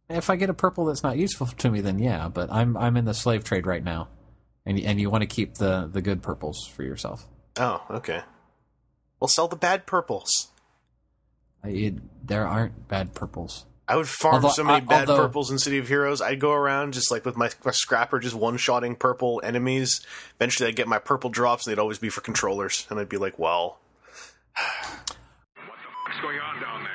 If I get a purple that's not useful to me, then yeah. But I'm in the slave trade right now, and you want to keep the good purples for yourself. Oh, okay. We'll sell the bad purples. There aren't bad purples. I would farm so many bad purples in City of Heroes. I'd go around just like with my scrapper, just one-shotting purple enemies. Eventually I'd get my purple drops, and they'd always be for controllers. And I'd be like, well... What the fuck's going on down there?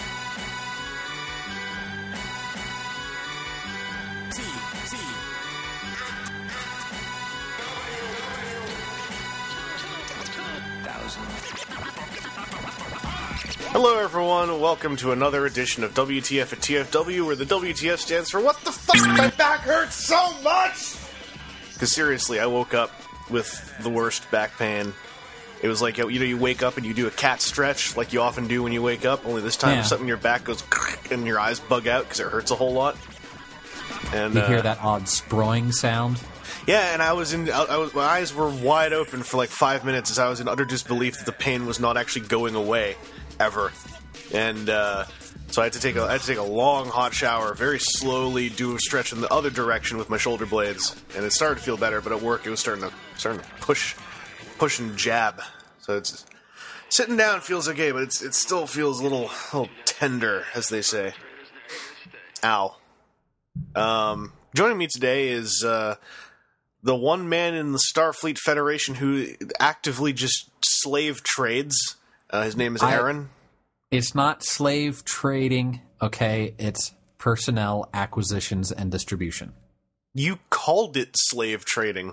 Hello everyone, welcome to another edition of WTF at TFW, where the WTF stands for What the fuck? My back hurts so much! Because seriously, I woke up with the worst back pain. It was like, you wake up and you do a cat stretch, like you often do when you wake up, only this time something in your back goes and your eyes bug out because it hurts a whole lot. And you hear that odd sproing sound? Yeah, and my eyes were wide open for like 5 minutes as I was in utter disbelief that the pain was not actually going away. Ever. And so I had to take a long hot shower, very slowly do a stretch in the other direction with my shoulder blades, and it started to feel better. But at work, it was starting to push and jab. So it's sitting down feels okay, but it still feels a little tender, as they say. Ow. Joining me today is the one man in the Starfleet Federation who actively just slave trades. His name is Aaron. It's not slave trading, okay? It's personnel acquisitions and distribution. You called it slave trading.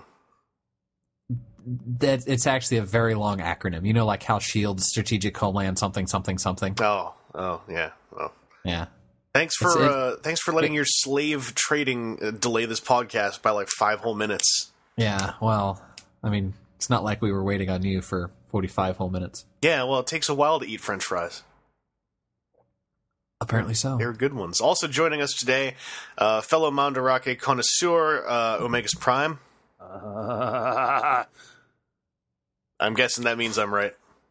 It's actually a very long acronym. You know, like how SHIELD, Strategic Homeland, something, something, something. Oh, yeah. Well, yeah. Thanks for letting your slave trading delay this podcast by like 5 whole minutes. Yeah, well, I mean, it's not like we were waiting on you for 45 whole minutes. Yeah, well, it takes a while to eat French fries. Apparently so. They're good ones. Also joining us today, fellow Mandarake connoisseur, Omegas Prime. I'm guessing that means I'm right.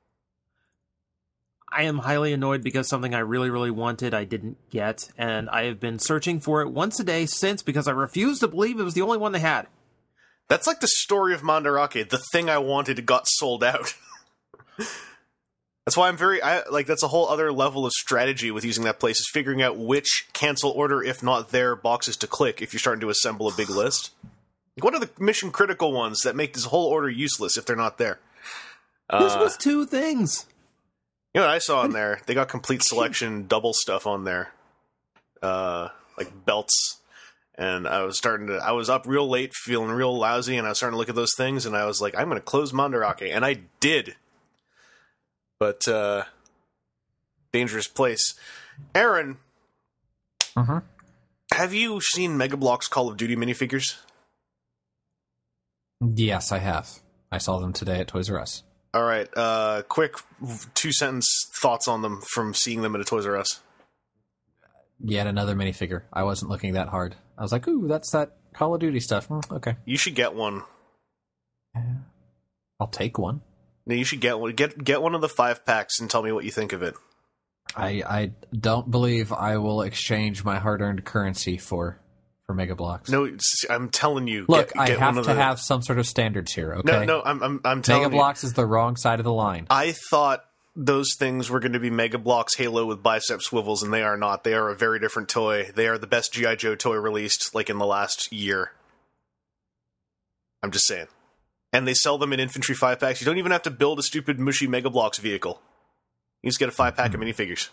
I am highly annoyed because something I really, really wanted I didn't get, and I have been searching for it once a day since because I refused to believe it was the only one they had. That's like the story of Mandarake. The thing I wanted got sold out. That's why that's a whole other level of strategy with using that place, is figuring out which cancel order, if not there, boxes to click if you're starting to assemble a big list. What are the mission critical ones that make this whole order useless if they're not there? This was 2 things. You know what I saw on there? They got complete selection double stuff on there. Like belts. And I was up real late, feeling real lousy, and I was starting to look at those things, and I was like, I'm going to close Mandarake. And I did. But, dangerous place. Aaron, have you seen Mega Bloks Call of Duty minifigures? Yes, I have. I saw them today at Toys R Us. All right, quick 2-sentence thoughts on them from seeing them at a Toys R Us. Yet another minifigure. I wasn't looking that hard. I was like, ooh, that's that Call of Duty stuff. Okay. You should get one. I'll take one. No, you should get one. Get one of the 5-packs and tell me what you think of it. I don't believe I will exchange my hard-earned currency for Mega Bloks. No, I'm telling you. Look, I have to have some sort of standards here, okay? No, I'm telling you. Mega Bloks is the wrong side of the line. I thought those things were going to be Mega Bloks Halo with bicep swivels, and they are not. They are a very different toy. They are the best G.I. Joe toy released, like, in the last year. I'm just saying. And they sell them in infantry 5-packs. You don't even have to build a stupid mushy Mega Bloks vehicle. You just get a 5-pack of minifigures.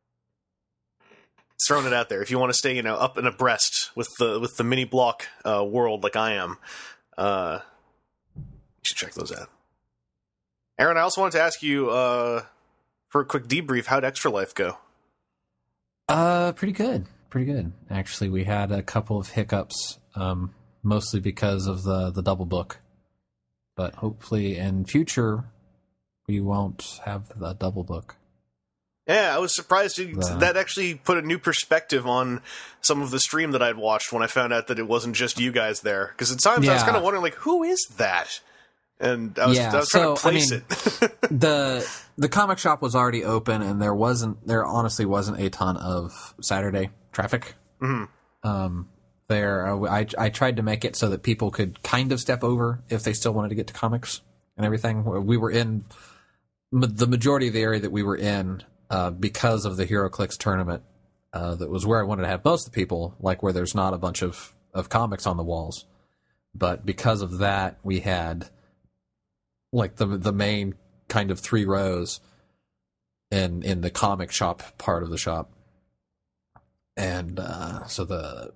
Just throwing it out there. If you want to stay, up and abreast with the mini block world like I am, you should check those out. Aaron, I also wanted to ask you for a quick debrief. How'd Extra Life go? Pretty good. Actually, we had a couple of hiccups, mostly because of the double book. But hopefully in future, we won't have the double book. Yeah, I was surprised that actually put a new perspective on some of the stream that I'd watched when I found out that it wasn't just you guys there. Because at times I was kind of wondering, like, who is that? And I was trying to place it. the comic shop was already open, and there honestly wasn't a ton of Saturday traffic. There, I tried to make it so that people could kind of step over if they still wanted to get to comics and everything. We were in the majority of the area that we were in because of the HeroClix tournament. That was where I wanted to have most of the people, like where there's not a bunch of comics on the walls. But because of that, we had like the main kind of 3 rows in the comic shop part of the shop. And so the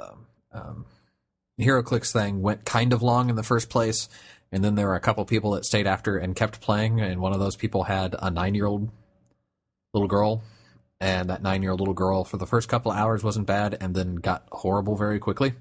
HeroClix thing went kind of long in the first place, and then there were a couple people that stayed after and kept playing, and one of those people had a 9-year-old little girl, and that 9-year-old little girl for the first couple of hours wasn't bad, and then got horrible very quickly.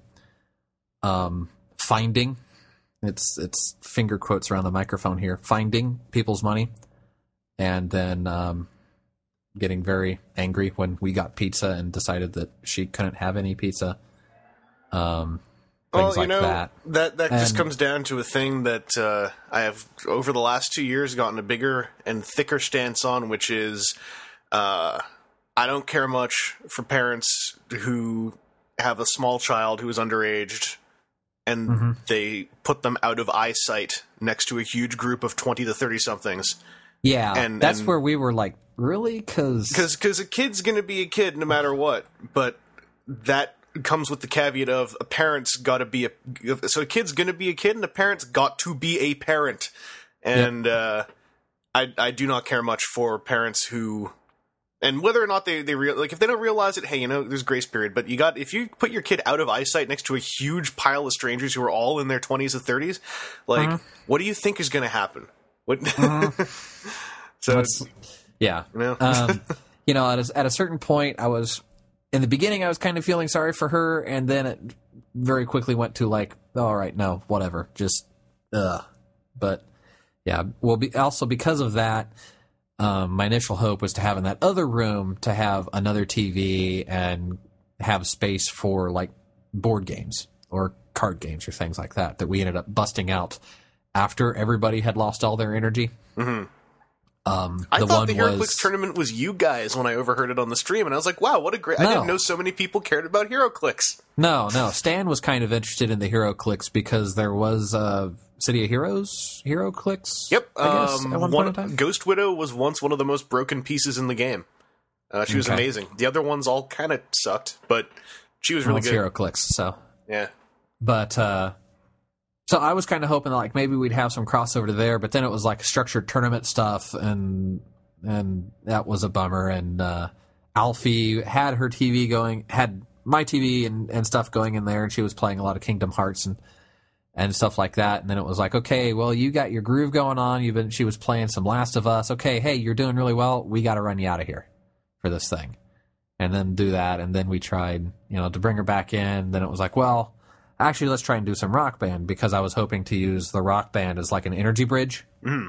Finding, it's finger quotes around the microphone here, finding people's money, and then getting very angry when we got pizza and decided that she couldn't have any pizza. Things like that. That just comes down to a thing that I have, over the last 2 years, gotten a bigger and thicker stance on, which is I don't care much for parents who have a small child who is underaged and they put them out of eyesight next to a huge group of 20 to 30-somethings. Yeah, and that's where we were like, really? Because a kid's going to be a kid no matter what, but that comes with the caveat of a parent's got to be so a kid's going to be a kid and a parent's got to be a parent. And I do not care much for parents who, and whether or not they if they don't realize it, hey, there's grace period, but if you put your kid out of eyesight next to a huge pile of strangers who are all in their 20s or 30s, like, what do you think is going to happen? What? So yeah. At a certain point, in the beginning, I was kind of feeling sorry for her, and then it very quickly went to like, all right, no, whatever, just, But yeah, well, also because of that, my initial hope was to have in that other room to have another TV and have space for like board games or card games or things like that we ended up busting out after everybody had lost all their energy. Mm-hmm. I thought the HeroClix tournament was you guys when I overheard it on the stream, and I was like, wow, what a great... I didn't know so many people cared about HeroClix. No. Stan was kind of interested in the HeroClix because there was City of Heroes HeroClix. Yep. I guess, at one point in time. Ghost Widow was once one of the most broken pieces in the game. She was amazing. The other ones all kind of sucked, but she was really good. HeroClix, so... Yeah. But... So I was kind of hoping that like maybe we'd have some crossover to there, but then it was like structured tournament stuff, and that was a bummer. And Alfie had her TV going, had my TV and stuff going in there, and she was playing a lot of Kingdom Hearts and stuff like that. And then it was like, okay, well, you got your groove going on. She was playing some Last of Us. Okay, hey, you're doing really well. We got to run you out of here for this thing, and then do that. And then we tried, to bring her back in. Then it was like, well, actually, let's try and do some Rock Band, because I was hoping to use the Rock Band as like an energy bridge.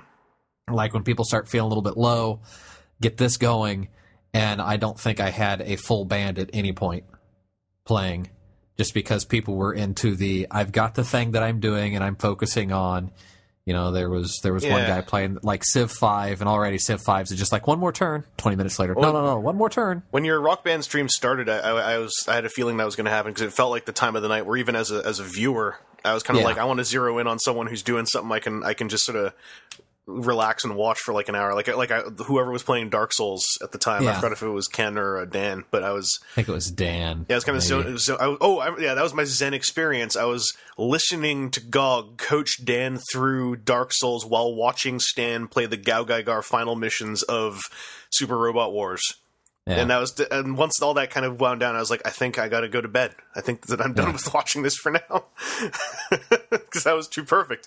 Like when people start feeling a little bit low, get this going. And I don't think I had a full band at any point playing, just because people were into I've got the thing that I'm doing and I'm focusing on. There was one guy playing like Civ 5, and already Civ 5's is just like, one more turn. 20 minutes later, no, one more turn. When your Rock Band stream started, I had a feeling that was going to happen, because it felt like the time of the night where even as a viewer, I was kind of like, I want to zero in on someone who's doing something I can just sort of relax and watch for like an hour, whoever was playing Dark Souls at the time. I forgot if it was Ken or Dan, but I think it was Dan. Yeah, it was kind of that was my Zen experience. I was listening to GOG coach Dan through Dark Souls while watching Stan play the Gao Gaigar final missions of Super Robot Wars. Yeah. And once all that kind of wound down, I was like, I think I got to go to bed. I think that I'm done with watching this for now, because that was too perfect.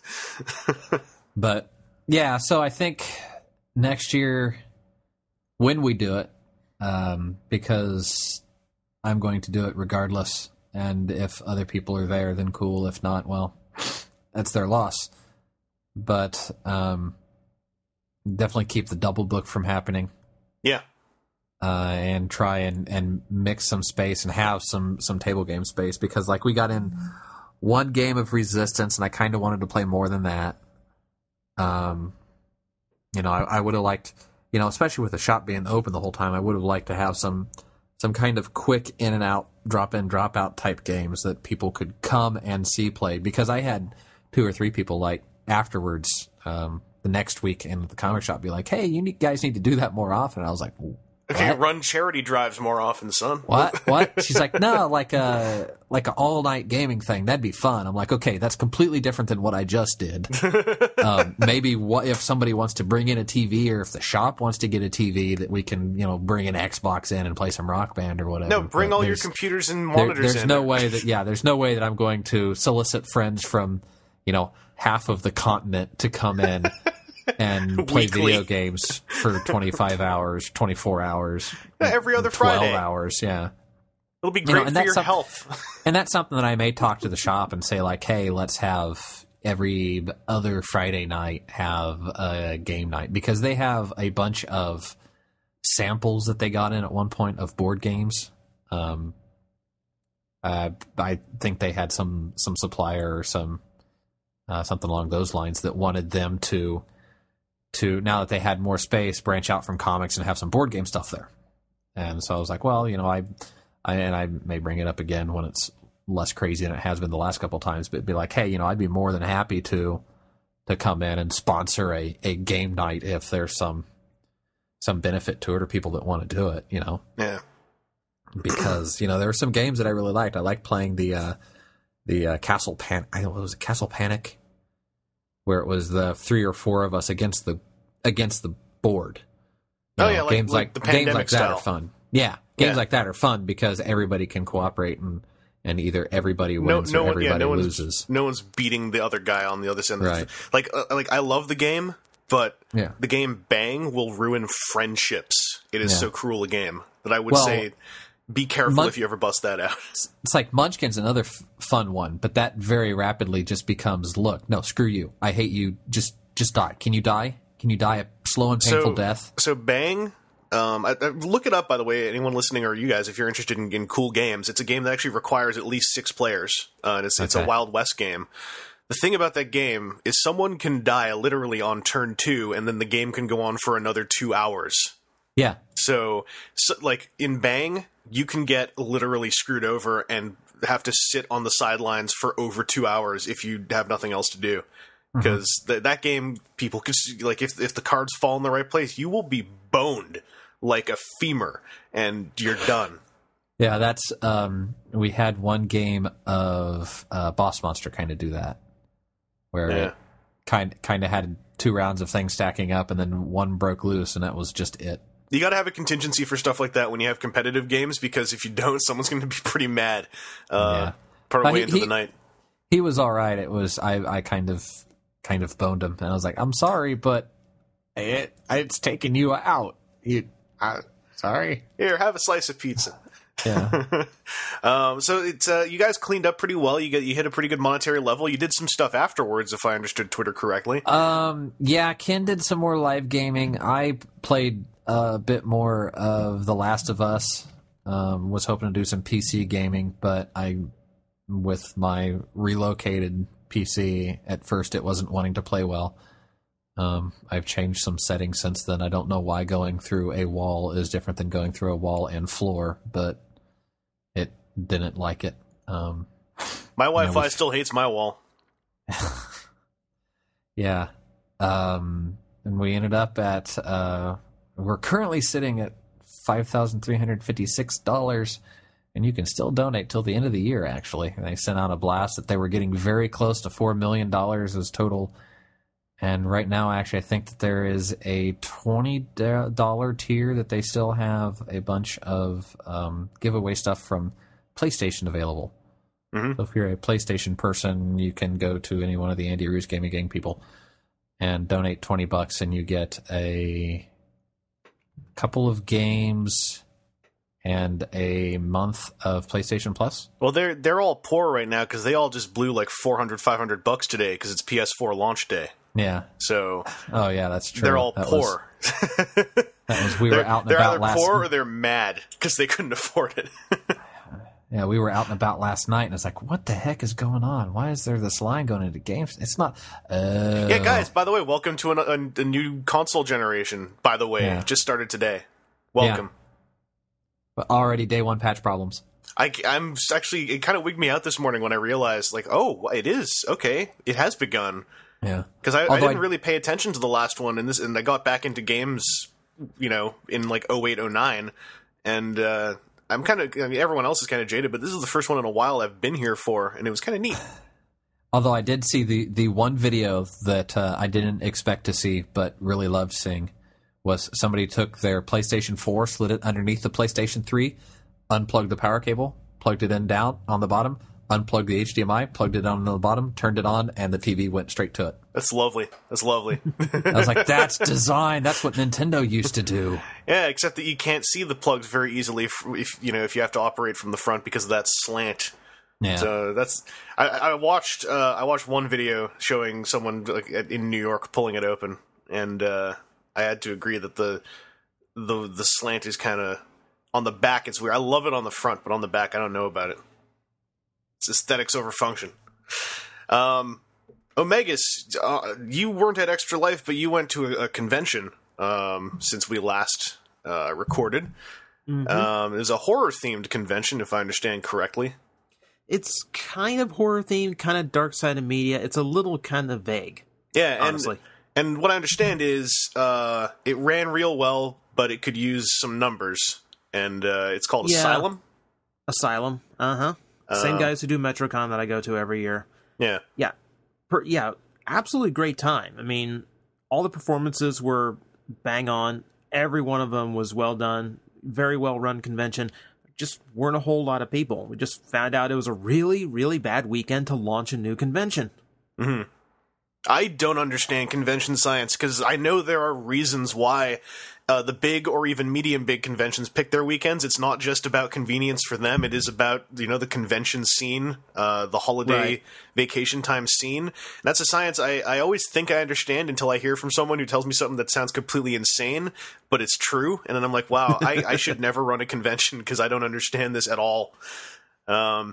But yeah, so I think next year, when we do it, because I'm going to do it regardless, and if other people are there, then cool. If not, well, that's their loss. But definitely keep the double book from happening. Yeah. And try and mix some space and have some table game space, because like we got in one game of Resistance, and I kind of wanted to play more than that. I would have liked, especially with the shop being open the whole time, I would have liked to have some kind of quick in and out drop in, drop out type games that people could come and see played. Because I had 2 or 3 people like afterwards, the next week in the comic shop, be like, "Hey, guys need to do that more often." And I was like, Okay, what? run charity drives more often, son. What? She's like, no, like a all night gaming thing. That'd be fun. I'm like, okay, that's completely different than what I just did. Maybe what if somebody wants to bring in a TV, or if the shop wants to get a TV that we can, bring an Xbox in and play some Rock Band or whatever. No, bring all your computers and monitors there's in. no way that I'm going to solicit friends from, half of the continent to come in and play Weekly. video games for 25 hours, 24 hours. Every other 12 Friday. hours, yeah. It'll be great and for that's your health. And that's something that I may talk to the shop and say, like, hey, let's have every other Friday night have a game night. Because they have a bunch of samples that they got in at one point of board games. I think they had some supplier or something along those lines that wanted them to now that they had more space, branch out from comics and have some board game stuff there. And so I was like, well, I may bring it up again when it's less crazy than it has been the last couple of times, but it'd be like, hey, I'd be more than happy to come in and sponsor a game night if there's some benefit to it, or people that want to do it, Yeah. Because, there were some games that I really liked. I liked playing the Castle Panic. I don't know, was it Castle Panic? Where it was the 3 or 4 of us against the board. Yeah, games like the games Pandemic like that style. are fun. Yeah, games like that are fun because everybody can cooperate and either everybody wins or everybody loses. No one's beating the other guy on the other side. Right. Like I love the game, but Yeah. the game Bang will ruin friendships. It is Yeah. so cruel a game that I would say be careful if you ever bust that out. It's like Munchkin's another fun one, but that very rapidly just becomes, look, no, screw you. I hate you. Just die. Can you die? Can you die a slow and painful death? So Bang, I look it up, by the way, anyone listening or you guys, if you're interested in cool games. It's a game that actually requires at least 6 players, and it's a Wild West game. The thing about that game is someone can die literally on turn 2, and then the game can go on for another 2 hours. Yeah. So like in Bang, you can get literally screwed over and have to sit on the sidelines for over 2 hours if you have nothing else to do. Because that game, people could like if the cards fall in the right place, you will be boned like a femur, and you're done. Yeah, that's we had one game of Boss Monster kind of do that, where it kind of had 2 rounds of things stacking up, and then one broke loose, and that was just it. You got to have a contingency for stuff like that when you have competitive games, because if you don't, someone's going to be pretty mad partway into the night. He was all right. It was I kind of boned him, and I was like, I'm sorry, but it's taking you out. Sorry. Here, have a slice of pizza. Yeah. So it's you guys cleaned up pretty well. You hit a pretty good monetary level. You did some stuff afterwards, if I understood Twitter correctly. Yeah, Ken did some more live gaming. I played a bit more of The Last of Us. Was hoping to do some PC gaming, but with my relocated PC, at first it wasn't wanting to play well. I've changed some settings since then. I don't know why going through a wall is different than going through a wall and floor, but it didn't like it. My Wi-Fi still hates my wall. Yeah. And we ended up at, we're currently sitting at $5,356, and you can still donate till the end of the year, actually. And they sent out a blast that they were getting very close to $4 million as total. And right now, actually, I think that there is a $20 tier that they still have a bunch of giveaway stuff from PlayStation available. So if you're a PlayStation person, you can go to any one of the Andy Roos Gaming Gang people and donate $20, and you get a couple of games and a month of PlayStation Plus. Well, they're all poor right now because they all just blew like $400-$500 today because it's PS4 launch day. Yeah. So. Oh yeah, that's true. They're all poor. We were out and about last. They're either poor or they're mad because they couldn't afford it. Yeah, we were out and about last night, and it's like, what the heck is going on? Why is there this line going into games? It's not. Yeah, guys. By the way, welcome to a new console generation. By the way, Yeah. just started today. Welcome. But already day one patch problems. I'm actually, it kind of wigged me out this morning when I realized, like, oh, it is okay. It has begun. Yeah, because I didn't really pay attention to the last one, and I got back into games, in like 08, 09, and I'm kind of, everyone else is kind of jaded, but this is the first one in a while I've been here for, and it was kind of neat. Although I did see the one video that I didn't expect to see, but really loved seeing, was somebody took their PlayStation 4, slid it underneath the PlayStation 3, unplugged the power cable, plugged it in down on the bottom, unplugged the HDMI, plugged it on the bottom, turned it on, and the TV went straight to it. That's lovely. That's lovely. I was like, that's design. That's what Nintendo used to do. Yeah, except that you can't see the plugs very easily if you have to operate from the front because of that slant. Yeah. So that's I watched one video showing someone like in New York pulling it open, and I had to agree that the slant is kind of on the back. It's weird. I love it on the front, but on the back, I don't know about it. It's aesthetics over function. Omegas, you weren't at Extra Life, but you went to a convention since we last recorded. Mm-hmm. It was a horror-themed convention, if I understand correctly. It's kind of horror-themed, kind of dark side of media. It's a little kind of vague. Yeah, honestly. And what I understand is it ran real well, but it could use some numbers. And it's called Asylum? Asylum, uh-huh. Same guys who do Metrocon that I go to every year. Yeah. Yeah, absolutely great time. I mean, all the performances were bang on. Every one of them was well done. Very well run convention. Just weren't a whole lot of people. We just found out it was a really, really bad weekend to launch a new convention. Mm-hmm. I don't understand convention science because I know there are reasons why the big or even medium big conventions pick their weekends. It's not just about convenience for them. It is about, the convention scene, the holiday vacation time scene. And that's a science I always think I understand until I hear from someone who tells me something that sounds completely insane, but it's true. And then I'm like, wow, I should never run a convention because I don't understand this at all. I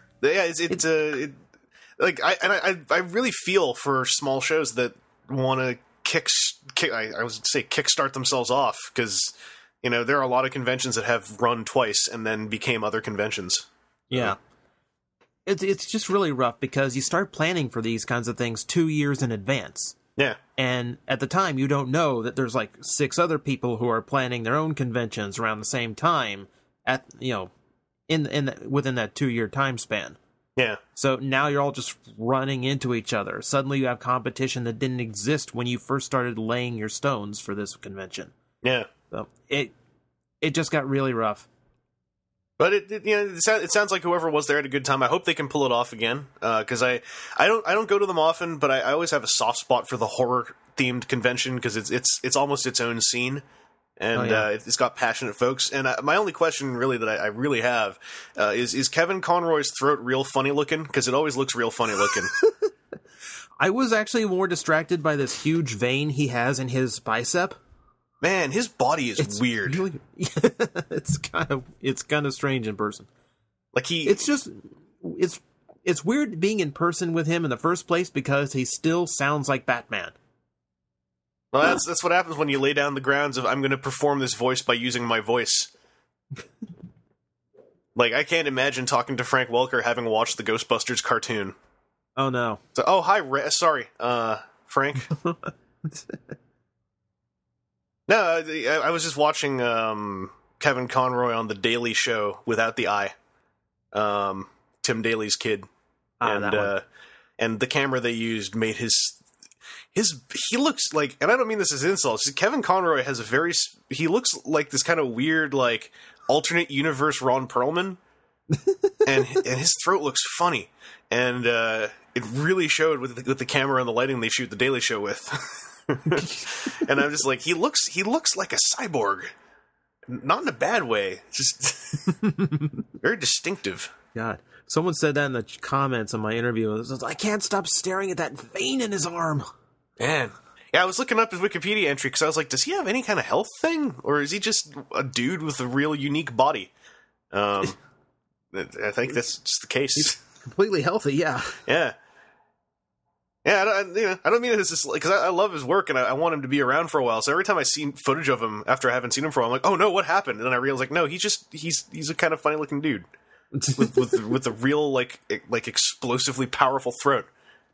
really feel for small shows that want to kickstart themselves off because there are a lot of conventions that have run twice and then became other conventions. Yeah, it's just really rough because you start planning for these kinds of things 2 years in advance. Yeah, and at the time you don't know that there's like 6 other people who are planning their own conventions around the same time at within that 2 year time span. Yeah. So now you're all just running into each other. Suddenly you have competition that didn't exist when you first started laying your stones for this convention. Yeah. So it just got really rough. But it sounds like whoever was there had a good time. I hope they can pull it off again. Because I don't go to them often, but I always have a soft spot for the horror themed convention because it's almost its own scene. And it's got passionate folks. And my only question, really, that I really have is Kevin Conroy's throat real funny looking? Because it always looks real funny looking. I was actually more distracted by this huge vein he has in his bicep. Man, his body is weird. Really, it's kind of strange in person. Like it's weird being in person with him in the first place because he still sounds like Batman. Well, that's what happens when you lay down the grounds of I'm going to perform this voice by using my voice. Like, I can't imagine talking to Frank Welker having watched the Ghostbusters cartoon. Oh, no. So, hi, sorry, Frank. No, I was just watching Kevin Conroy on The Daily Show without the eye. Tim Daly's kid. And the camera they used made he looks like, and I don't mean this as insults, Kevin Conroy has he looks like this kind of weird, like, alternate universe Ron Perlman, and his throat looks funny, and it really showed with the camera and the lighting they shoot The Daily Show with. And I'm just like, he looks like a cyborg, not in a bad way, just very distinctive. God. Someone said that in the comments on my interview. It was, I can't stop staring at that vein in his arm. Man. Yeah, I was looking up his Wikipedia entry because I was like, does he have any kind of health thing? Or is he just a dude with a real unique body? I think that's just the case. He's completely healthy, yeah. Yeah. Yeah, I don't mean it as just because I love his work and I want him to be around for a while. So every time I see footage of him after I haven't seen him for a while, I'm like, oh no, what happened? And then I realize, like, no, he's a kind of funny looking dude. with a real like explosively powerful throat.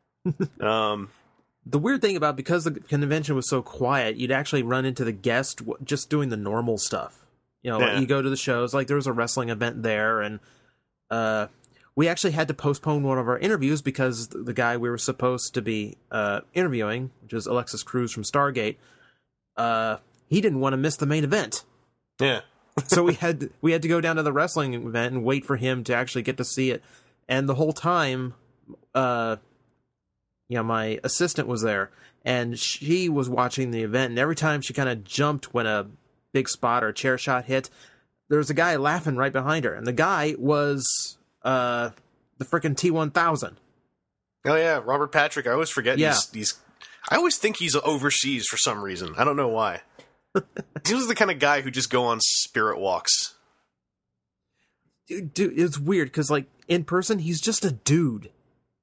The weird thing about, because the convention was so quiet, you'd actually run into the guest just doing the normal stuff. You know, like you go to the shows, like there was a wrestling event there, and we actually had to postpone one of our interviews because the guy we were supposed to be interviewing, which is Alexis Cruz from Stargate, he didn't want to miss the main event. Yeah. So we had to go down to the wrestling event and wait for him to actually get to see it. And the whole time, my assistant was there, and she was watching the event, and every time she kind of jumped when a big spot or a chair shot hit, there was a guy laughing right behind her, and the guy was the frickin' T-1000. Oh yeah, Robert Patrick. I always forget. Yeah. I always think he's overseas for some reason. I don't know why. He was the kind of guy who just go on spirit walks. Dude, it's weird because, like, in person, he's just a dude.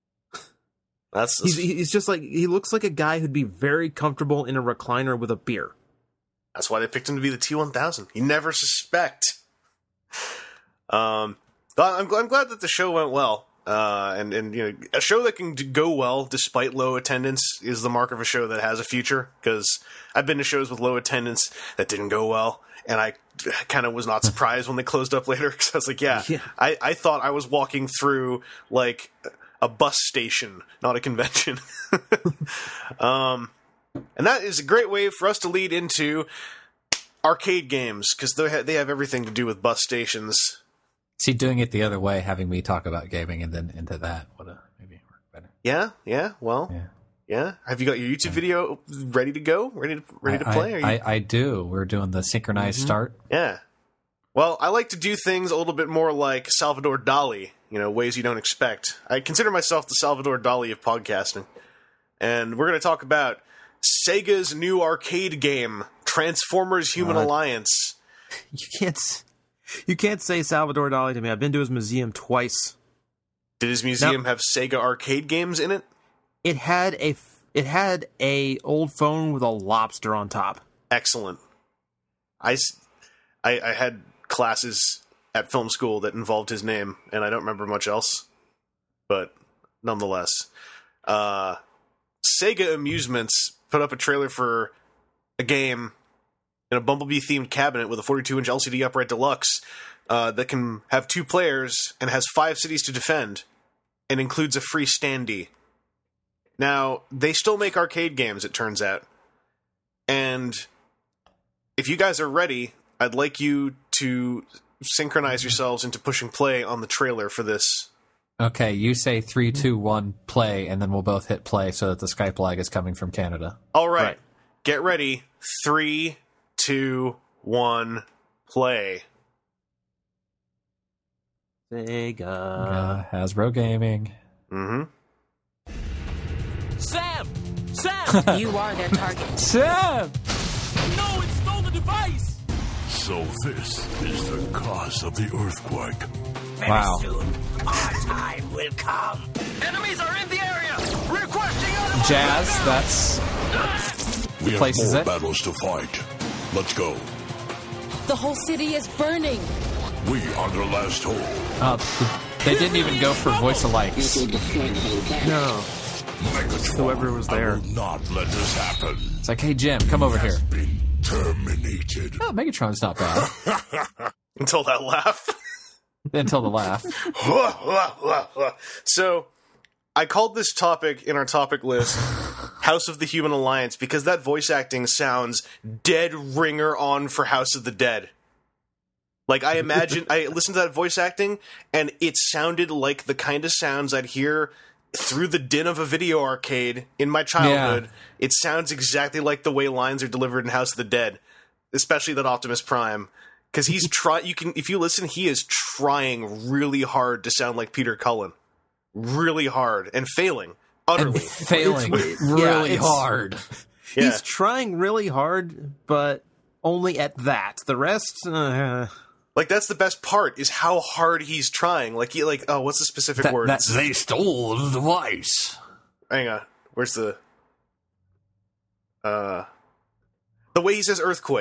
He's just like, he looks like a guy who'd be very comfortable in a recliner with a beer. That's why they picked him to be the T-1000. You never suspect. I'm glad that the show went well. And a show that can go well despite low attendance is the mark of a show that has a future. Because I've been to shows with low attendance that didn't go well, and I kind of was not surprised when they closed up later. Because I was like, I thought I was walking through like a bus station, not a convention. And that is a great way for us to lead into arcade games, because they have everything to do with bus stations. See, doing it the other way, having me talk about gaming and then into that would maybe work better. Yeah. Have you got your YouTube video ready to go? Ready to play? I do. We're doing the synchronized start. Yeah. Well, I like to do things a little bit more like Salvador Dali, ways you don't expect. I consider myself the Salvador Dali of podcasting. And we're going to talk about Sega's new arcade game, Transformers Human Alliance. You can't say Salvador Dali to me. I've been to his museum twice. Did his museum have Sega arcade games in it? It had a old phone with a lobster on top. Excellent. I had classes at film school that involved his name, and I don't remember much else. But nonetheless, Sega Amusements put up a trailer for a game in a Bumblebee-themed cabinet with a 42-inch LCD upright deluxe that can have 2 players and has 5 cities to defend, and includes a free standee. Now, they still make arcade games, it turns out. And if you guys are ready, I'd like you to synchronize yourselves into pushing play on the trailer for this. Okay, you say 3, 2, 1, play, and then we'll both hit play so that the Skype lag is coming from Canada. All right. Get ready. 3, 2, 1, play. Sega. Hasbro Gaming. Mm-hmm. Sam! You are their target. Sam! No, it stole the device! So this is the cause of the earthquake. Wow. Very soon, our time will come. Enemies are in the area! Requesting out of Jazz, that's... We have places more it. battles to fight. Let's go. The whole city is burning. We are the last hope. They didn't even go for voice alikes. No. Megatron, Whoever was there. I will not let this happen. It's like, hey, Jim, come over here. Been terminated. Oh, Megatron's not bad. Until that laugh. Until the laugh. So, I called this topic in our topic list House of the Human Alliance because that voice acting sounds dead ringer on for House of the Dead. Like, I listened to that voice acting, and it sounded like the kind of sounds I'd hear through the din of a video arcade in my childhood. Yeah. It sounds exactly like the way lines are delivered in House of the Dead, especially that Optimus Prime. Because he's if you listen, he is trying really hard to sound like Peter Cullen. Really hard. And failing. Utterly. Failing really hard. Yeah. He's trying really hard, but only at that. The rest... Like, that's the best part, is how hard he's trying. What's the specific word? They stole the device. Hang on. Where's the way he says earthquake.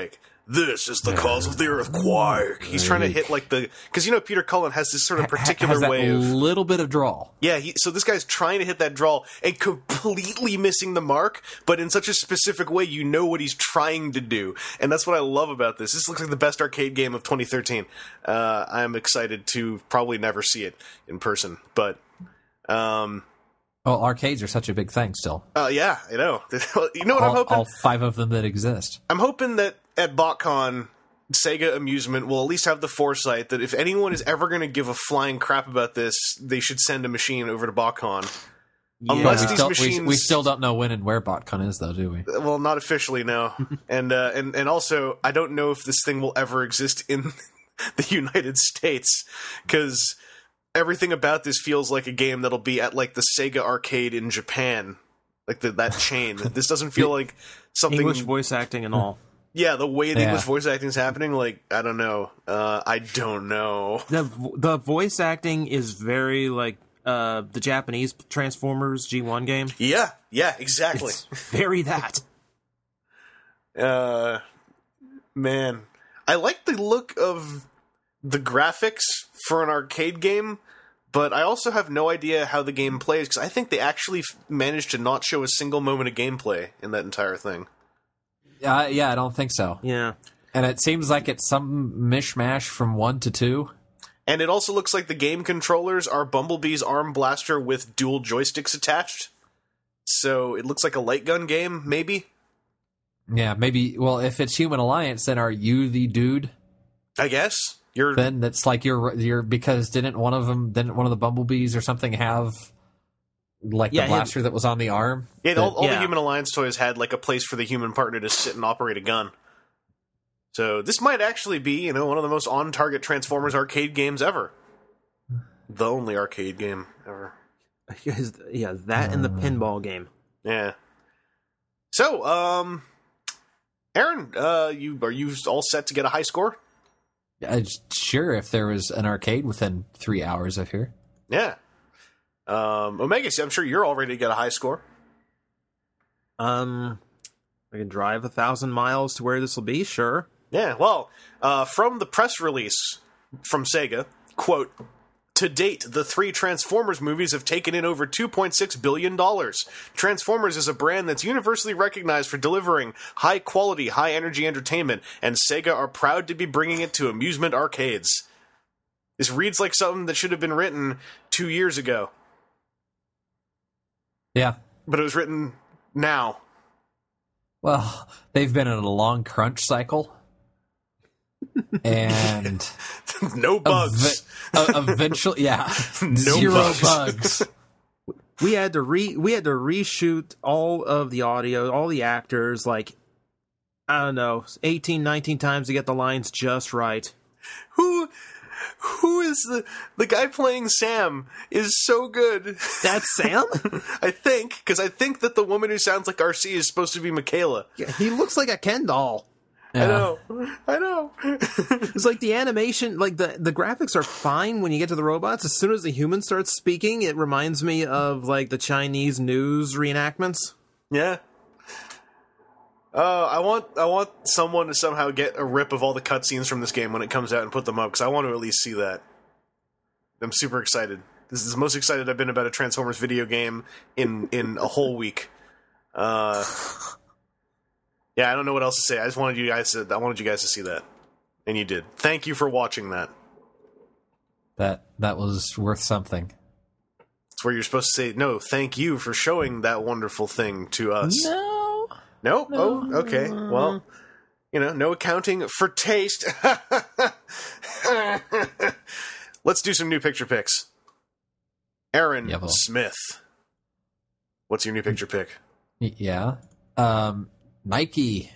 This is the cause of the earthquake. He's trying to hit like the... Because, you know, Peter Cullen has this sort of particular has that way of... little bit of drawl. Yeah, so this guy's trying to hit that draw and completely missing the mark, but in such a specific way, you know what he's trying to do. And that's what I love about this. This looks like the best arcade game of 2013. I'm excited to probably never see it in person, but... Well, arcades are such a big thing still. Yeah, I know. You know what I'm hoping? All 5 of them that exist. I'm hoping that at BotCon, Sega Amusement will at least have the foresight that if anyone is ever going to give a flying crap about this, they should send a machine over to BotCon. Yeah. Unless these machines... we still don't know when and where BotCon is, though, do we? Well, not officially, no. and also, I don't know if this thing will ever exist in the United States, because everything about this feels like a game that'll be at, like, the Sega arcade in Japan. Like, that chain. This doesn't feel like something... English voice acting and all. Yeah, the way the English voice acting is happening, like, I don't know. I don't know. The voice acting is very, like, the Japanese Transformers G1 game. Yeah, exactly. It's very that. Man. I like the look of the graphics for an arcade game, but I also have no idea how the game plays, because I think they actually managed to not show a single moment of gameplay in that entire thing. Yeah, I don't think so. Yeah. And it seems like it's some mishmash from 1 to 2. And it also looks like the game controllers are Bumblebee's arm blaster with dual joysticks attached. So it looks like a light gun game, maybe? Yeah, maybe. Well, if it's Human Alliance, then are you the dude? I guess. Then that's like you're because didn't one of the Bumblebees or something have like the blaster that was on the arm? Yeah, all the Human Alliance toys had like a place for the human partner to sit and operate a gun. So this might actually be, one of the most on-target Transformers arcade games ever. The only arcade game ever. Yeah, that and the pinball game. Yeah. So, Aaron, are you all set to get a high score? Sure, if there was an arcade within 3 hours of here. Yeah. Omega, I'm sure you're all ready to get a high score. I can drive 1,000 miles to where this will be, sure. Yeah, well, from the press release from Sega, quote, to date, the 3 Transformers movies have taken in over $2.6 billion. Transformers is a brand that's universally recognized for delivering high-quality, high-energy entertainment, and Sega are proud to be bringing it to amusement arcades. This reads like something that should have been written 2 years ago. Yeah. But it was written now. Well, they've been in a long crunch cycle. And no bugs. Eventually, yeah, no zero bugs. We had to reshoot all of the audio, all the actors, like, I don't know, 18, 19 times to get the lines just right. Who is the guy playing Sam is so good. That's Sam? I think, because I think that the woman who sounds like RC is supposed to be Michaela. Yeah, he looks like a Ken doll. Yeah. I know. It's like the animation, like the graphics are fine when you get to the robots. As soon as the human starts speaking, it reminds me of like the Chinese news reenactments. Yeah. I want someone to somehow get a rip of all the cutscenes from this game when it comes out and put them up, because I want to at least see that. I'm super excited. This is the most excited I've been about a Transformers video game in a whole week. Yeah, I don't know what else to say. I wanted you guys to see that, and you did. Thank you for watching that. That was worth something. It's where you're supposed to say, no, thank you for showing that wonderful thing to us. No? Oh, okay. Well, no accounting for taste. Let's do some new picture picks. Aaron Smith. What's your new picture pick? Yeah. Nike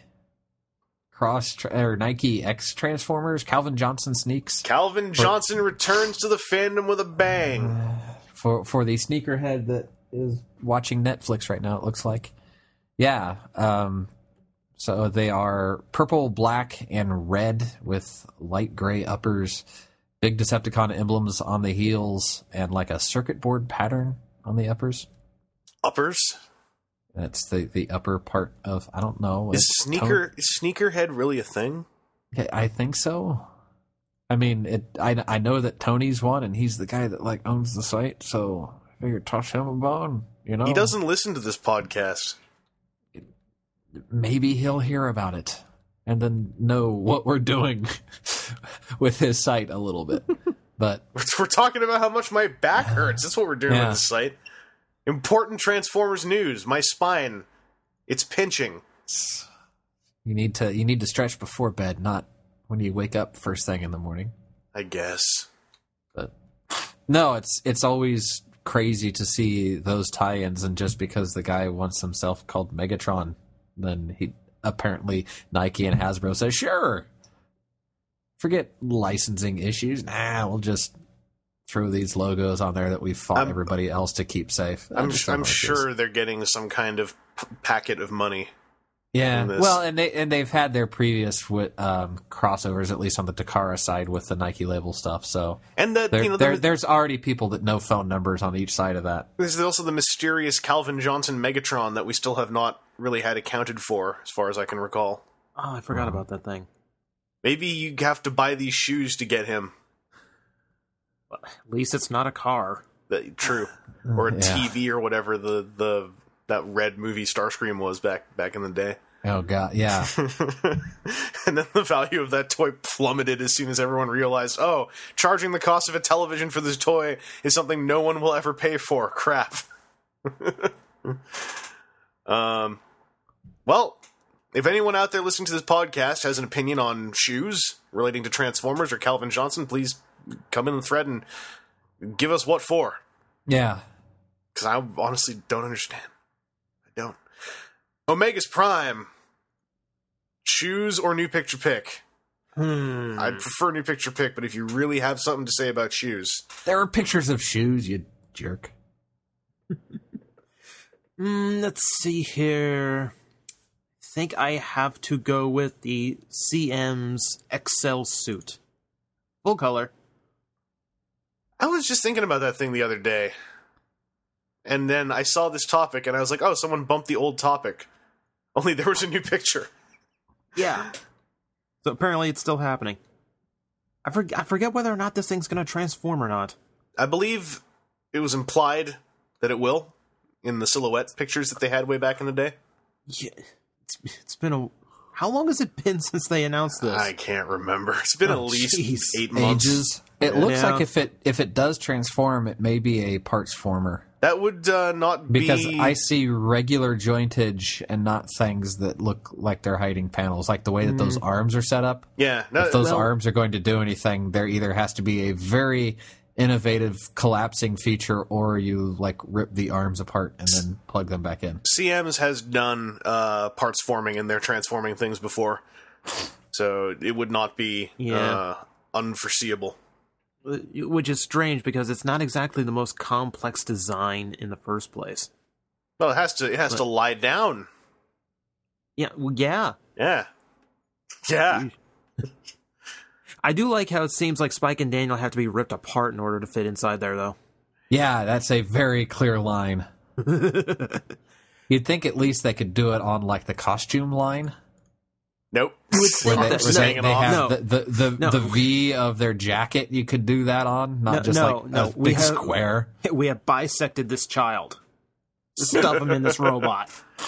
Nike X Transformers, Calvin Johnson sneaks. Calvin Johnson returns to the fandom with a bang. For the sneakerhead that is watching Netflix right now, it looks like. Yeah. So they are purple, black, and red with light gray uppers, big Decepticon emblems on the heels, and like a circuit board pattern on the uppers. Uppers? That's the upper part of, I don't know. Is sneakerhead really a thing? I think so. I mean, I know that Tony's one, and he's the guy that like owns the site, so I figured toss him a bone. You know, He doesn't listen to this podcast. Maybe he'll hear about it and then know what we're doing with his site a little bit. But We're talking about how much my back hurts. That's what we're doing with this site. Important Transformers news. My spine, it's pinching. you need to stretch before bed, not when you wake up first thing in the morning. I guess. But no, it's always crazy to see those tie-ins, and just because the guy wants himself called Megatron, then he apparently Nike and Hasbro says, sure, forget licensing issues. Nah, we'll just throw these logos on there that we fought everybody else to keep safe. I'm sure they're getting some kind of packet of money. Yeah, well, and they've had their previous crossovers, at least on the Takara side, with the Nike label stuff. So, and there's already people that know phone numbers on each side of that. There's also the mysterious Calvin Johnson Megatron that we still have not really had accounted for, as far as I can recall. Oh, I forgot about that thing. Maybe you have to buy these shoes to get him. Well, at least it's not a car. True, or a TV or whatever that red movie Starscream was back in the day. Oh god, yeah. And then the value of that toy plummeted as soon as everyone realized, oh, charging the cost of a television for this toy is something no one will ever pay for. Crap. Well, if anyone out there listening to this podcast has an opinion on shoes relating to Transformers or Calvin Johnson, please come in the thread and give us what for. Yeah. Because I honestly don't understand. I don't. Omega's Prime. Shoes or new picture pick? I'd prefer new picture pick, but if you really have something to say about shoes. There are pictures of shoes, you jerk. Let's see here. I think I have to go with the CM's XL suit. Full color. I was just thinking about that thing the other day. And then I saw this topic, and I was like, oh, someone bumped the old topic. Only there was a new picture. Yeah. So apparently it's still happening. I forget whether or not this thing's going to transform or not. I believe it was implied that it will in the silhouette pictures that they had way back in the day. Yeah, it's been a... How long has it been since they announced this? I can't remember. It's been at least 8 months. Ages. It looks like if it does transform, it may be a parts former. That would not be... Because I see regular jointage and not things that look like they're hiding panels, like the way that those arms are set up. Yeah. No, if those arms are going to do anything, there either has to be a very innovative collapsing feature, or you like rip the arms apart and then plug them back in. CM's has done parts forming in their transforming things before, so it would not be unforeseeable. Which is strange because it's not exactly the most complex design in the first place. Well, it has to lie down. Yeah. Well, yeah. Yeah. Yeah. I do like how it seems like Spike and Daniel have to be ripped apart in order to fit inside there, though. Yeah, that's a very clear line. You'd think at least they could do it on like the costume line. Nope. Where they have the V of their jacket. You could do that on, not a big square. We have bisected this child. Stuff him in this robot.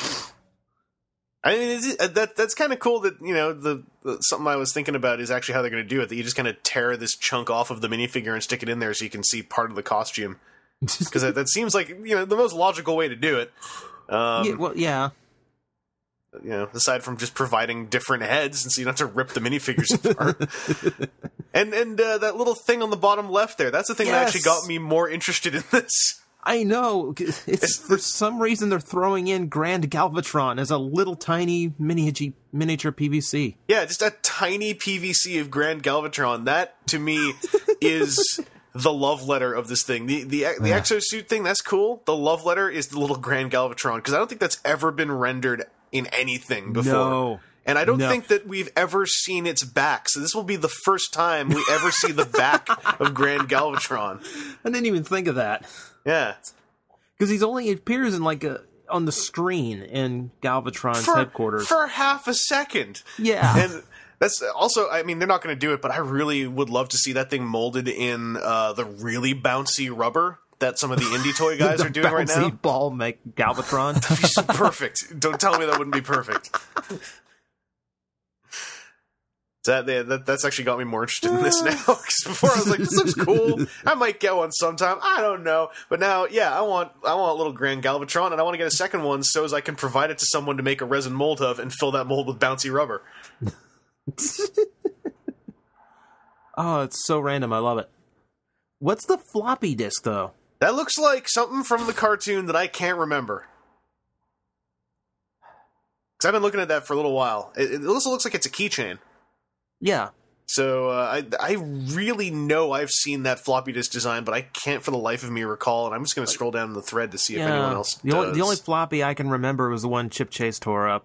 I mean, that's kind of cool that, you know, something I was thinking about is actually how they're going to do it. That you just kind of tear this chunk off of the minifigure and stick it in there so you can see part of the costume. Because that seems like, you know, the most logical way to do it. Yeah. You know, aside from just providing different heads, and so you don't have to rip the minifigures apart. and that little thing on the bottom left there, that's the thing that actually got me more interested in this. I know. It's for some reason they're throwing in Grand Galvatron as a little tiny miniature PVC. Yeah, just a tiny PVC of Grand Galvatron. That, to me, is the love letter of this thing. The exosuit thing, that's cool. The love letter is the little Grand Galvatron, because I don't think that's ever been rendered in anything before. No. And I don't think that we've ever seen its back, so this will be the first time we ever see the back of Grand Galvatron. I didn't even think of that. Yeah. Because he appears in on the screen in Galvatron's headquarters. For half a second. Yeah. And That's also, I mean, they're not going to do it, but I really would love to see that thing molded in the really bouncy rubber that some of the indie toy guys are doing right now. Bouncy ball make Galvatron. Perfect. Don't tell me that wouldn't be perfect. That's actually got me more interested in this now. Because before I was like, this looks cool. I might get one sometime. I don't know. But now, yeah, I want little Grand Galvatron, and I want to get a second one so as I can provide it to someone to make a resin mold of and fill that mold with bouncy rubber. Oh, it's so random. I love it. What's the floppy disk, though? That looks like something from the cartoon that I can't remember. Because I've been looking at that for a little while. It also looks like it's a keychain. Yeah. So I really know I've seen that floppy disk design, but I can't for the life of me recall, and I'm just going to scroll down the thread to see if anyone else does. The only floppy I can remember was the one Chip Chase tore up.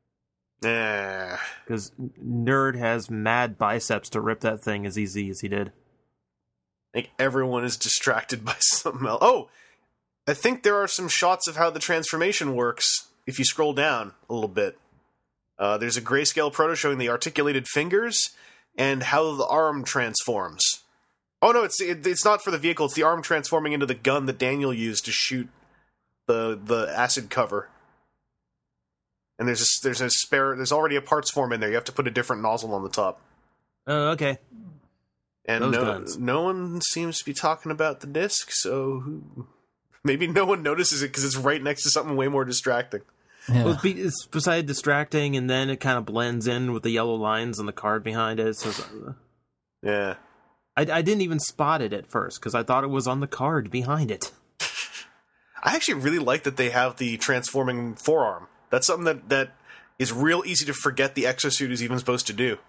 Because Nerd has mad biceps to rip that thing as easy as he did. I think everyone is distracted by something else. Oh, I think there are some shots of how the transformation works if you scroll down a little bit. There's a grayscale proto showing the articulated fingers and how the arm transforms. Oh no, it's not for the vehicle. It's the arm transforming into the gun that Daniel used to shoot the acid cover. And there's already a parts form in there. You have to put a different nozzle on the top. Oh, okay. And no one seems to be talking about the disc, so maybe no one notices it because it's right next to something way more distracting. Yeah. Well, it's beside distracting, and then it kind of blends in with the yellow lines on the card behind it. So yeah. I didn't even spot it at first, because I thought it was on the card behind it. I actually really like that they have the transforming forearm. That's something that is real easy to forget the exosuit is even supposed to do.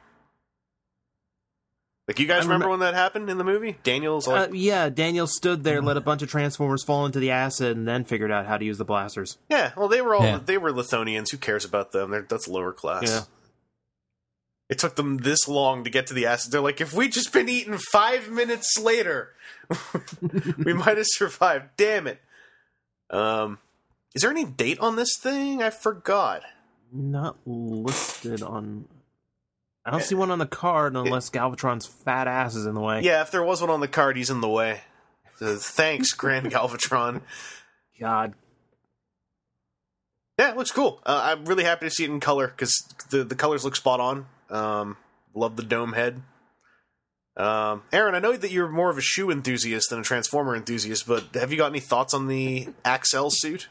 Like, you guys remember when that happened in the movie? Daniel's like... yeah, Daniel stood there, let a bunch of Transformers fall into the acid, and then figured out how to use the blasters. Yeah, well, they were Lithonians. Who cares about them? That's lower class. Yeah. It took them this long to get to the acid. They're like, if we'd just been eaten 5 minutes later, we might have survived. Damn it. Is there any date on this thing? I forgot. Not listed on... I don't see one on the card unless Galvatron's fat ass is in the way. Yeah, if there was one on the card, he's in the way. So thanks, Grand Galvatron. God. Yeah, it looks cool. I'm really happy to see it in color, because the colors look spot on. Love the dome head. Aaron, I know that you're more of a shoe enthusiast than a Transformer enthusiast, but have you got any thoughts on the Axel suit?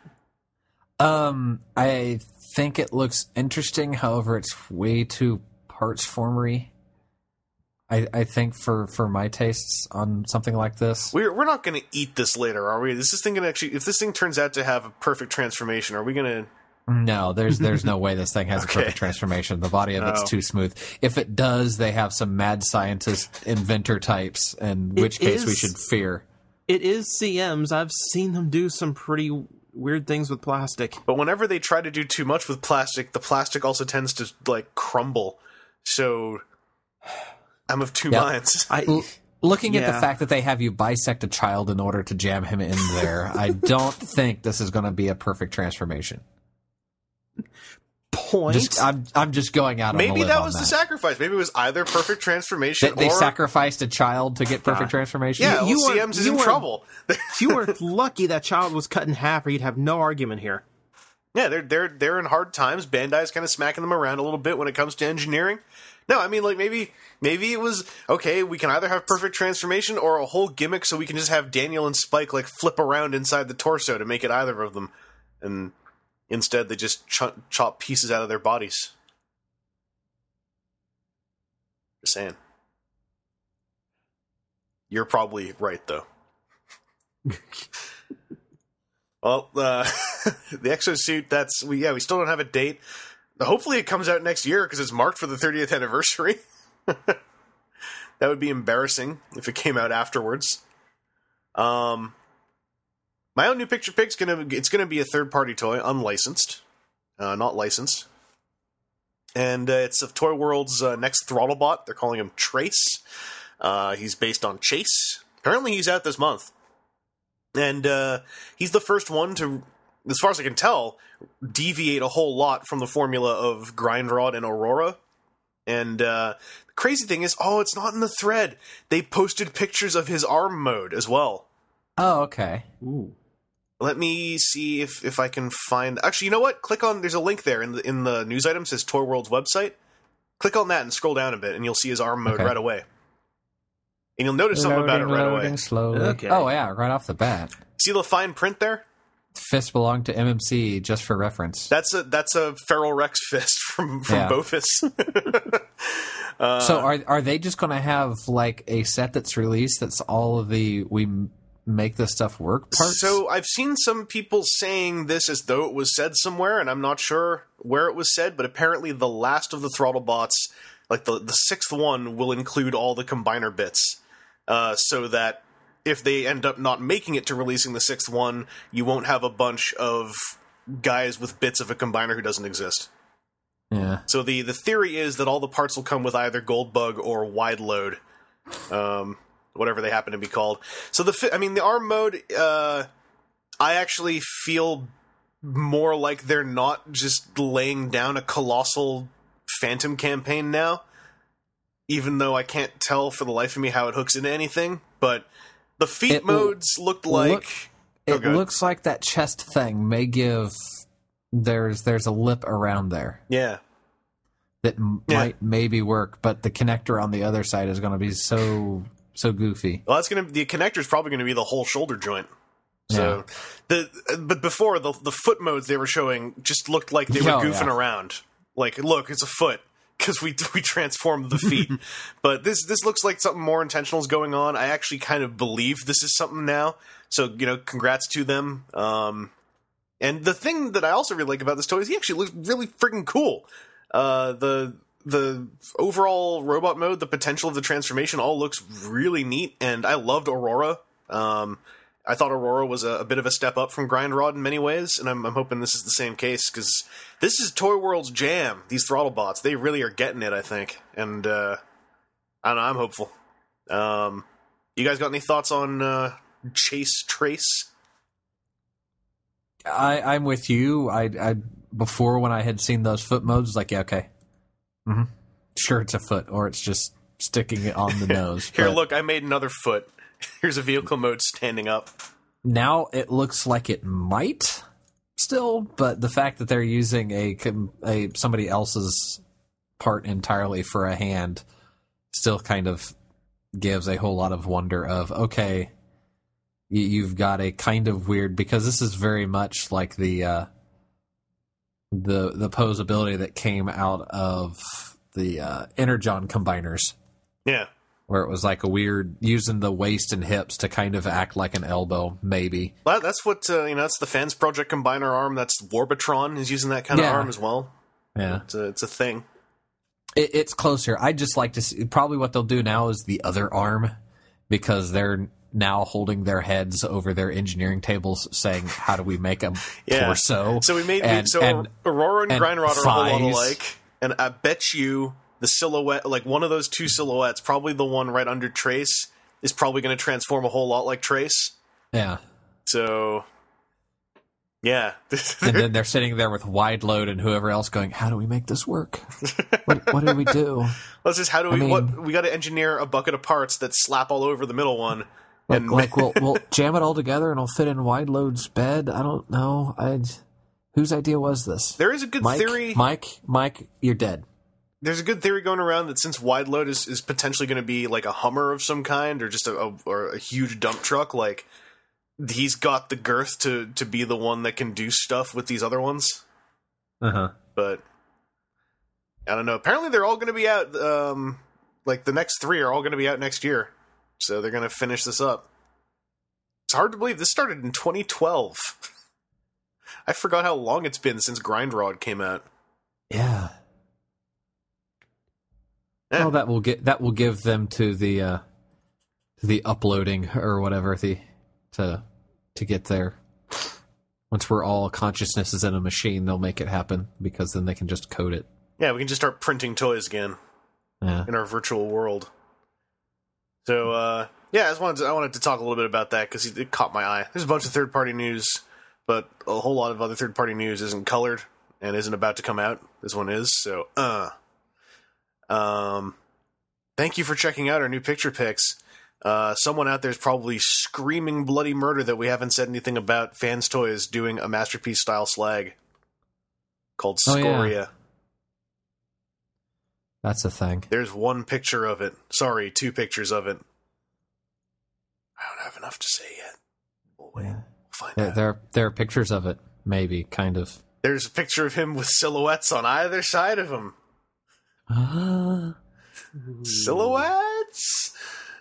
I think it looks interesting, however, it's way too parts formery. I think for my tastes on something like this. We're not going to eat this later, are we? Is this thing going to actually... If this thing turns out to have a perfect transformation, are we going to... No, there's no way this thing has a perfect transformation. The body of it's too smooth. If it does, they have some mad scientist inventor types, in which case we should fear. It is CMs. I've seen them do some pretty weird things with plastic. But whenever they try to do too much with plastic, the plastic also tends to, like, crumble. So I'm of two minds. Looking at the fact that they have you bisect a child in order to jam him in there, I don't think this is going to be a perfect transformation. I'm just going out on a limb. Maybe that was the sacrifice. Maybe it was either perfect transformation they sacrificed a child to get perfect transformation. Yeah, CMs is in trouble. You were lucky that child was cut in half, or you'd have no argument here. Yeah, they're in hard times. Bandai's kind of smacking them around a little bit when it comes to engineering. No, I mean, like, maybe it was, okay, we can either have perfect transformation or a whole gimmick so we can just have Daniel and Spike, like, flip around inside the torso to make it either of them. And instead they just chop pieces out of their bodies. Just saying. You're probably right, though. Well, the exosuit, we still don't have a date. Hopefully it comes out next year, because it's marked for the 30th anniversary. That would be embarrassing if it came out afterwards. My own new Picture Pig's gonna be a third-party toy, unlicensed, not licensed. And it's of Toy World's next Throttlebot. They're calling him Trace. He's based on Chase. Apparently he's out this month. And he's the first one to, as far as I can tell, deviate a whole lot from the formula of Grindrod and Aurora. And the crazy thing is, it's not in the thread. They posted pictures of his ARM mode as well. Oh, okay. Ooh. Let me see if I can find... Actually, you know what? Click on... There's a link there in the news item. It says Toy World's website. Click on that and scroll down a bit, and you'll see his ARM mode right away. And you'll notice something about it right away. Slowly. Okay. Oh, yeah, right off the bat. See the fine print there? Fist belonged to MMC, just for reference. That's a Feral Rex fist from Bofus. So are they just going to have like a set that's released that's all of the make this stuff work parts? So I've seen some people saying this as though it was said somewhere, and I'm not sure where it was said, but apparently the last of the throttle bots, like the sixth one, will include all the combiner bits, so that if they end up not making it to releasing the sixth one, you won't have a bunch of guys with bits of a combiner who doesn't exist. Yeah. So the theory is that all the parts will come with either Goldbug or Wide Load, whatever they happen to be called. So the ARM mode, I actually feel more like they're not just laying down a colossal Phantom campaign now, even though I can't tell for the life of me how it hooks into anything. But the feat modes looked like... It looks like that chest thing may give... There's a lip around there. Yeah. That might maybe work, but the connector on the other side is going to be so goofy. Well, the connector's probably going to be the whole shoulder joint. So, but before the foot modes they were showing just looked like they were goofing around. Like, look, it's a foot because we transformed the feet. But this looks like something more intentional is going on. I actually kind of believe this is something now. So, congrats to them. And the thing that I also really like about this toy is he actually looks really freaking cool. The overall robot mode, the potential of the transformation all looks really neat, and I loved Aurora. I thought Aurora was a bit of a step up from Grindrod in many ways, and I'm hoping this is the same case, because this is Toy World's jam, these throttle bots. They really are getting it, I think, and I don't know, I'm hopeful. You guys got any thoughts on Chase Trace? I'm with you. I before, when I had seen those foot modes, was like, yeah, okay. Mm-hmm. Sure, it's a foot, or it's just sticking it on the nose. Here, look, I made another foot. Here's a vehicle mode standing up. Now it looks like it might still, but the fact that they're using a somebody else's part entirely for a hand still kind of gives a whole lot of wonder of, okay, you've got a kind of weird, because this is very much like the posability that came out of the Energon combiners. Yeah. Where it was like a weird, using the waist and hips to kind of act like an elbow, maybe. Well, that's what, that's the Fans Project combiner arm. That's Warbitron is using that kind of arm as well. Yeah. It's a thing. It's closer. I'd just like to see, probably what they'll do now is the other arm, because they're now holding their heads over their engineering tables saying, how do we make a torso? So we made, Aurora and Grindrod are a whole lot alike, and I bet you the silhouette, like one of those two silhouettes, probably the one right under Trace, is probably going to transform a whole lot like Trace. Yeah. So, yeah. And then they're sitting there with Wide Load and whoever else going, how do we make this work? What do we do? Well, it's just, how do we, we got to engineer a bucket of parts that slap all over the middle one. We'll jam it all together and it'll fit in Wide Load's bed. I don't know. Whose idea was this? There is a good theory. Mike, you're dead. There's a good theory going around that since Wide Load is potentially going to be like a Hummer of some kind, or just a huge dump truck, like he's got the girth to be the one that can do stuff with these other ones. But I don't know. Apparently they're all going to be out. Like the next three are all going to be out next year, so they're going to finish this up. It's hard to believe this started in 2012. I forgot how long it's been since Grindrod came out. Yeah. Well, that will give them to the uploading or whatever to get there. Once we're all consciousness is in a machine, they'll make it happen, because then they can just code it. Yeah, we can just start printing toys again in our virtual world. So I wanted to talk a little bit about that because it caught my eye. There's a bunch of third-party news, but a whole lot of other third-party news isn't colored and isn't about to come out. This one is, so Thank you for checking out our new picture pics. Someone out there is probably screaming bloody murder that we haven't said anything about Fans Toys doing a Masterpiece-style slag called Scoria. Yeah. That's a thing. There's one picture of it. Sorry, 2 pictures of it. I don't have enough to say yet. We'll wait. We'll find out. There are pictures of it, maybe, kind of. There's a picture of him with silhouettes on either side of him. Silhouettes?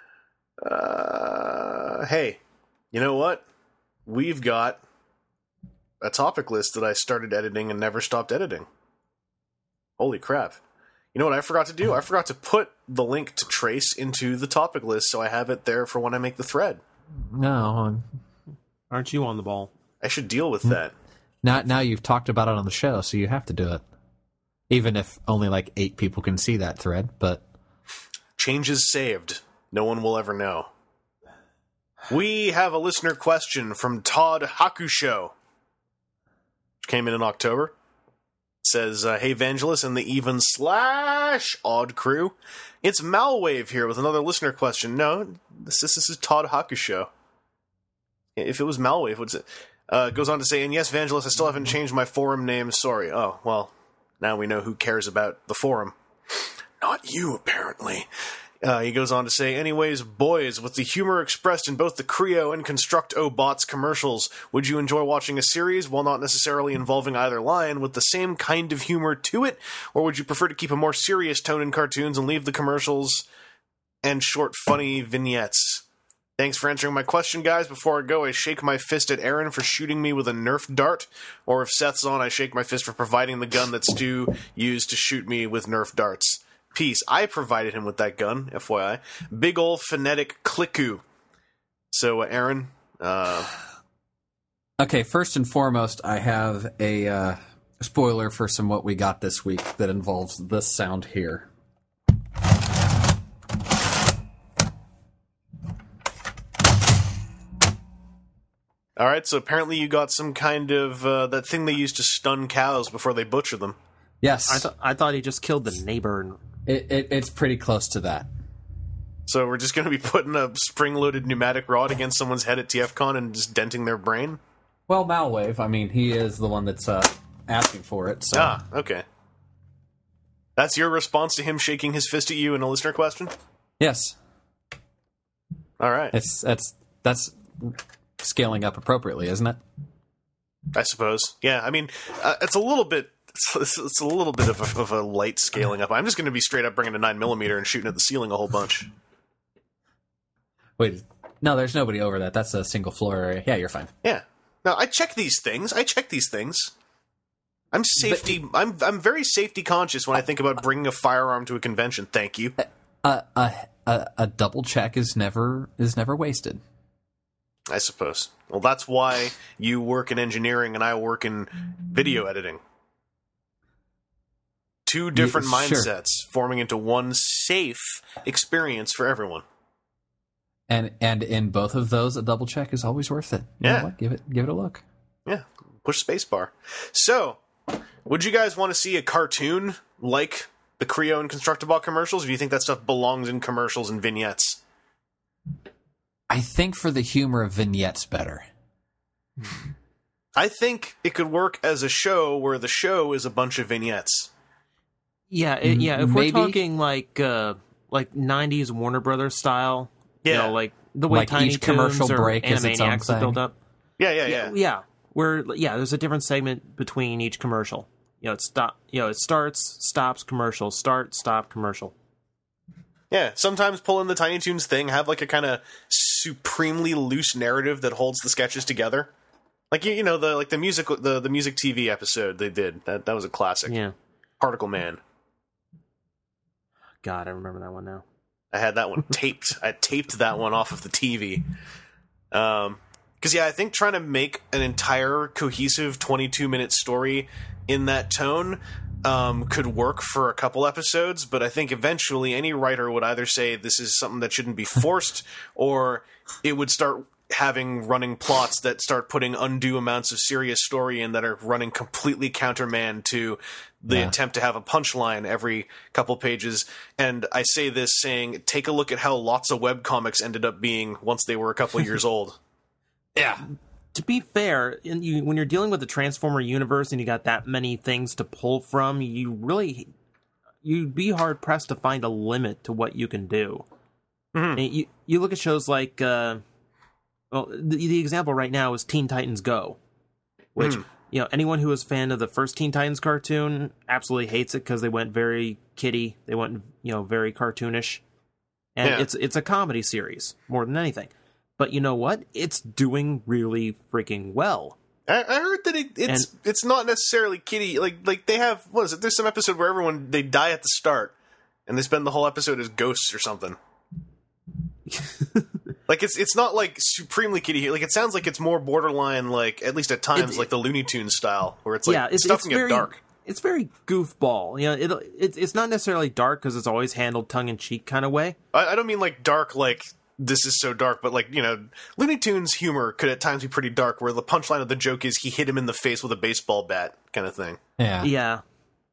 Hey, you know what? We've got a topic list that I started editing and never stopped editing. Holy crap. You know what I forgot to do? I forgot to put the link to Trace into the topic list, so I have it there for when I make the thread. No. Aren't you on the ball? I should deal with that. Now you've talked about it on the show, so you have to do it. Even if only like 8 people can see that thread, but... Change is saved. No one will ever know. We have a listener question from Todd Hakusho, which came in October. It says, hey, Vangelis and the even/odd crew. It's Malwave here with another listener question. No, this is Todd Hakusho. If it was Malwave, what's it? Goes on to say, and yes, Vangelis, I still haven't changed my forum name. Sorry. Oh, well, now we know who cares about the forum. Not you, apparently. He goes on to say, anyways, boys, with the humor expressed in both the Creo and Constructo-Bots commercials, would you enjoy watching a series, while not necessarily involving either line, with the same kind of humor to it? Or would you prefer to keep a more serious tone in cartoons and leave the commercials and short, funny vignettes? Thanks for answering my question, guys. Before I go, I shake my fist at Aaron for shooting me with a Nerf dart. Or if Seth's on, I shake my fist for providing the gun that Stu used to shoot me with Nerf darts. Peace. I provided him with that gun, FYI. Big ol' phonetic clicku. So, Aaron? Okay, first and foremost, I have a spoiler for some what we got this week that involves this sound here. Alright, so apparently you got some kind of, that thing they used to stun cows before they butcher them. Yes. I thought he just killed the neighbor. And... It's pretty close to that. So we're just going to be putting a spring-loaded pneumatic rod against someone's head at TFCon and just denting their brain? Well, Malwave, I mean, he is the one that's asking for it. So. Ah, okay. That's your response to him shaking his fist at you in a listener question? Yes. All right. That's scaling up appropriately, isn't it? I suppose. Yeah, I mean, it's a little bit... It's a little bit of a light scaling up. I'm just going to be straight up bringing a 9mm and shooting at the ceiling a whole bunch. Wait, no, there's nobody over that. That's a single floor area. Yeah, you're fine. Yeah. No, I check these things. I'm safety. I'm very safety conscious when I think about bringing a firearm to a convention. Thank you. A double check is never wasted. I suppose. Well, that's why you work in engineering and I work in video editing. 2 different mindsets forming into one safe experience for everyone. And in both of those, a double check is always worth it. You know what? Give it a look. Yeah, push spacebar. So, would you guys want to see a cartoon like the Creo and Constructibot commercials, or do you think that stuff belongs in commercials and vignettes? I think for the humor of vignettes better. I think it could work as a show where the show is a bunch of vignettes. Yeah, if we're talking like 90s Warner Brothers style, you know, like the way like Tiny each commercial Toons or break is its own Animaniacs are built up. Yeah. Where there's a different segment between each commercial. It starts, stops, commercial, start, stop, commercial. Yeah, sometimes pull in the Tiny Toons thing, have like a kind of supremely loose narrative that holds the sketches together. Like the music TV episode they did. That was a classic. Yeah. Particle Man. God, I remember that one now. I had that one taped. I taped that one off of the TV. Because, I think trying to make an entire cohesive 22-minute story in that tone could work for a couple episodes, but I think eventually any writer would either say this is something that shouldn't be forced, or it would start having running plots that start putting undue amounts of serious story in that are running completely countermand to the attempt to have a punchline every couple pages. And I say this saying, take a look at how lots of webcomics ended up being once they were a couple years old. Yeah. To be fair, when you're dealing with the Transformer universe and you got that many things to pull from, you'd be hard pressed to find a limit to what you can do. Mm-hmm. You look at shows like, the example right now is Teen Titans Go, which anyone who was a fan of the first Teen Titans cartoon absolutely hates it because they went very kiddie, they went very cartoonish, and it's a comedy series more than anything. But you know what? It's doing really freaking well. I heard that it's not necessarily kiddie. Like they have, what is it? There's some episode where they die at the start, and they spend the whole episode as ghosts or something. Like it's not like supremely kiddie. Like it sounds like it's more borderline, like at least at times, like the Looney Tunes style, where it's like stuff can get dark. It's very goofball. It's not necessarily dark because it's always handled tongue in cheek kind of way. I don't mean like dark, like this is so dark, but like Looney Tunes humor could at times be pretty dark, where the punchline of the joke is he hit him in the face with a baseball bat, kind of thing. Yeah.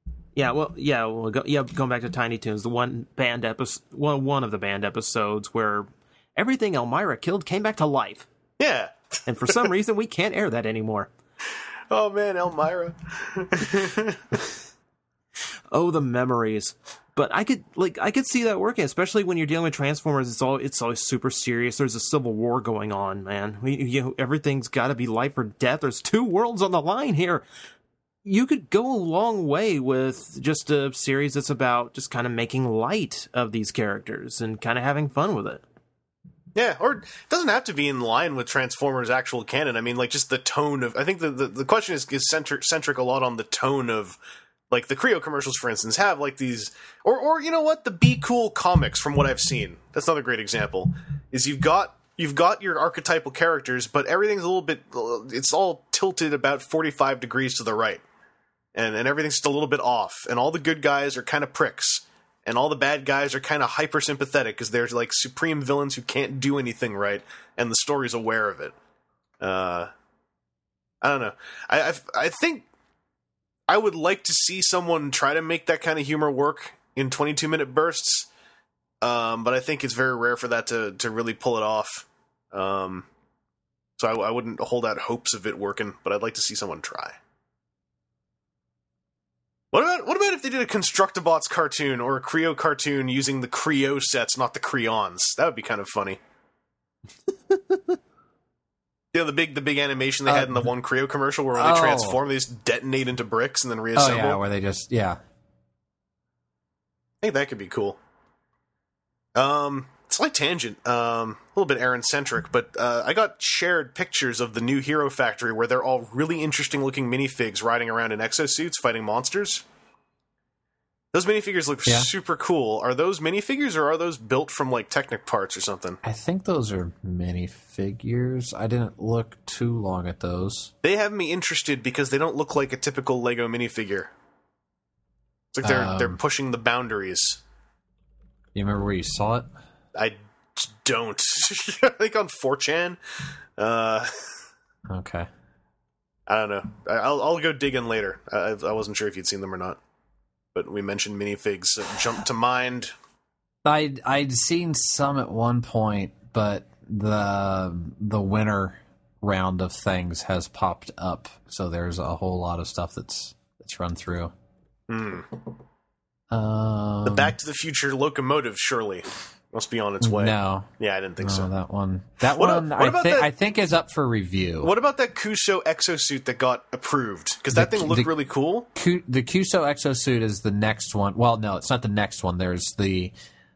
Going back to Tiny Toons, the one of the band episodes where everything Elmira killed came back to life. Yeah. And for some reason, we can't air that anymore. Oh man, Elmira. Oh, the memories. But I could see that working, especially when you're dealing with Transformers. It's always super serious. There's a civil war going on, man. Everything's got to be life or death. There's two worlds on the line here. You could go a long way with just a series that's about just kind of making light of these characters and kind of having fun with it. Yeah, or it doesn't have to be in line with Transformers' actual canon. I mean, like, just the tone of... I think the question is centric a lot on the tone of... Like, the Creo commercials, for instance, have, like, these... Or you know what? The Be Cool comics, from what I've seen. That's another great example. Is you've got your archetypal characters, but everything's a little bit... It's all tilted about 45 degrees to the right. And everything's just a little bit off. And all the good guys are kind of pricks. And all the bad guys are kind of hyper-sympathetic because they're, like, supreme villains who can't do anything right. And the story's aware of it. I don't know. I think I would like to see someone try to make that kind of humor work in 22-minute bursts. But I think it's very rare for that to really pull it off. So I wouldn't hold out hopes of it working, but I'd like to see someone try. What about if they did a Constructabots cartoon or a Creo cartoon using the Creo sets, not the Creons? That would be kind of funny. The big animation they had in the one Creo commercial where when they transform, they just detonate into bricks and then reassemble. Oh yeah, where they just I think that could be cool. Slight tangent, a little bit Aaron-centric, but I got shared pictures of the new Hero Factory where they're all really interesting-looking minifigs riding around in exosuits fighting monsters. Those minifigures look super cool. Are those minifigures, or are those built from, like, Technic parts or something? I think those are minifigures. I didn't look too long at those. They have me interested because they don't look like a typical Lego minifigure. It's like they're pushing the boundaries. You remember where you saw it? I don't. I think on 4chan. Okay. I don't know. I'll go dig in later. I wasn't sure if you'd seen them or not. But we mentioned minifigs that jumped to mind. I'd seen some at one point, but the winter round of things has popped up, so there's a whole lot of stuff that's run through. The Back to the Future locomotive surely must be on its way. No. Yeah, I didn't think so. That one. I think is up for review. What about that Kuso exosuit that got approved? Because that thing looked really cool. The Kuso exosuit is the next one. Well, no, it's not the next one. There's the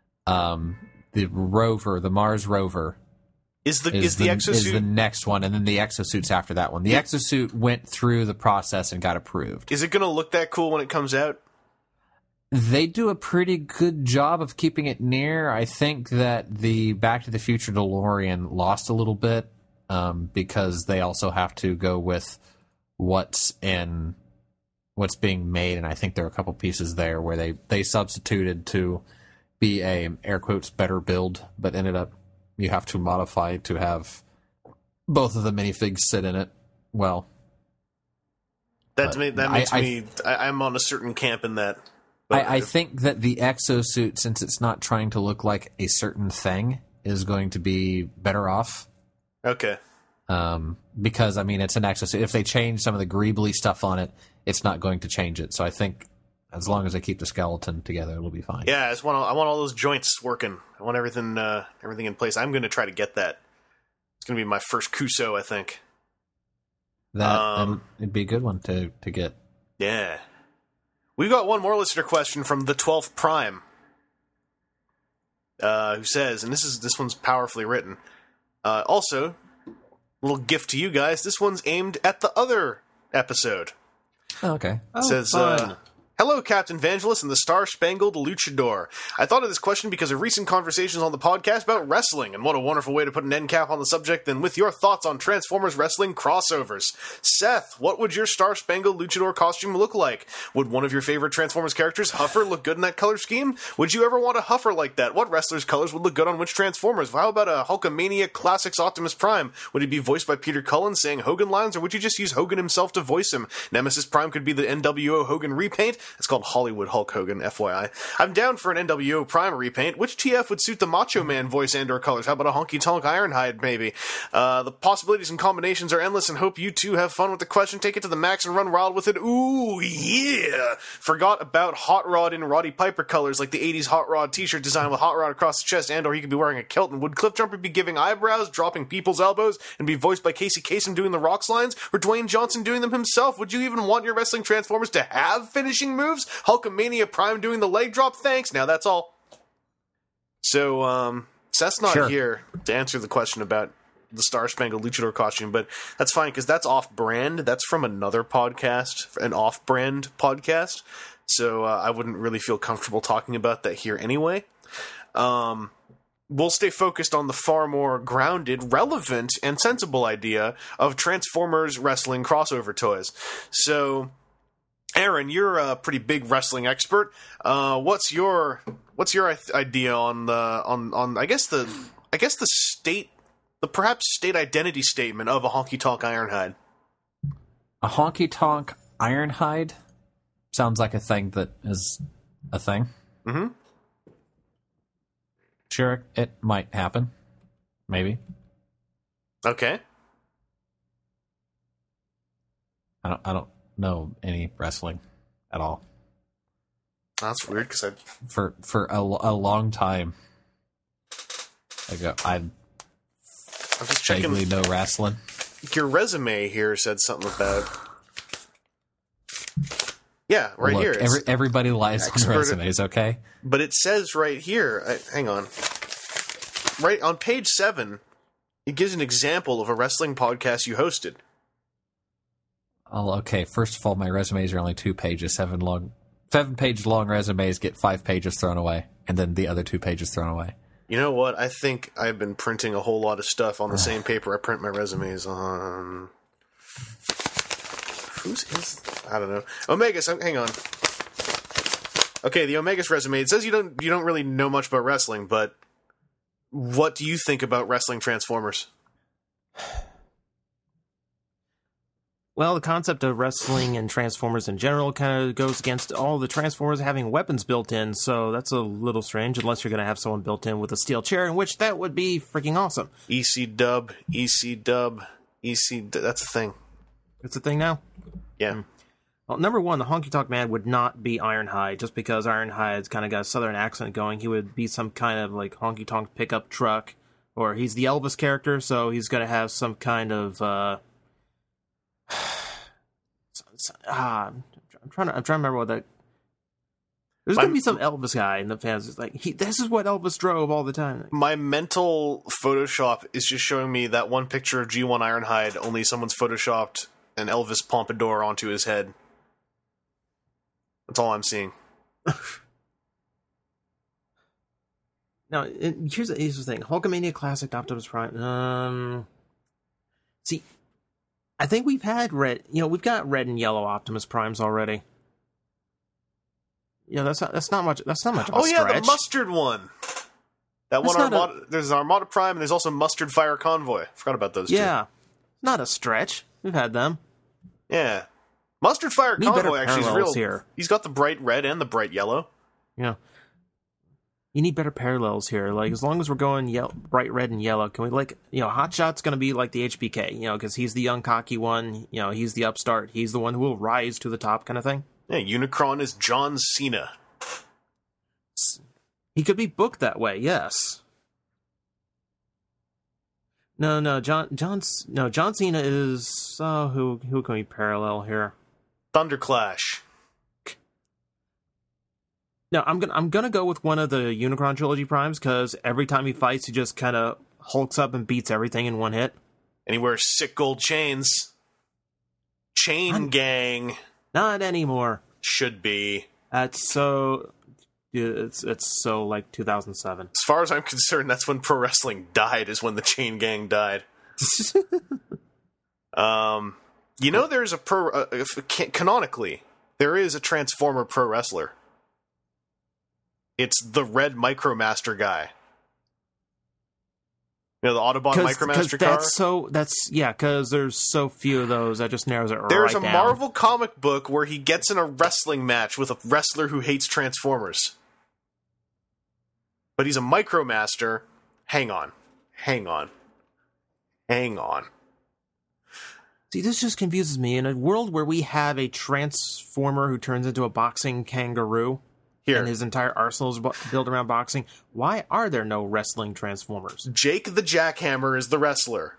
rover, the Mars rover. Is the exosuit is the next one, and then the exosuit's after that one. The exosuit went through the process and got approved. Is it going to look that cool when it comes out? They do a pretty good job of keeping it near. I think that the Back to the Future DeLorean lost a little bit because they also have to go with what's being made, and I think there are a couple pieces there where they substituted to be a air quotes better build, but ended up you have to modify to have both of the minifigs sit in it well. That makes me. I'm on a certain camp in that. I think that the exosuit, since it's not trying to look like a certain thing, is going to be better off. Okay. Because, I mean, it's an exosuit. If they change some of the greebly stuff on it, it's not going to change it. So I think as long as they keep the skeleton together, it'll be fine. Yeah, I want all those joints working. I want everything in place. I'm going to try to get that. It's going to be my first Kuso, I think. It'd be a good one to get. Yeah. We've got one more listener question from the 12th Prime, who says, and this one's powerfully written. Also, little gift to you guys. This one's aimed at the other episode. Oh, okay. It says, hello, Captain Vangelis and the Star-Spangled Luchador. I thought of this question because of recent conversations on the podcast about wrestling, and what a wonderful way to put an end cap on the subject than with your thoughts on Transformers wrestling crossovers. Seth, what would your Star-Spangled Luchador costume look like? Would one of your favorite Transformers characters, Huffer, look good in that color scheme? Would you ever want a Huffer like that? What wrestlers' colors would look good on which Transformers? How about a Hulkamania Classics Optimus Prime? Would he be voiced by Peter Cullen saying Hogan lines, or would you just use Hogan himself to voice him? Nemesis Prime could be the NWO Hogan repaint. It's called Hollywood Hulk Hogan, FYI. I'm down for an NWO Prime repaint. Which TF would suit the Macho Man voice and or colors? How about a Honky Tonk Ironhide, maybe? The possibilities and combinations are endless, and hope you two have fun with the question. Take it to the max and run wild with it. Ooh, yeah! Forgot about Hot Rod in Roddy Piper colors, like the 80s Hot Rod t-shirt design with Hot Rod across the chest, and or he could be wearing a kilt. And would Cliffjumper be giving eyebrows, dropping people's elbows, and be voiced by Casey Kasem doing the Rocks lines, or Dwayne Johnson doing them himself? Would you even want your wrestling Transformers to have finishing moves? Hulkamania Prime doing the leg drop? Thanks. Now that's all. So, Seth's not here to answer the question about the Star-Spangled Luchador costume, but that's fine because that's off-brand. That's from another podcast, an off-brand podcast. So I wouldn't really feel comfortable talking about that here anyway. We'll stay focused on the far more grounded, relevant, and sensible idea of Transformers wrestling crossover toys. So, Aaron, you're a pretty big wrestling expert. What's your idea on I guess the perhaps state identity statement of a Honky Tonk Ironhide? A Honky Tonk Ironhide sounds like a thing that is a thing. Mm-hmm. Sure, it might happen. Maybe. Okay. I don't know any wrestling at all. That's weird because for a long time ago, I'm just vaguely checking. know wrestling. Your resume here said something about. Yeah, right Look, here. Everybody lies on resumes, okay? But it says right here. Hang on. Right on page 7, it gives an example of a wrestling podcast you hosted. Oh, okay. First of all, my resumes are only 2 pages. 7-page long resumes get 5 pages thrown away, and then the other 2 pages thrown away. You know what? I think I've been printing a whole lot of stuff on the same paper I print my resumes on. I don't know. Omegas, hang on. Okay, the Omegas resume. It says you don't really know much about wrestling, but what do you think about wrestling Transformers? Well, the concept of wrestling and Transformers in general kind of goes against all the Transformers having weapons built in, so that's a little strange, unless you're going to have someone built in with a steel chair, in which that would be freaking awesome. EC-Dub, that's a thing. It's a thing now? Yeah. Well, number one, the Honky Tonk Man would not be Ironhide, just because Ironhide's kind of got a southern accent going. He would be some kind of, like, Honky Tonk pickup truck, or he's the Elvis character, so he's going to have some kind of, I'm trying to remember what that. There's going to be some Elvis guy in the fans. It's like, this is what Elvis drove all the time. My mental Photoshop is just showing me that one picture of G1 Ironhide, only someone's Photoshopped an Elvis pompadour onto his head. That's all I'm seeing. Now, here's the thing. Hulkamania Classic Optimus Prime. See, I think we've had we've got red and yellow Optimus Primes already. Yeah, that's not much. That's not much of a stretch. The mustard one. That one, there's Armada Prime, and there's also Mustard Fire Convoy. Forgot about those two. Yeah, not a stretch. We've had them. Yeah. Mustard Fire Convoy actually is real. Here. He's got the bright red and the bright yellow. Yeah. You need better parallels here. Like, as long as we're going bright red and yellow, can we, like, Hotshot's going to be like the HBK, because he's the young, cocky one, he's the upstart, he's the one who will rise to the top kind of thing. Yeah, Unicron is John Cena. He could be booked that way, yes. No, John Cena is, who can we parallel here? Thunderclash. No, I'm gonna go with one of the Unicron trilogy primes, because every time he fights, he just kind of hulks up and beats everything in one hit. And he wears sick gold chains. Chain Gang. Not anymore. Should be. That's so... It's so, like, 2007. As far as I'm concerned, that's when pro wrestling died, is when the Chain Gang died. There's a canonically, there is a Transformer pro wrestler. It's the red Micromaster guy. The Autobot Micromaster car? Because there's so few of those, that just narrows it right down. There's a Marvel comic book where he gets in a wrestling match with a wrestler who hates Transformers. But he's a Micromaster. Hang on. See, this just confuses me. In a world where we have a Transformer who turns into a boxing kangaroo, and his entire arsenal is built around boxing, why are there no wrestling Transformers? Jake the Jackhammer is the wrestler.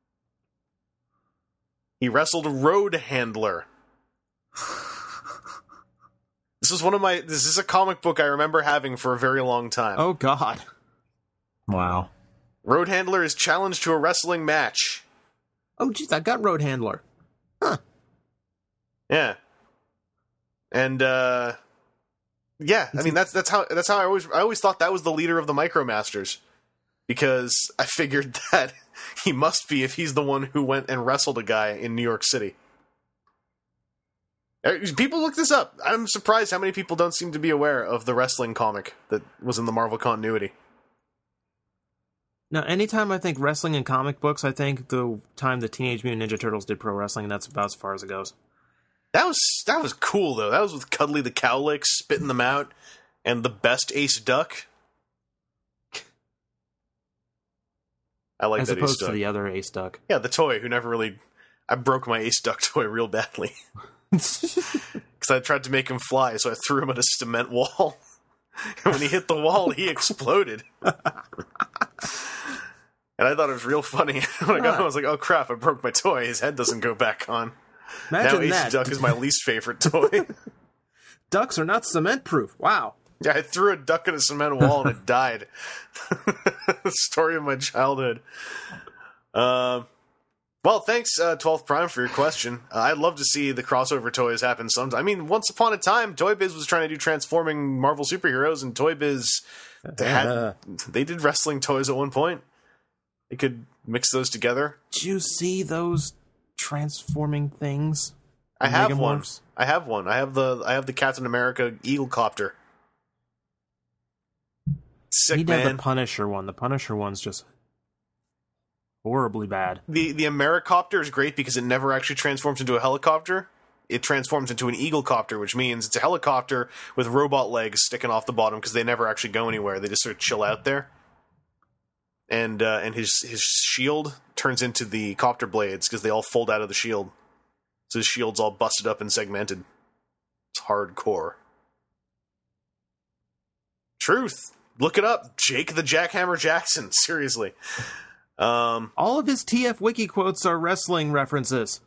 He wrestled Road Handler. This is a comic book I remember having for a very long time. Oh, God. Wow. Road Handler is challenged to a wrestling match. Oh, jeez, I got Road Handler. Huh. Yeah. And, yeah, I mean, that's how I always thought that was the leader of the Micromasters. Because I figured that he must be if he's the one who went and wrestled a guy in New York City. People look this up. I'm surprised how many people don't seem to be aware of the wrestling comic that was in the Marvel continuity. Now, anytime I think wrestling and comic books, I think the time the Teenage Mutant Ninja Turtles did pro wrestling, and that's about as far as it goes. That was cool, though. That was with Cuddly the Cowlick spitting them out, and the best Ace Duck. I like that Ace Duck. As opposed to the other Ace Duck. Yeah, the toy, who never really... I broke my Ace Duck toy real badly. Because I tried to make him fly, so I threw him at a cement wall. And when he hit the wall, he exploded. And I thought it was real funny. When I got home, I was like, oh crap, I broke my toy. His head doesn't go back on. Imagine now Ace Duck is my least favorite toy. Ducks are not cement-proof. Wow. Yeah, I threw a duck at a cement wall and it died. The story of my childhood. Well, thanks, 12th Prime, for your question. I'd love to see the crossover toys happen sometime. I mean, once upon a time, Toy Biz was trying to do transforming Marvel superheroes, and Toy Biz, they did wrestling toys at one point. They could mix those together. Did you see those transforming things? I have one. I have the Captain America Eaglecopter. Sick, man. man. The Punisher one. The Punisher one's just horribly bad. The Americopter is great because it never actually transforms into a helicopter. It transforms into an Eaglecopter, which means it's a helicopter with robot legs sticking off the bottom because they never actually go anywhere. They just sort of chill out there. And his shield turns into the copter blades because they all fold out of the shield. So his shield's all busted up and segmented. It's hardcore. Truth. Look it up. Jake the Jackhammer Jackson. Seriously. All of his TF Wiki quotes are wrestling references.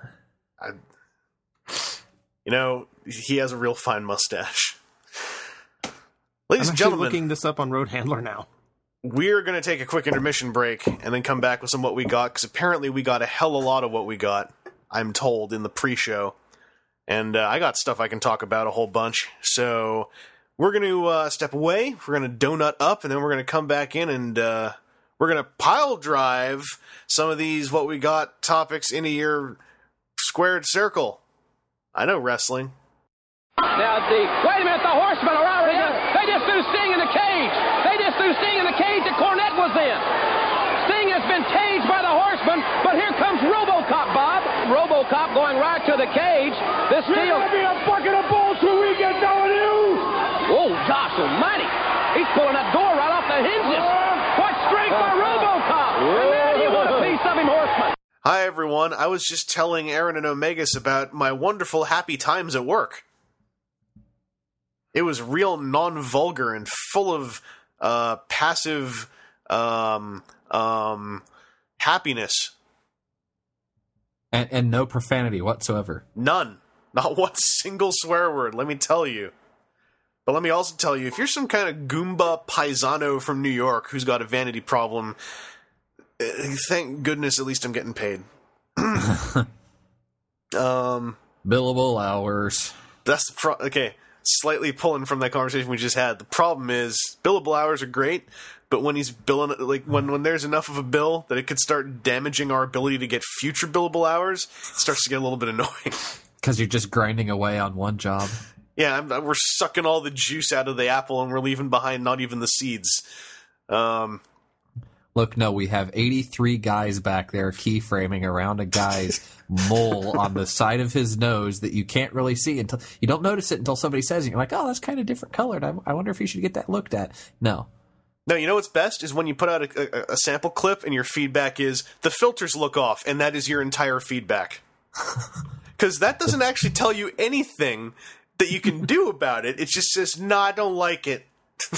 He has a real fine mustache. Ladies and gentlemen, looking this up on Road Handler now. We're going to take a quick intermission break and then come back with some what we got, because apparently we got a hell of a lot of what we got, I'm told, in the pre-show. And I got stuff I can talk about a whole bunch. So we're going to step away, we're going to donut up, and then we're going to come back in and we're going to pile drive some of these what we got topics into your squared circle. I know wrestling. Now, wait a minute, the Horsemen are already up. They just threw Sting in the cage. was in. Sting has been caged by the Horseman, but here comes RoboCop, Bob. RoboCop going right to the cage. This steel... You're gonna be a bucket of bullshit we get W! Oh, gosh almighty. He's pulling that door right off the hinges. What strength by RoboCop! And now you want a piece of him, Horseman. Hi, everyone. I was just telling Aaron and Omegas about my wonderful happy times at work. It was real non-vulgar and full of passive happiness. And no profanity whatsoever. None. Not one single swear word, let me tell you. But let me also tell you, if you're some kind of Goomba paisano from New York who's got a vanity problem, thank goodness at least I'm getting paid. Billable hours. That's the okay. Slightly pulling from that conversation we just had. The problem is billable hours are great, but when he's billing, like when there's enough of a bill that it could start damaging our ability to get future billable hours, it starts to get a little bit annoying. Because you're just grinding away on one job. Yeah, we're sucking all the juice out of the apple and we're leaving behind not even the seeds. Look, no, we have 83 guys back there keyframing around a guy's mole on the side of his nose that you can't really see until you don't notice it until somebody says it. You're like, oh, that's kind of different colored. I wonder if you should get that looked at. No, you know what's best is when you put out a sample clip and your feedback is the filters look off, and that is your entire feedback. Because that doesn't actually tell you anything that you can do about it. It just says, no, I don't like it.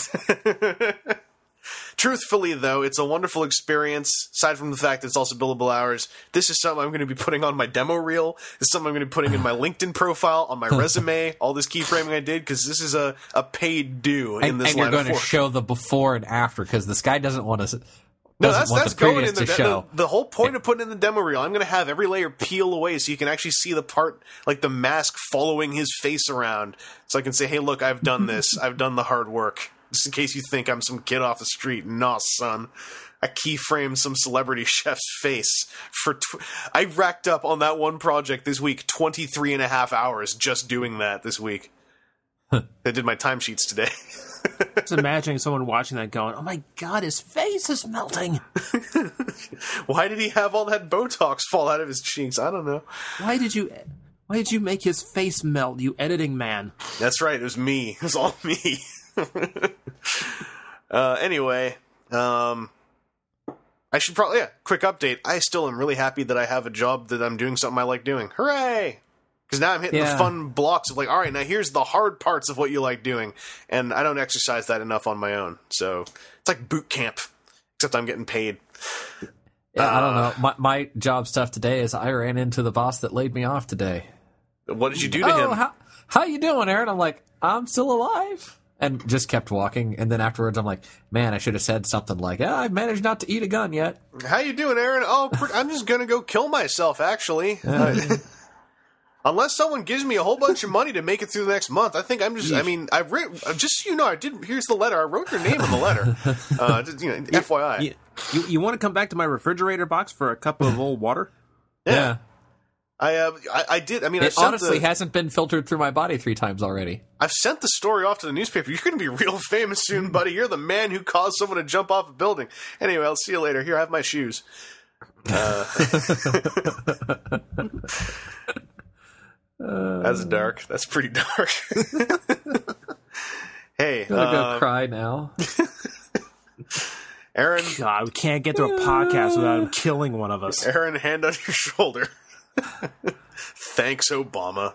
Truthfully, though, it's a wonderful experience, aside from the fact that it's also billable hours. This is something I'm going to be putting on my demo reel. This is something I'm going to be putting in my LinkedIn profile, on my resume, all this keyframing I did, because this is a paid due in this line of work. And you're going to show the before and after, because this guy doesn't want to... No, that's going in the whole point of putting in the demo reel. I'm going to have every layer peel away so you can actually see the part, like the mask following his face around. So I can say, hey, look, I've done this. I've done the hard work. Just in case you think I'm some kid off the street. Nah, son. I keyframed some celebrity chef's face. I racked up on that one project this week 23 and a half hours just doing that this week. I did my timesheets today. Just imagining someone watching that going, oh my god, his face is melting. Why did he have all that Botox fall out of his cheeks? I don't know. Why did you make his face melt, you editing man? That's right, it was me. It was all me. Anyway, I should probably, quick update. I still am really happy that I have a job that I'm doing something I like doing. Hooray! Because now I'm hitting the fun blocks of like, all right, now here's the hard parts of what you like doing. And I don't exercise that enough on my own. So it's like boot camp, except I'm getting paid. Yeah, I don't know. My job stuff today is I ran into the boss that laid me off today. What did you do to him? How you doing, Aaron? I'm like, I'm still alive. And just kept walking. And then afterwards, I'm like, man, I should have said something like, I've managed not to eat a gun yet. How you doing, Aaron? Oh, I'm just going to go kill myself, actually. Unless someone gives me a whole bunch of money to make it through the next month, I think I'm just, just so you know, I did, here's the letter. I wrote your name in the letter. FYI. You want to come back to my refrigerator box for a cup of old water? Yeah. I did. I mean, it honestly hasn't been filtered through my body 3 times already. I've sent the story off to the newspaper. You're going to be real famous soon, buddy. You're the man who caused someone to jump off a building. Anyway, I'll see you later. Here, have my shoes. That's dark. That's pretty dark. Hey, I'm gonna go cry now. Aaron, God, we can't get through a podcast without him killing one of us. Aaron, hand on your shoulder. Thanks, Obama.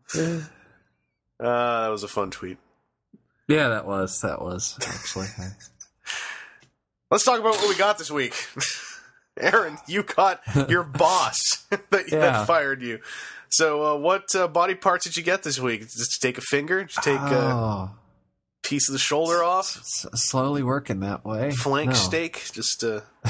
That was a fun tweet. Yeah, that was actually. Let's talk about what we got this week. Aaron, you caught your boss that fired you. So, what body parts did you get this week? Did you take a finger? Did you take a piece of the shoulder off? Slowly working that way. Flank steak? Just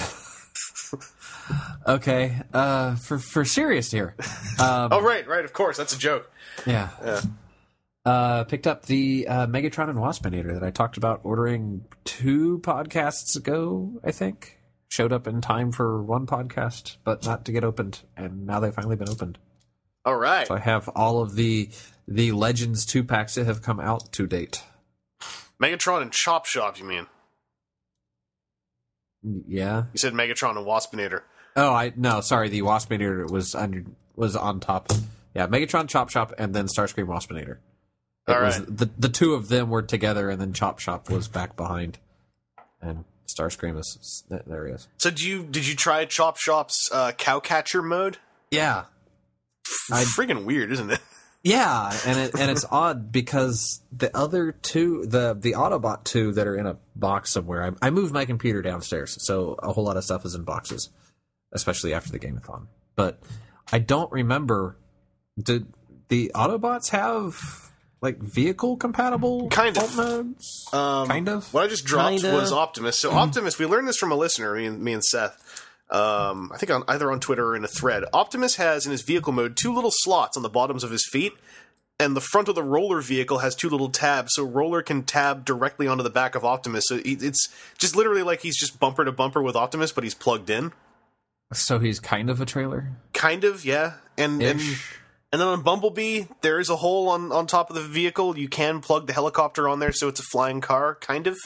Okay, for serious here. Oh, right, of course, that's a joke. Yeah. Picked up the Megatron and Waspinator that I talked about ordering 2 podcasts ago, I think. Showed up in time for one podcast, but not to get opened, and now they've finally been opened. All right. So I have all of the Legends 2-packs that have come out to date. Megatron and Chop Shop, you mean? Yeah. You said Megatron and Waspinator. Oh, no, sorry. The Waspinator was on top. Yeah, Megatron, Chop Chop, and then Starscream, Waspinator. All was, right. The two of them were together, and then Chop Chop was back behind. And Starscream is... There he is. So did you try Chop Chop's Cowcatcher mode? Yeah. Friggin' weird, isn't it? Yeah, and it's odd because the other two, the Autobot 2 that are in a box somewhere, I moved my computer downstairs, so a whole lot of stuff is in boxes, especially after the Game-a-thon. But I don't remember, did the Autobots have, like, vehicle-compatible Kind of. alt modes? Kind of? What I just dropped Kinda. was Optimus. So Optimus, we learned this from a listener, me and Seth. I think either on Twitter or in a thread. Optimus has in his vehicle mode 2 little slots on the bottoms of his feet, and the front of the Roller vehicle has 2 little tabs, so Roller can tab directly onto the back of Optimus. So it's just literally like he's just bumper to bumper with Optimus, but he's plugged in. So he's kind of a trailer? Kind of, yeah. And then on Bumblebee, there is a hole on top of the vehicle. You can plug the helicopter on there, so it's a flying car, kind of.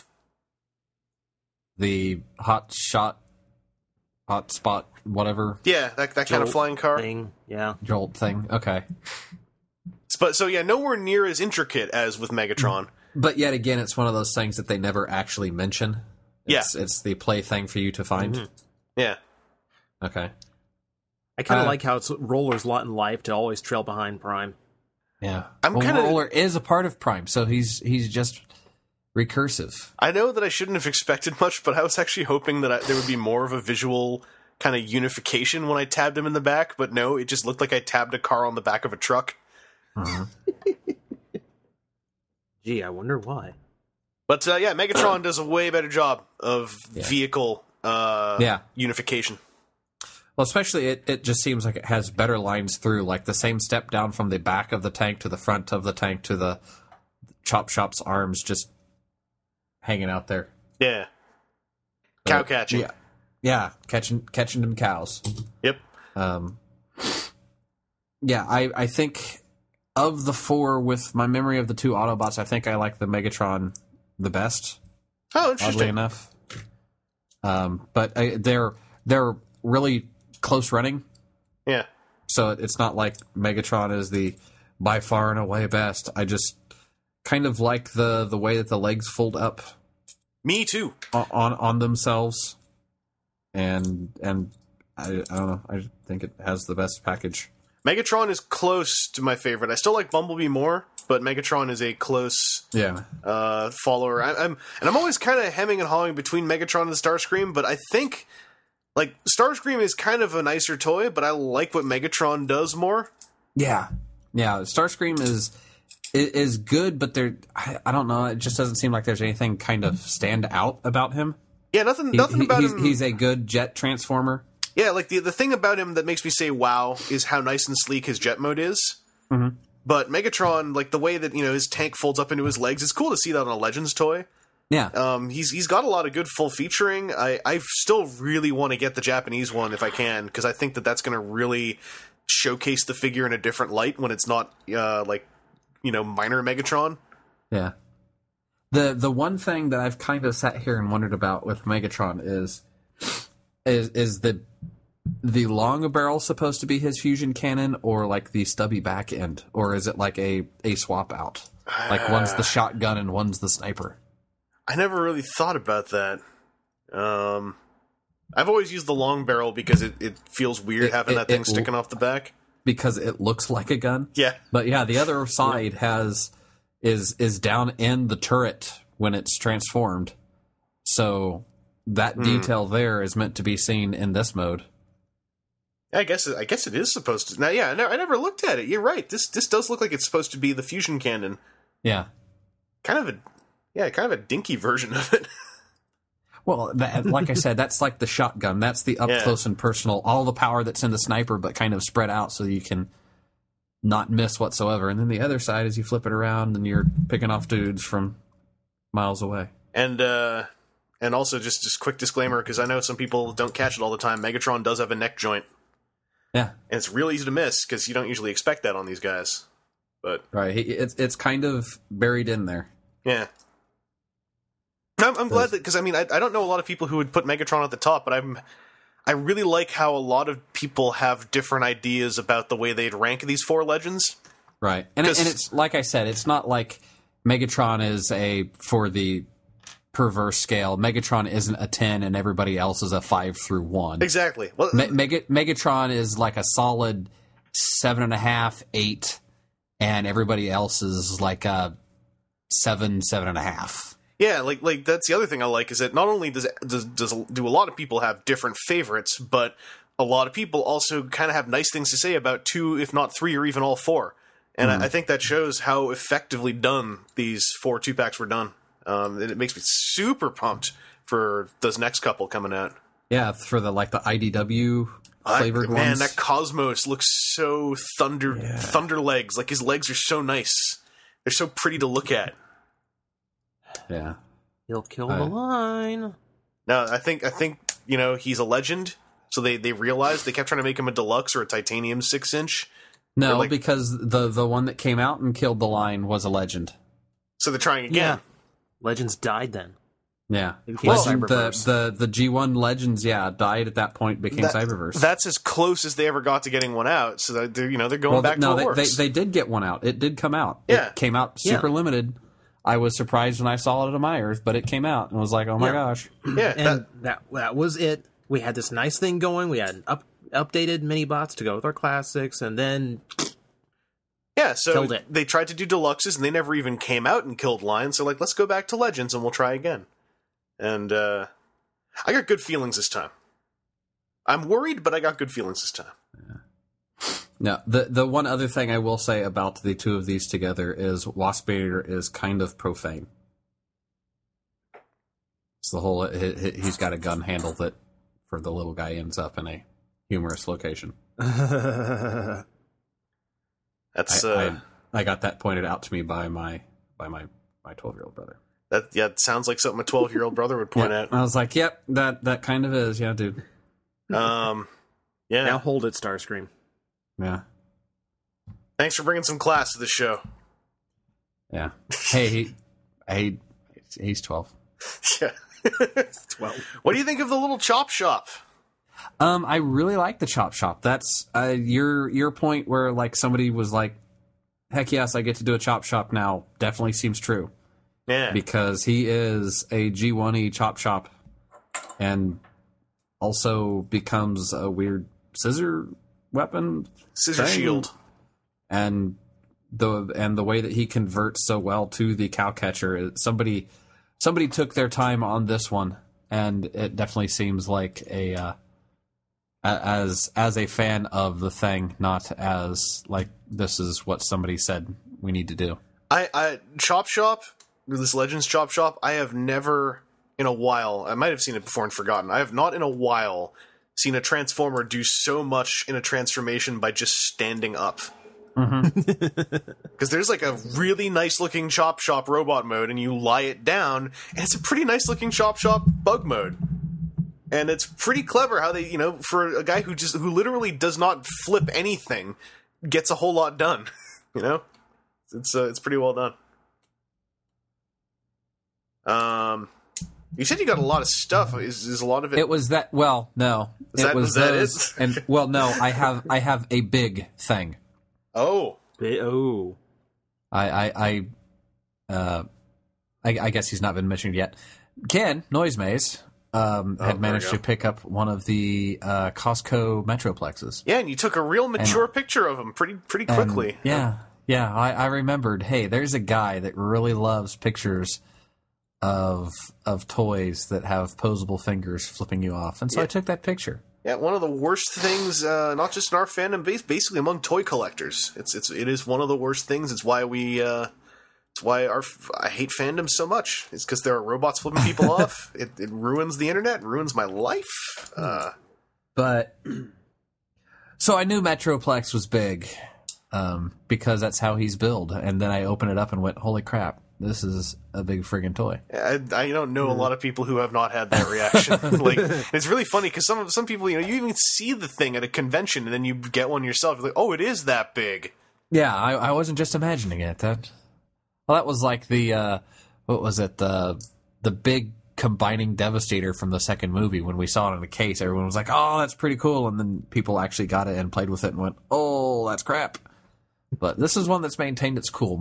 The hotspot, whatever, Yeah, that kind of flying car. Thing. Yeah. jolt thing. Okay. But so yeah, nowhere near as intricate as with Megatron. But yet again, it's one of those things that they never actually mention. It's the play thing for you to find. Mm-hmm. Yeah. Okay. I kind of like how it's Roller's lot in life to always trail behind Prime. Yeah. I'm kinda- Roller is a part of Prime, so he's just recursive. I know that I shouldn't have expected much, but I was actually hoping that there would be more of a visual kind of unification when I tabbed him in the back, but no, it just looked like I tabbed a car on the back of a truck. Gee, I wonder why. But yeah, Megatron does a way better job of vehicle unification. Well, especially it just seems like it has better lines through, like the same step down from the back of the tank to the front of the tank to the Chop Chop's arms just hanging out there. Yeah. Cow catching. Yeah. Yeah, catching them cows. Yep. Yeah, I think of the 4, with my memory of the 2 Autobots, I think I like the Megatron the best. Oh, Oddly interesting. enough. But they're really close running, Yeah. so it's not like Megatron is the by far and away best. I just kind of like the way that the legs fold up Me too. on themselves, and I don't know. I think it has the best package. Megatron is close to my favorite. I still like Bumblebee more, but Megatron is a close Yeah. follower. I'm always kind of hemming and hawing between Megatron and Starscream, but I think like Starscream is kind of a nicer toy, but I like what Megatron does more. Yeah. Starscream is good, but I don't know. It just doesn't seem like there's anything kind of stand out about him. Yeah, nothing about him. He's a good jet transformer. Yeah, like the thing about him that makes me say wow is how nice and sleek his jet mode is. Mm-hmm. But Megatron, like the way that his tank folds up into his legs, it's cool to see that on a Legends toy. Yeah. He's got a lot of good full featuring. I still really want to get the Japanese one if I can, because I think that's going to really showcase the figure in a different light when it's not minor Megatron. Yeah. The one thing that I've kind of sat here and wondered about with Megatron is the long barrel supposed to be his fusion cannon, or like the stubby back end, or is it like a swap out? Like one's the shotgun and one's the sniper. I never really thought about that. I've always used the long barrel because it feels weird having that thing sticking off the back. Because it looks like a gun. Yeah. But yeah, the other side is down in the turret when it's transformed. So that detail there is meant to be seen in this mode. I guess it is supposed to. Now, yeah, I never looked at it. You're right. This does look like it's supposed to be the fusion cannon. Yeah. Kind of a dinky version of it. Well, like I said, that's like the shotgun. That's the up close and personal. All the power that's in the sniper, but kind of spread out so you can not miss whatsoever. And then the other side is you flip it around and you're picking off dudes from miles away. And also just quick disclaimer, because I know some people don't catch it all the time. Megatron does have a neck joint. Yeah. And it's real easy to miss because you don't usually expect that on these guys. But right, it's kind of buried in there. Yeah. I'm glad that, because I mean, I don't know a lot of people who would put Megatron at the top, but I really like how a lot of people have different ideas about the way they'd rank these 4 legends. Right. And it's, like I said, it's not like Megatron is for the perverse scale. Megatron isn't a 10 and everybody else is a 5 through 1. Exactly. Well, Megatron is like a solid 7.5, 8, and everybody else is like a 7, 7.5. Yeah, like that's the other thing I like, is that not only do a lot of people have different favorites, but a lot of people also kind of have nice things to say about 2, if not 3, or even all 4. And I think that shows how effectively done these 4 2-packs were done. And it makes me super pumped for those next couple coming out. Yeah, for the IDW flavored ones. Man, that Cosmos looks so thunder legs. Like, his legs are so nice. They're so pretty to look at. Yeah. He'll kill the line. No, I think he's a legend. So they realized, they kept trying to make him a deluxe or a titanium 6-inch. No, because the one that came out and killed the line was a legend. So they're trying again. Yeah. Legends died then. Yeah. Well, the G1 Legends, died at that point, became Cyberverse. That's as close as they ever got to getting one out. So that they're going back to what works. They did get one out. It did come out. Yeah. It came out super limited. I was surprised when I saw it at a Myers, but it came out and was like, oh my gosh. Yeah. And that was it. We had this nice thing going. We had updated mini bots to go with our classics, and then so they tried to do deluxes, and they never even came out and killed lines. So let's go back to Legends, and we'll try again. And I got good feelings this time. I'm worried, but I got good feelings this time. Yeah. Now, the one other thing I will say about the 2 of these together is Waspinator is kind of profane. It's the whole he's got a gun handle that for the little guy ends up in a humorous location. That's I got that pointed out to me by my 12-year-old brother. That sounds like something a 12-year-old brother would point out. I was like, yep, that kind of is, yeah, dude. Yeah. Now hold it, Starscream. Yeah. Thanks for bringing some class to the show. Yeah. Hey, he's 12. Yeah. 12. What do you think of the little chop shop? I really like the chop shop. That's your point where somebody was like, heck yes, I get to do a chop shop now. Definitely seems true. Yeah. Because he is a G1E chop shop and also becomes a weird scissor weapon. Scissor shield. And the way that he converts so well to the cowcatcher, somebody took their time on this one, and it definitely seems like as a fan of the thing, not as this is what somebody said we need to do. I Chop Shop, this Legends Chop Shop, I have never in a while, I might have seen it before and forgotten, I have not in a while seen a Transformer do so much in a transformation by just standing up. Because there's a really nice looking Chop Shop robot mode, and you lie it down, and it's a pretty nice looking Chop Shop bug mode. And it's pretty clever how they, for a guy who literally does not flip anything, gets a whole lot done. It's pretty well done. You said you got a lot of stuff. Is a lot of it? It was that. Well, no. Was that it? And no. I have a big thing. Oh. I guess he's not been mentioned yet. Ken Noisemaze had managed to pick up one of the Costco Metroplexes. Yeah, and you took a real mature picture of him pretty quickly. Yeah. I remembered. Hey, there's a guy that really loves pictures of toys that have posable fingers flipping you off, and so I took that picture. Yeah, one of the worst things, not just in our fandom base, basically among toy collectors. It is one of the worst things. It's why I hate fandom so much. It's because there are robots flipping people off. It ruins the internet. It ruins my life. But so I knew Metroplex was big because that's how he's billed, and then I opened it up and went, "Holy crap! This is a big friggin' toy." I don't know a lot of people who have not had that reaction. It's really funny because some people, you even see the thing at a convention and then you get one yourself. You're like, oh, it is that big. Yeah, I wasn't just imagining it. That was like the what was it? The the big combining Devastator from the second movie. When we saw it in a case, everyone was like, "Oh, that's pretty cool," and then people actually got it and played with it and went, "Oh, that's crap." But this is one that's maintained its cool.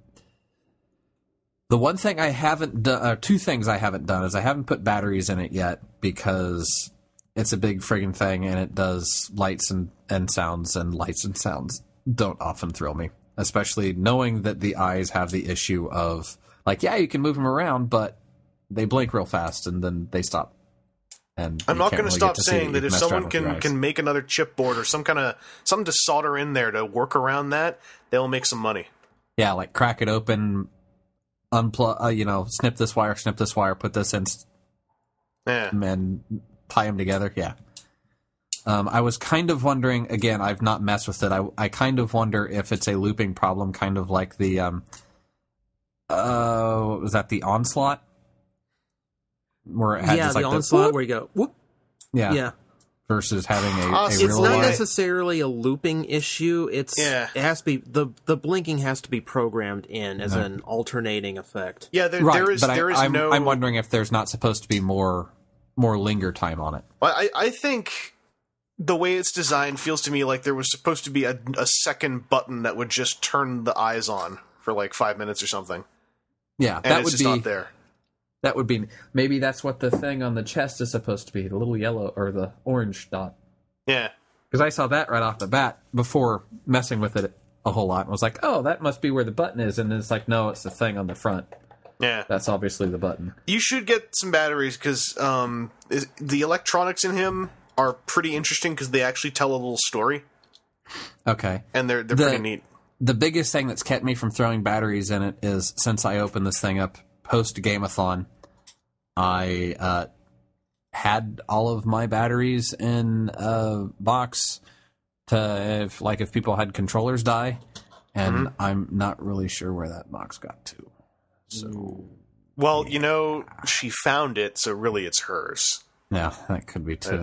The one thing I haven't done, two things I haven't done, is I haven't put batteries in it yet because it's a big friggin' thing and it does lights and sounds, and lights and sounds don't often thrill me, especially knowing that the eyes have the issue of, like, yeah, you can move them around, but they blink real fast and then they stop. And I'm not going to stop saying that if someone can make another chipboard or something to solder in there to work around that, they'll make some money. Yeah, like crack it open, unplug, snip this wire, put this in, and tie them together. Yeah. I was kind of wondering, again, I've not messed with it. I kind of wonder if it's a looping problem, kind of like the, what was that, the Onslaught? Where it had just like the Onslaught where you go, whoop. Yeah. Versus having a real... It's not necessarily a looping issue. It has to be, the blinking has to be programmed in as an alternating effect. Yeah, there is no... I'm wondering if there's not supposed to be more linger time on it. I think the way it's designed feels to me like there was supposed to be a second button that would just turn the eyes on for like 5 minutes or something. Yeah, and that would be not there. That would be, maybe that's what the thing on the chest is supposed to be, the little yellow or the orange dot. Yeah. Because I saw that right off the bat before messing with it a whole lot and was like, oh, that must be where the button is. And it's like, no, it's the thing on the front. Yeah. That's obviously the button. You should get some batteries because the electronics in him are pretty interesting because they actually tell a little story. Okay. And they're pretty neat. The biggest thing that's kept me from throwing batteries in it is since I opened this thing up post-Game-a-thon, I had all of my batteries in a box to, if people had controllers die, and I'm not really sure where that box got to. So, well, she found it, so really it's hers. Yeah, that could be too.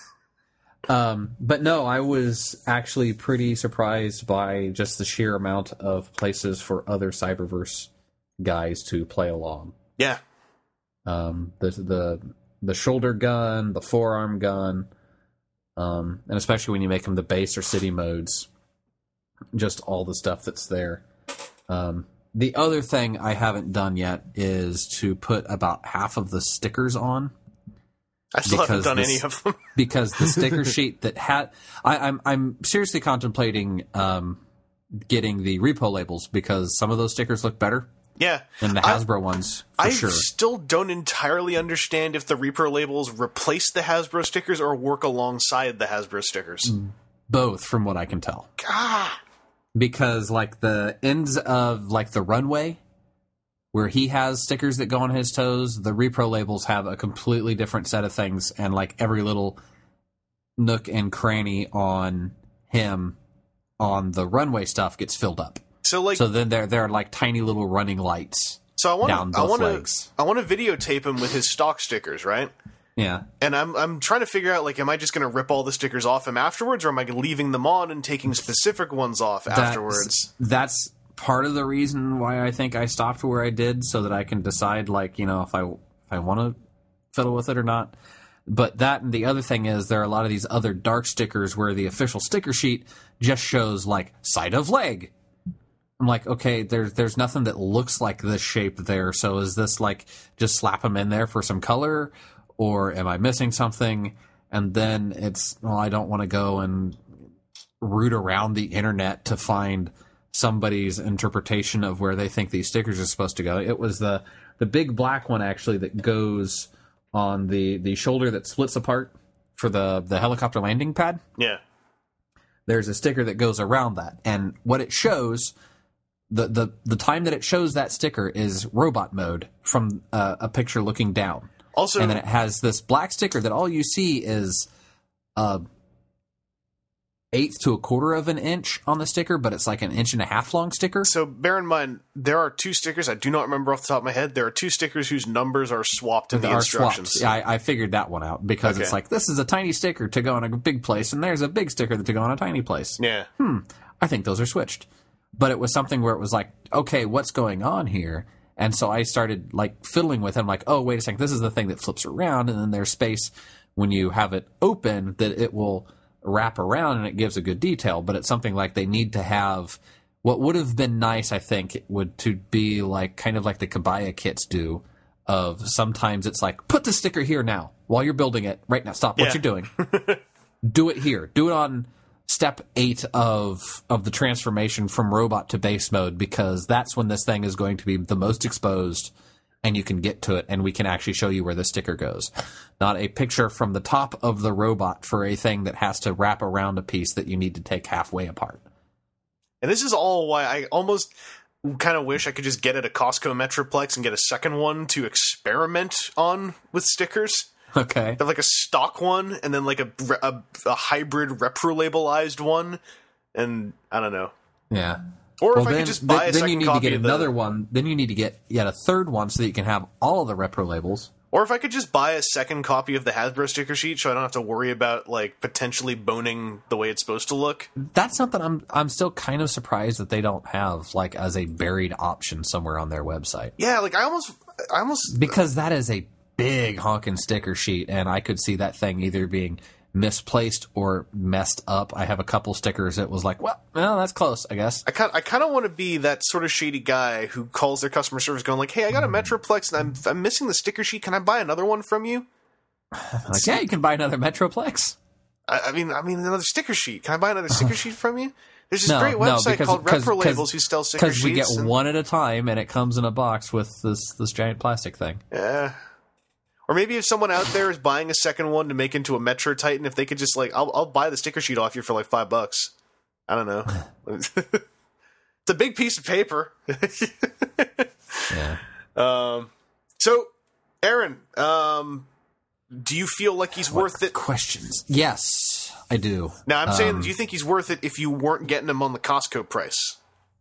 But no, I was actually pretty surprised by just the sheer amount of places for other Cyberverse guys to play along. Yeah. The shoulder gun, the forearm gun, and especially when you make them the base or city modes, just all the stuff that's there. The other thing I haven't done yet is to put about half of the stickers on. I still haven't done any of them. Because the sticker sheet that had... I'm seriously contemplating getting the repo labels because some of those stickers look better. Yeah. Than the Hasbro ones, for sure. I still don't entirely understand if the repro labels replace the Hasbro stickers or work alongside the Hasbro stickers. Both, from what I can tell. God. Because, like, the ends of, like, the runway, where he has stickers that go on his toes, the repro labels have a completely different set of things, and, like, every little nook and cranny on him on the runway stuff gets filled up. So then there are like tiny little running lights. So I want to videotape him with his stock stickers, right? Yeah. And I'm trying to figure out, like, am I just going to rip all the stickers off him afterwards, or am I leaving them on and taking specific ones off afterwards? That's part of the reason why I think I stopped where I did, so that I can decide, like, if I want to fiddle with it or not. But that, and the other thing is there are a lot of these other dark stickers where the official sticker sheet just shows, like, side of leg. I'm like, okay, there's nothing that looks like this shape there, so is this, like, just slap them in there for some color, or am I missing something? And then it's, well, I don't want to go and root around the internet to find somebody's interpretation of where they think these stickers are supposed to go. It was the big black one, actually, that goes on the shoulder that splits apart for the helicopter landing pad. Yeah. There's a sticker that goes around that, and what it shows... The time that it shows that sticker is robot mode from a picture looking down. Also, and then it has this black sticker that all you see is 1/8 to 1/4 of an inch on the sticker, but it's like 1.5 inches long sticker. So bear in mind, there are two stickers. I do not remember off the top of my head. There are two stickers whose numbers are swapped in the instructions. Swapped. Yeah, I figured that one out because It's like, this is a tiny sticker to go in a big place, and there's a big sticker to go in a tiny place. Yeah. I think those are switched. But it was something where it was like, okay, what's going on here? And so I started like fiddling with it. I'm like, oh, wait a second, this is the thing that flips around, and then there's space when you have it open that it will wrap around and it gives a good detail. But it's something like they need to have. What would have been nice, I think, would to be like kind of like the Kabaya kits do. Of sometimes it's like, put the sticker here now while you're building it right now. Stop what you're doing. Do it here. Do it on step 8 of the transformation from robot to base mode, because that's when this thing is going to be the most exposed and you can get to it and we can actually show you where the sticker goes. Not a picture from the top of the robot for a thing that has to wrap around a piece that you need to take halfway apart. And this is all why I almost kind of wish I could just get at a Costco Metroplex and get a second one to experiment on with stickers. Okay. Have like a stock one and then like a hybrid repro-labelized one. And I don't know. Yeah. Or if I could just buy a second copy of then you need to get another one. Then you need to get yet a third one so that you can have all of the repro labels. Or if I could just buy a second copy of the Hasbro sticker sheet so I don't have to worry about like potentially boning the way it's supposed to look. That's something I'm still kind of surprised that they don't have like as a buried option somewhere on their website. Yeah, like I almost because that is a big honking sticker sheet, and I could see that thing either being misplaced or messed up. I have a couple stickers that was like, well, that's close, I guess. I kind of want to be that sort of shady guy who calls their customer service going like, hey, I got a Metroplex and I'm missing the sticker sheet. Can I buy another one from you? Like, yeah, you can buy another Metroplex. I mean another sticker sheet. Can I buy another sticker sheet from you? There's this great website called Repro Labels who sells sticker sheets. Because we get one at a time and it comes in a box with this giant plastic thing. Yeah. Or maybe if someone out there is buying a second one to make into a Metro Titan, if they could just like, I'll buy the sticker sheet off you for like $5. I don't know. It's a big piece of paper. Yeah. So, Aaron, do you feel like he's worth it? Questions? Yes, I do. Now, I'm saying, do you think he's worth it if you weren't getting him on the Costco price?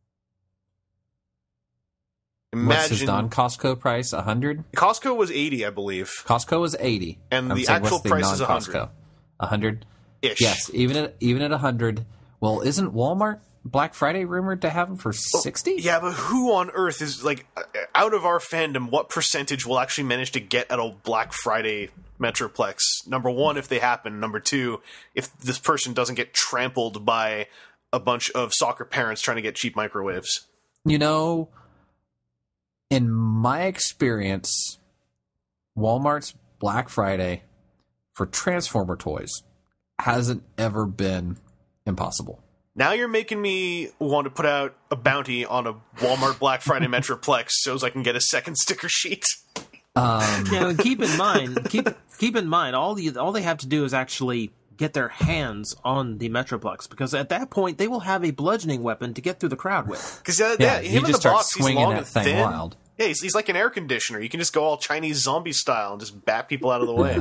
What's his non-Costco price? 100? Costco was 80, I believe. Costco was 80. And the actual price is 100. 100? Ish. Yes, even at 100. Well, isn't Walmart Black Friday rumored to have them for 60? Yeah, but who on earth is, like, out of our fandom, what percentage will actually manage to get at a Black Friday Metroplex? Number one, if they happen. Number two, if this person doesn't get trampled by a bunch of soccer parents trying to get cheap microwaves. You know, in my experience, Walmart's Black Friday for Transformer toys hasn't ever been impossible. Now you're making me want to put out a bounty on a Walmart Black Friday Metroplex so I can get a second sticker sheet. Yeah, keep in mind, all they have to do is actually get their hands on the Metroplex, because at that point they will have a bludgeoning weapon to get through the crowd with. Because you him in just the box, start swinging he's long that and thing thin. wild. Yeah, he's like an air conditioner. You can just go all Chinese zombie style and just bat people out of the way.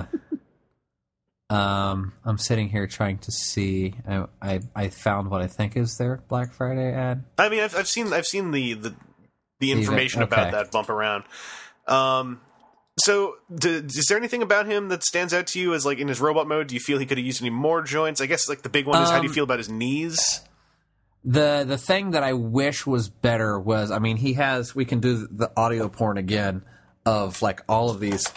I'm sitting here trying to see. I found what I think is their Black Friday ad. I mean, I've seen the information about that bump around. So, is there anything about him that stands out to you as like in his robot mode? Do you feel he could have used any more joints? I guess like the big one is how do you feel about his knees? The thing that I wish was better was, I mean, we can do the audio porn again of like all of these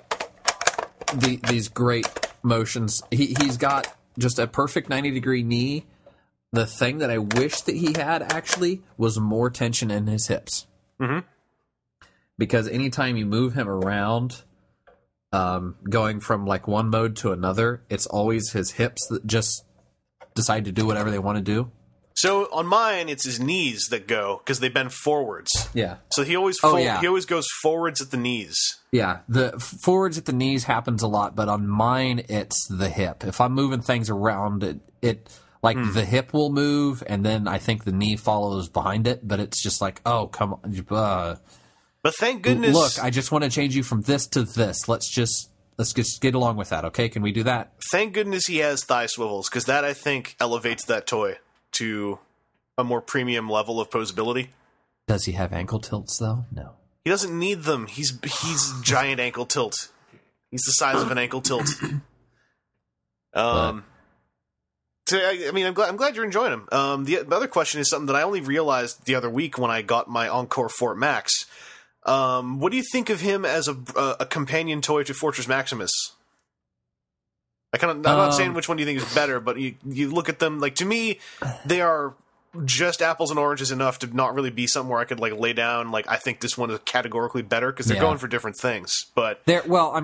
great motions. He's got just a perfect 90-degree knee. The thing that I wish that he had actually was more tension in his hips. Mm-hmm. Because anytime you move him around, going from like one mode to another, it's always his hips that just decide to do whatever they want to do. So on mine, it's his knees that go because they bend forwards. Yeah. So he always he always goes forwards at the knees. Yeah, the forwards at the knees happens a lot, but on mine, it's the hip. If I'm moving things around, it the hip will move, and then I think the knee follows behind it. But it's just like, oh, come on. But thank goodness. Look, I just want to change you from this to this. Let's just get along with that, okay? Can we do that? Thank goodness he has thigh swivels, because that, I think, elevates that toy to a more premium level of posability. Does he have ankle tilts, though? No. He doesn't need them. He's giant ankle tilt. He's the size of an ankle tilt. So I mean, I'm glad you're enjoying him. The other question is something that I only realized the other week when I got my Encore Fort Max. What do you think of him as a companion toy to Fortress Maximus? I'm not saying which one do you think is better, but you look at them, like, to me, they are just apples and oranges enough to not really be something where I could, like, lay down, like, I think this one is categorically better, because they're going for different things. But they're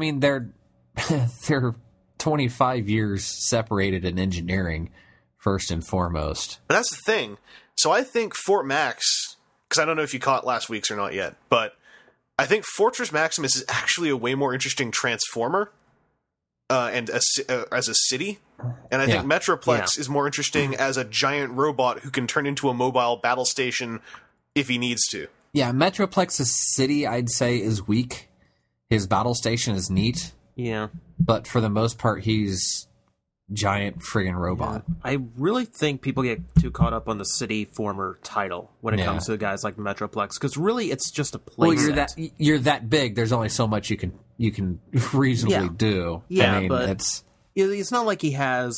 25 years separated in engineering, first and foremost. And that's the thing. So I think Fort Max, because I don't know if you caught last week's or not yet, but I think Fortress Maximus is actually a way more interesting transformer and as a city. And I think Metroplex is more interesting as a giant robot who can turn into a mobile battle station if he needs to. Yeah, Metroplex's city, I'd say, is weak. His battle station is neat. Yeah. But for the most part, he's giant friggin' robot. Yeah. I really think people get too caught up on the city former title when it comes to guys like Metroplex, because really it's just a play set. You're that big. There's only so much you can reasonably do. Yeah, I mean, but it's not like he has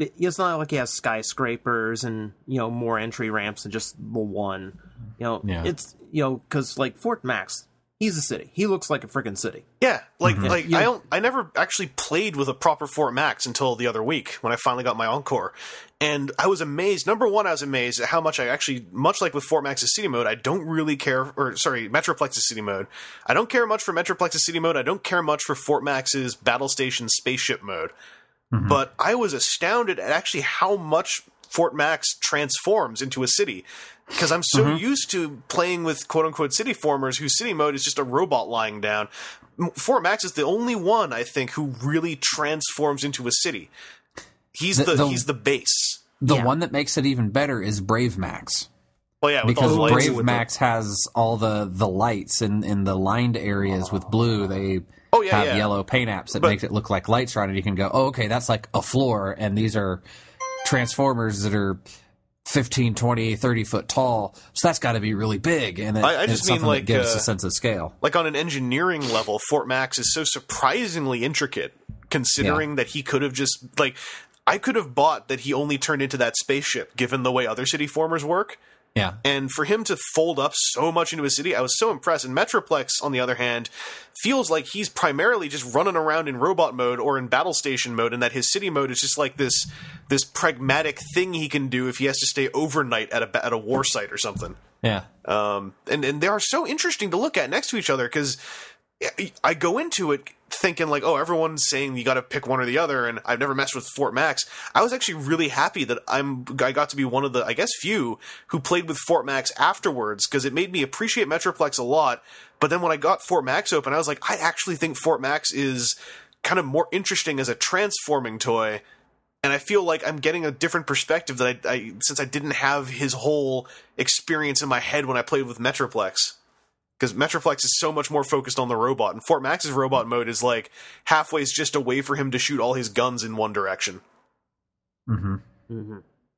skyscrapers and more entry ramps than just the one. It's because like Fort Max. He's a city. He looks like a freaking city. Yeah, I never actually played with a proper Fort Max until the other week when I finally got my Encore, and I was amazed. Number one, I was amazed at how much I actually, much like with Fort Max's city mode, I don't really care. Metroplex's city mode. I don't care much for Metroplex's city mode. I don't care much for Fort Max's battle station spaceship mode. Mm-hmm. But I was astounded at actually how much Fort Max transforms into a city. Because I'm so used to playing with quote-unquote city formers whose city mode is just a robot lying down. Fort Max is the only one, I think, who really transforms into a city. He's the base. The one that makes it even better is Brave Max. Well, yeah, because Brave Max has all the lights in the lined areas with blue. They have yellow paint apps that make it look like lights are on it. You can go, oh, okay, that's like a floor, and these are transformers that are 15, 20, 30 foot tall, so that's got to be really big, and I just mean like that gives a sense of scale. Like on an engineering level, Fort Max is so surprisingly intricate, considering that he could have just I could have bought that he only turned into that spaceship, given the way other city formers work. Yeah, and for him to fold up so much into a city, I was so impressed. And Metroplex, on the other hand, feels like he's primarily just running around in robot mode or in battle station mode, and that his city mode is just like this pragmatic thing he can do if he has to stay overnight at a war site or something. Yeah, and they are so interesting to look at next to each other, because I go into it thinking like, oh, everyone's saying you got to pick one or the other, and I've never messed with Fort Max. I was actually really happy that I got to be one of the, I guess, few who played with Fort Max afterwards, because it made me appreciate Metroplex a lot. But then when I got Fort Max open, I was like, I actually think Fort Max is kind of more interesting as a transforming toy, and I feel like I'm getting a different perspective that I since I didn't have his whole experience in my head when I played with Metroplex. Because Metroplex is so much more focused on the robot, and Fort Max's robot mode is like halfway just a way for him to shoot all his guns in one direction. Mm-hmm. Mm-hmm.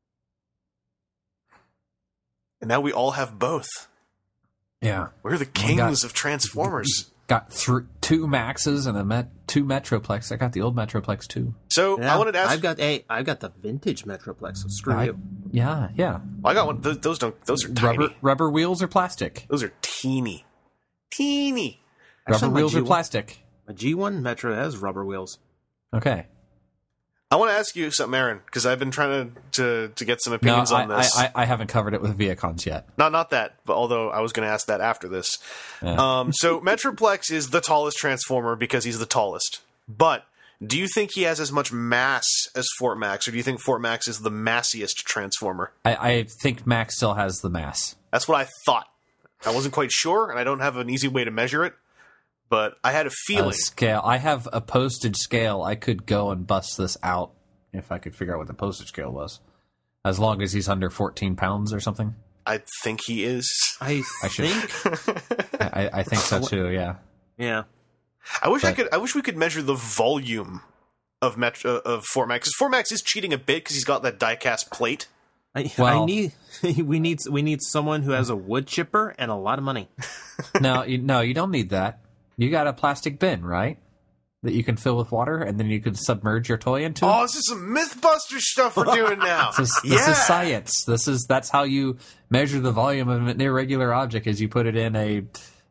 And now we all have both. Yeah. We're the kings of Transformers. Got two Maxes and two Metroplex. I got the old Metroplex too. So I wanted to ask. I've got the vintage Metroplex. So screw you. Yeah. Well, I got one. Those are tiny. Rubber wheels or plastic? Those are teeny. Rubber wheels or plastic? A G1 Metro has rubber wheels. Okay. I want to ask you something, Aaron, because I've been trying to get some opinions on this. I haven't covered it with Viacons yet. Not that, but although I was going to ask that after this. Yeah. So Metroplex is the tallest Transformer because he's the tallest. But do you think he has as much mass as Fort Max, or do you think Fort Max is the massiest Transformer? I think Max still has the mass. That's what I thought. I wasn't quite sure, and I don't have an easy way to measure it, but I had a feeling. Scale. I have a postage scale. I could go and bust this out if I could figure out what the postage scale was. As long as he's under 14 pounds or something. I think he is. I think. I think so too. Yeah. Yeah. I wish we could measure the volume of Fort Max, because Fort Max is cheating a bit because he's got that die-cast plate. We need someone who has a wood chipper and a lot of money. No, you don't need that. You got a plastic bin, right? That you can fill with water, and then you can submerge your toy into. Oh, this is some MythBusters stuff we're doing now. This is science. That's how you measure the volume of an irregular object. Is you put it in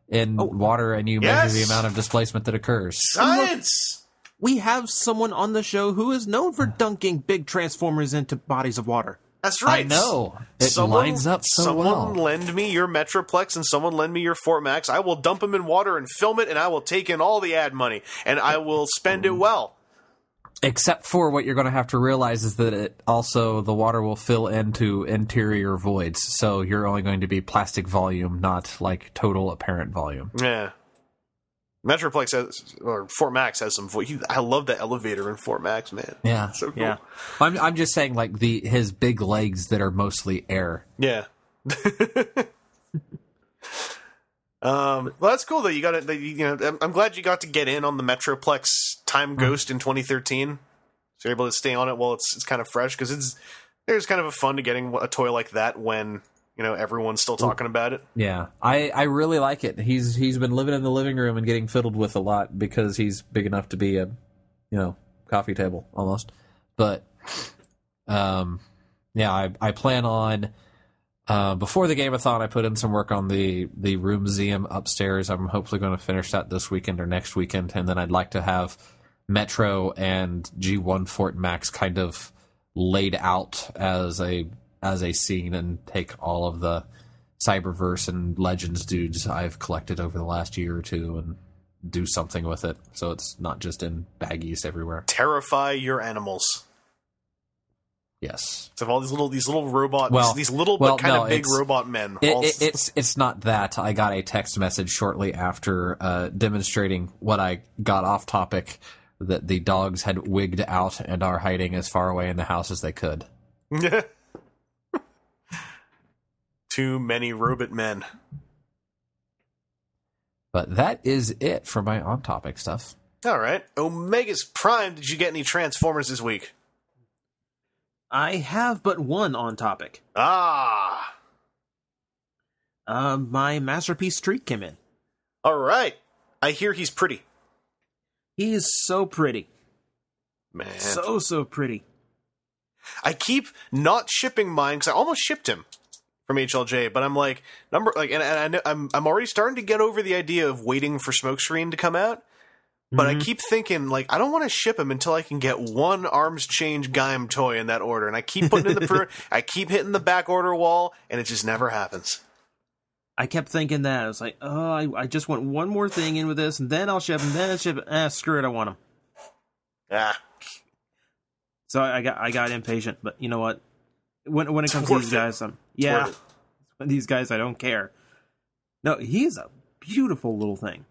in water and you measure the amount of displacement that occurs. Science! We have someone on the show who is known for dunking big transformers into bodies of water. That's right. I know. It lines up so well. Someone lend me your Metroplex and someone lend me your Fort Max. I will dump them in water and film it, and I will take in all the ad money, and I will spend it well. Except for what you're going to have to realize is that the water will fill into interior voids, so you're only going to be plastic volume, not like total apparent volume. Yeah. Metroplex or Fort Max has some void. I love the elevator in Fort Max, man. Yeah. So cool. Yeah. I'm just saying, like, his big legs that are mostly air. Yeah. Well, that's cool though. You got it. I'm glad you got to get in on the Metroplex Time Ghost in 2013. So you're able to stay on it while it's kind of fresh, because there's kind of a fun to getting a toy like that when everyone's still talking about it. Yeah, I really like it. He's been living in the living room and getting fiddled with a lot because he's big enough to be a coffee table almost. But yeah, I plan on. Before the Game-a-thon, I put in some work on the Room Museum upstairs. I'm hopefully going to finish that this weekend or next weekend, and then I'd like to have Metro and G1 Fort Max kind of laid out as a scene and take all of the Cyberverse and Legends dudes I've collected over the last year or two and do something with it, so it's not just in baggies everywhere. Terrify your animals. Yes. So all these little robot, these little but kind of big robot men. It's not that. I got a text message shortly after demonstrating what I got off topic, that the dogs had wigged out and are hiding as far away in the house as they could. Too many robot men. But that is it for my on-topic stuff. All right. Omega's Prime, did you get any Transformers this week? I have but one on topic. My Masterpiece Streak came in. All right. I hear he's pretty. He is so pretty. Man. So pretty. I keep not shipping mine because I almost shipped him from HLJ, but I'm like, and I know I'm already starting to get over the idea of waiting for Smokescreen to come out. But I keep thinking, like, I don't want to ship him until I can get one Arms Change Gaim toy in that order. And I keep putting in I keep hitting the back order wall, and it just never happens. I kept thinking that. I was like, I just want one more thing in with this, and then I'll ship him, then I'll ship him. Screw it, I want him. So I got impatient, but you know what? When it comes to these guys, these guys, I don't care. No, he's a beautiful little thing.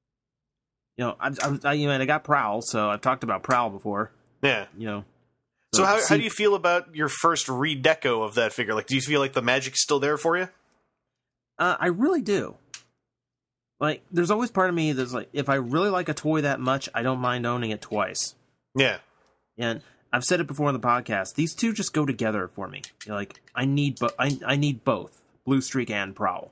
I got Prowl, so I've talked about Prowl before. Yeah. So how do you feel about your first redeco of that figure? Like, do you feel like the magic's still there for you? I really do. Like, there's always part of me that's like, if I really like a toy that much, I don't mind owning it twice. Yeah. And I've said it before on the podcast. These two just go together for me. Like, I need both Blue Streak and Prowl.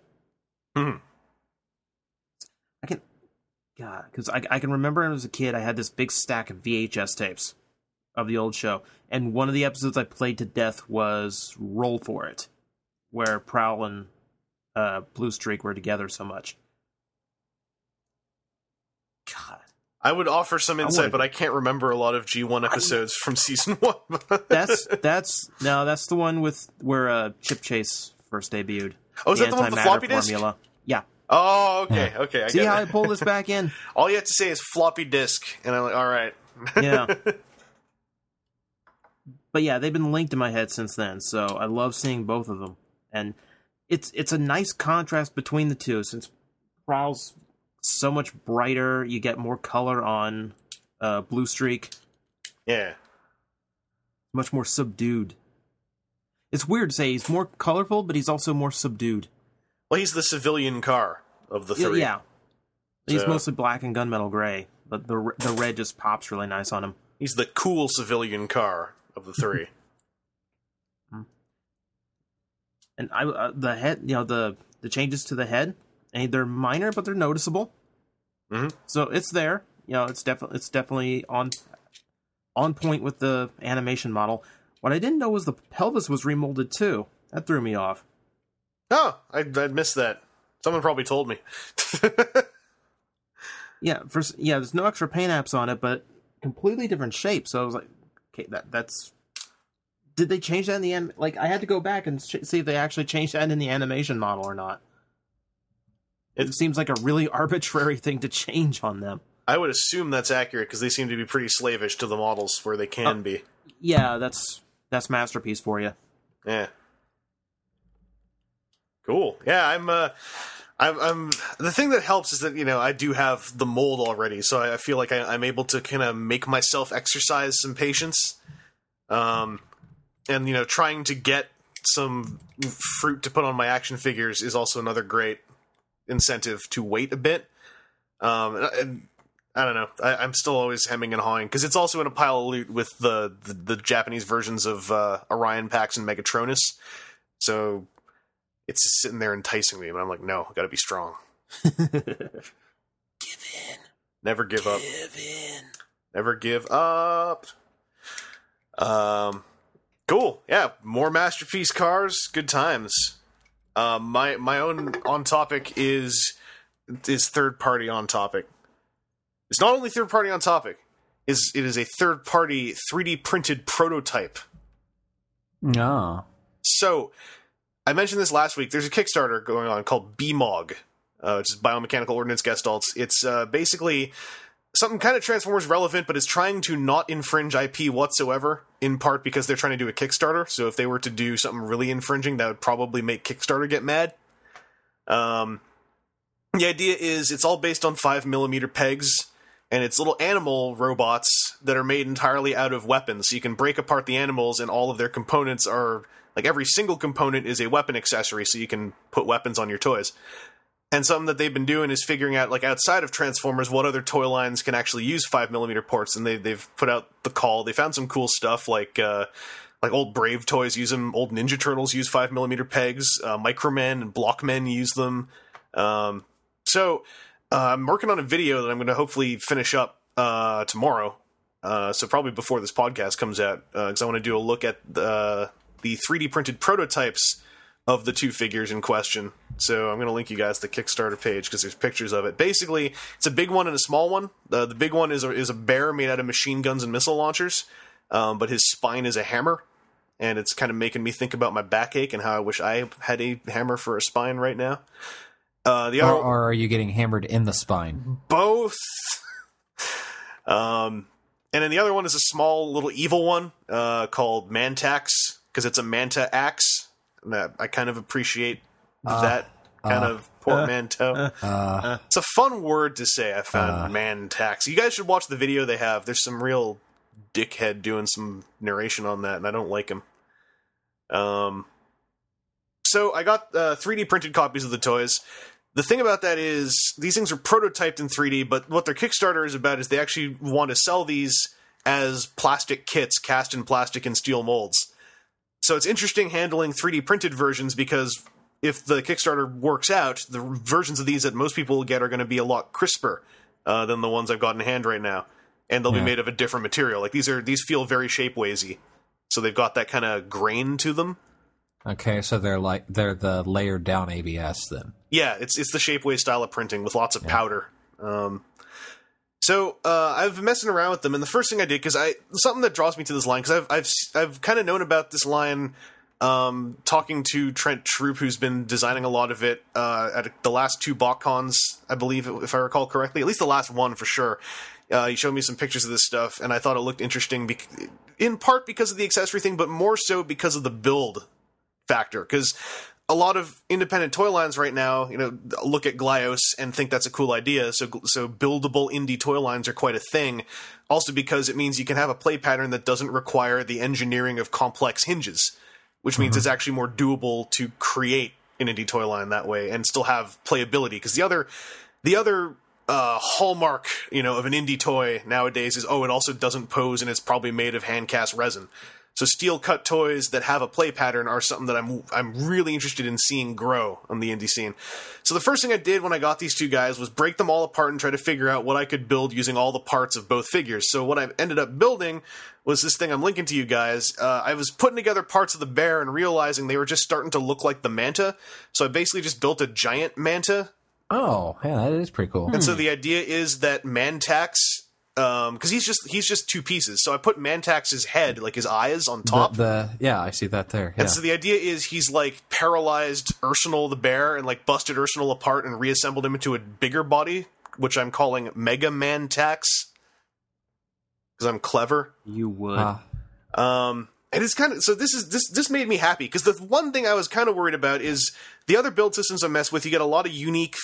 Because I can remember as a kid, I had this big stack of VHS tapes of the old show, and one of the episodes I played to death was Roll For It, where Prowl and Blue Streak were together so much. God. I would offer some insight, but I can't remember a lot of G1 episodes from season 1. that's the one with where Chip Chase first debuted. Oh, is that the one with the floppy disk? Formula. Yeah. Oh, okay, okay. See how I pull this back in? All you have to say is floppy disk, and I'm like, all right. Yeah. But yeah, they've been linked in my head since then, so I love seeing both of them. And it's a nice contrast between the two, since Prowl's so much brighter, you get more color on Blue Streak. Yeah. Much more subdued. It's weird to say he's more colorful, but he's also more subdued. Well, he's the civilian car of the three. Yeah. He's mostly black and gunmetal gray, but the red just pops really nice on him. He's the cool civilian car of the three. And the head, the changes to the head, and they're minor, but they're noticeable. Mm-hmm. So it's there. It's definitely on point with the animation model. What I didn't know was the pelvis was remolded too. That threw me off. Oh, I missed that. Someone probably told me. There's no extra paint apps on it, but completely different shape. So I was like, okay, that's. Did they change that in the end? Like, I had to go back and see if they actually changed that in the animation model or not. It seems like a really arbitrary thing to change on them. I would assume that's accurate because they seem to be pretty slavish to the models where they can be. Yeah, that's Masterpiece for you. Yeah. Cool. Yeah, I'm the thing that helps is that, I do have the mold already, so I feel like I'm able to kind of make myself exercise some patience. And, trying to get some fruit to put on my action figures is also another great incentive to wait a bit. And I don't know. I'm still always hemming and hawing because it's also in a pile of loot with the Japanese versions of Orion Pax and Megatronus. So it's just sitting there enticing me, but I'm like, no, I gotta be strong. Give in. Never give up. Give in. Never give up. Cool. Yeah, more Masterpiece cars. Good times. My own on topic is third party on topic. It's not only third party on topic. It is a third party 3D printed prototype. No. So I mentioned this last week. There's a Kickstarter going on called BMOG, which is Biomechanical Ordnance Gestalts. It's basically something kind of Transformers relevant, but it's trying to not infringe IP whatsoever, in part because they're trying to do a Kickstarter. So if they were to do something really infringing, that would probably make Kickstarter get mad. The idea is it's all based on 5mm pegs, and it's little animal robots that are made entirely out of weapons. So you can break apart the animals, and all of their components are... Like, every single component is a weapon accessory, so you can put weapons on your toys. And something that they've been doing is figuring out, like, outside of Transformers, what other toy lines can actually use 5mm ports, and they've put out the call. They found some cool stuff, like old Brave toys use them, old Ninja Turtles use 5mm pegs, Micromen and Blockmen use them. So I'm working on a video that I'm going to hopefully finish up tomorrow, so probably before this podcast comes out, because I want to do a look at the 3D printed prototypes of the two figures in question. So I'm going to link you guys to the Kickstarter page because there's pictures of it. Basically, it's a big one and a small one. The big one is a bear made out of machine guns and missile launchers, but his spine is a hammer, and it's kind of making me think about my backache and how I wish I had a hammer for a spine right now. Or are you getting hammered in the spine? Both. And then the other one is a small little evil one called Mantax, because it's a manta axe. I kind of appreciate that kind of portmanteau. It's a fun word to say, I found, Mantax. You guys should watch the video they have. There's some real dickhead doing some narration on that, and I don't like him. So I got 3D printed copies of the toys. The thing about that is these things are prototyped in 3D, but what their Kickstarter is about is they actually want to sell these as plastic kits cast in plastic and steel molds. So it's interesting handling 3D printed versions because if the Kickstarter works out, the versions of these that most people will get are going to be a lot crisper than the ones I've got in hand right now. And they'll be made of a different material. Like these feel very Shapeways-y. So they've got that kind of grain to them. Okay, so they're the layered down ABS then. Yeah, it's the Shapeways style of printing with lots of powder. So I've been messing around with them, and the first thing I did, because something that draws me to this line, because I've kind of known about this line, talking to Trent Troop, who's been designing a lot of it at the last two BotCons, I believe, if I recall correctly, at least the last one for sure. He showed me some pictures of this stuff, and I thought it looked interesting, in part because of the accessory thing, but more so because of the build factor, because a lot of independent toy lines right now, look at Glyos and think that's a cool idea. So buildable indie toy lines are quite a thing. Also because it means you can have a play pattern that doesn't require the engineering of complex hinges, which means it's actually more doable to create an indie toy line that way and still have playability. Because the other hallmark, of an indie toy nowadays is, it also doesn't pose and it's probably made of hand cast resin. So steel cut toys that have a play pattern are something that I'm really interested in seeing grow on the indie scene. So the first thing I did when I got these two guys was break them all apart and try to figure out what I could build using all the parts of both figures. So what I ended up building was this thing I'm linking to you guys. I was putting together parts of the bear and realizing they were just starting to look like the manta. So I basically just built a giant manta. Oh, yeah, that is pretty cool. And so the idea is that Mantax, because he's just two pieces. So I put Mantax's head, like his eyes, on top. Yeah, I see that there. Yeah. And so the idea is he's like paralyzed Ursonal the bear and like busted Ursonal apart and reassembled him into a bigger body, which I'm calling Mega Mantax because I'm clever. You would. And it's kind of so. This made me happy because the one thing I was kind of worried about is the other build systems I mess with. You get a lot of unique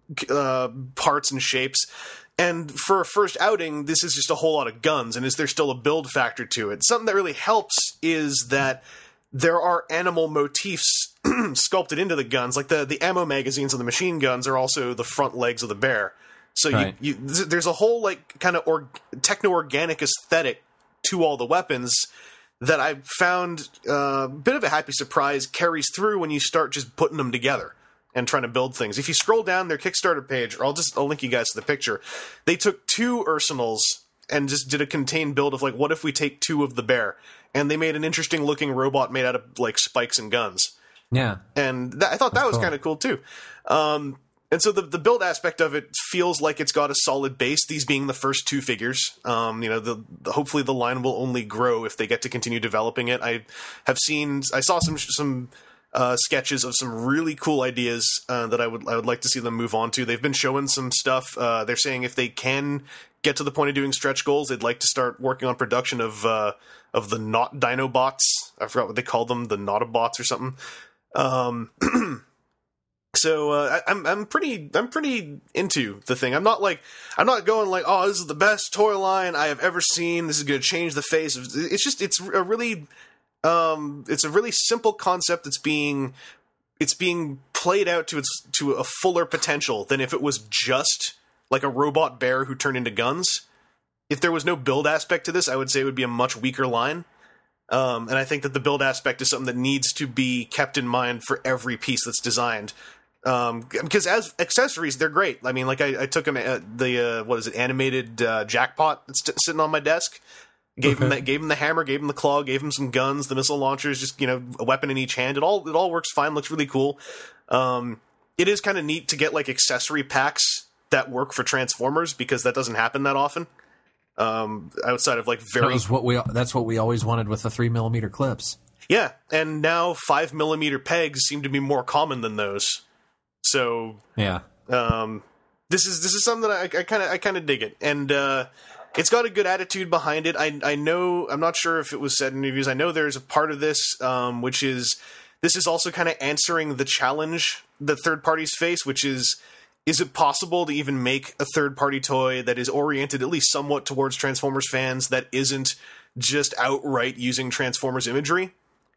parts and shapes. And for a first outing, this is just a whole lot of guns, and is there still a build factor to it? Something that really helps is that there are animal motifs sculpted into the guns, like the ammo magazines on the machine guns are also the front legs of the bear. So right. There's a whole like kind of techno-organic aesthetic to all the weapons that I found a bit of a happy surprise carries through when you start just putting them together and trying to build things. If you scroll down their Kickstarter page, or I'll link you guys to the picture, they took 2 Ursonals and just did a contained build of like, what if we take 2 of the bear? And they made an interesting looking robot made out of like spikes and guns. Yeah. And I thought that was kind of cool too. And so the build aspect of it feels like it's got a solid base, these being the first 2 figures. Hopefully the line will only grow if they get to continue developing it. I saw some sketches of some really cool ideas that I would like to see them move on to. They've been showing some stuff. They're saying if they can get to the point of doing stretch goals, they'd like to start working on production of the Not Dinobots. I forgot what they called them, the Notabots or something. So I'm pretty into the thing. I'm not going like, oh, this is the best toy line I have ever seen. This is going to change the face of. It's a really simple concept that's being played out to a fuller potential than if it was just like a robot bear who turned into guns. If there was no build aspect to this, I would say it would be a much weaker line. And I think that the build aspect is something that needs to be kept in mind for every piece that's designed. Because as accessories, they're great. I mean, like I took them animated jackpot that's sitting on my desk. Gave him the hammer, gave him the claw, gave him some guns, the missile launchers, just a weapon in each hand. It all works fine, looks really cool. It is kind of neat to get like accessory packs that work for Transformers because that doesn't happen that often. Outside of like that's what we always wanted with the 3mm clips. Yeah, and now 5mm pegs seem to be more common than those. So yeah, this is something that I kind of dig it, and it's got a good attitude behind it. I know, I'm not sure if it was said in reviews. I know there's a part of this which is this is also kind of answering the challenge that third parties face, which is it possible to even make a third-party toy that is oriented at least somewhat towards Transformers fans that isn't just outright using Transformers imagery?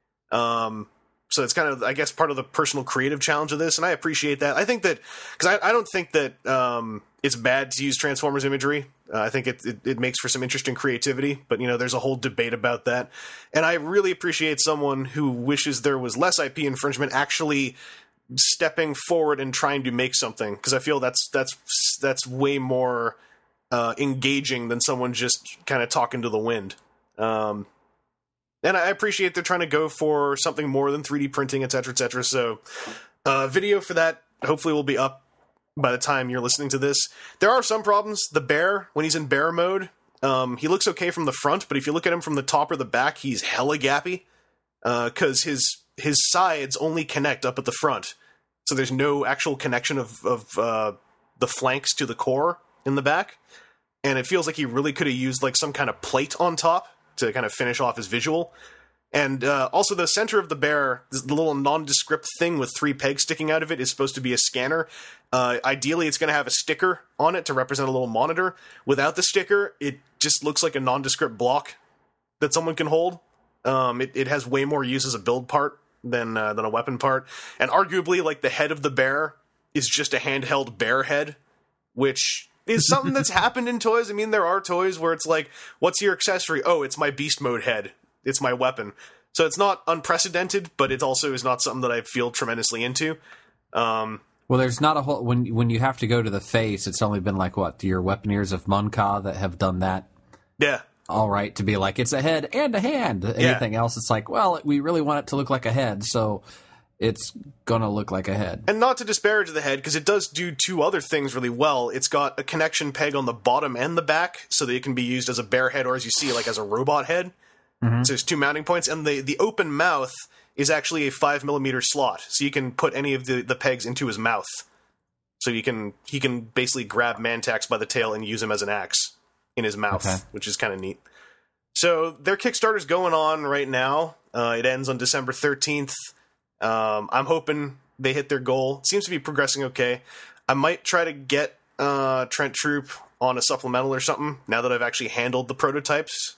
So it's kind of, I guess, part of the personal creative challenge of this, and I appreciate that. I think that, because I don't think that it's bad to use Transformers imagery. I think it makes for some interesting creativity, but, there's a whole debate about that. And I really appreciate someone who wishes there was less IP infringement actually stepping forward and trying to make something, because I feel that's way more engaging than someone just kind of talking to the wind. And I appreciate they're trying to go for something more than 3D printing, et cetera, so video for that hopefully will be up by the time you're listening to this. There are some problems. The bear, when he's in bear mode, he looks okay from the front, but if you look at him from the top or the back, he's hella gappy, because his sides only connect up at the front. So there's no actual connection of the flanks to the core in the back. And it feels like he really could have used like some kind of plate on top to kind of finish off his visual. And also the center of the bear, the little nondescript thing with 3 pegs sticking out of it, is supposed to be a scanner. Ideally, it's going to have a sticker on it to represent a little monitor. Without the sticker, it just looks like a nondescript block that someone can hold. It has way more use as a build part than a weapon part, and arguably, like, the head of the bear is just a handheld bear head, which is something that's happened in toys. I mean, there are toys where it's like, what's your accessory? Oh, it's my beast mode head. my weapon. So it's not unprecedented, but it also is not something that I feel tremendously into. Well, there's not a whole... When you have to go to the face, it's only been like, what, your Weaponeers of Monka that have done that? Yeah. All right, to be like, it's a head and a hand. Anything else, it's like, well, we really want it to look like a head, so it's gonna look like a head. And not to disparage the head, because it does do two other things really well. It's got a connection peg on the bottom and the back, so that it can be used as a bear head, or as you see, like as a robot head. Mm-hmm. So there's two mounting points, and the open mouth is actually a 5mm slot, so you can put any of the pegs into his mouth. So he can basically grab Mantax by the tail and use him as an axe in his mouth, which is kind of neat. So their Kickstarter's going on right now. It ends on December 13th. I'm hoping they hit their goal. It seems to be progressing okay. I might try to get Trent Troop on a supplemental or something now that I've actually handled the prototypes.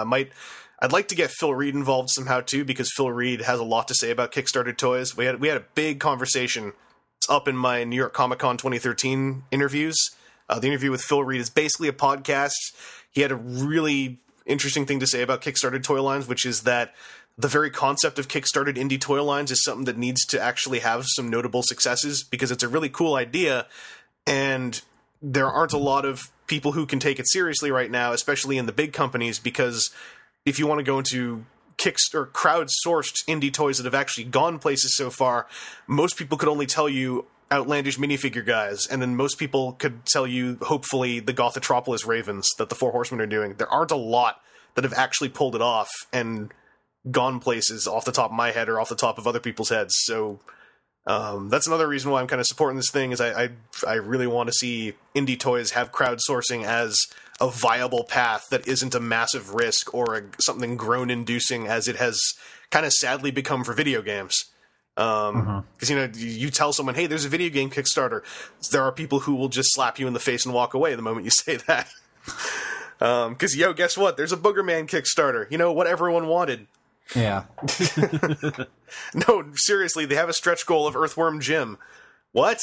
I'd like to get Phil Reed involved somehow too, because Phil Reed has a lot to say about Kickstarter toys. We had a big conversation. It's up in my New York Comic Con 2013 interviews. The interview with Phil Reed is basically a podcast. He had a really interesting thing to say about Kickstarted toy lines, which is that the very concept of Kickstarted indie toy lines is something that needs to actually have some notable successes, because it's a really cool idea, and there aren't a lot of people who can take it seriously right now, especially in the big companies, because if you want to go into crowd-sourced indie toys that have actually gone places so far, most people could only tell you outlandish minifigure guys, and then most people could tell you, hopefully, the Gothotropolis Ravens that the Four Horsemen are doing. There aren't a lot that have actually pulled it off and gone places off the top of my head or off the top of other people's heads. So that's another reason why I'm kind of supporting this thing, is I really want to see indie toys have crowdsourcing as a viable path that isn't a massive risk or something groan-inducing as it has kind of sadly become for video games. Because, you tell someone, hey, there's a video game Kickstarter. There are people who will just slap you in the face and walk away the moment you say that. Because, guess what? There's a Boogerman Kickstarter. What everyone wanted. Yeah. No, seriously, they have a stretch goal of Earthworm Jim. What?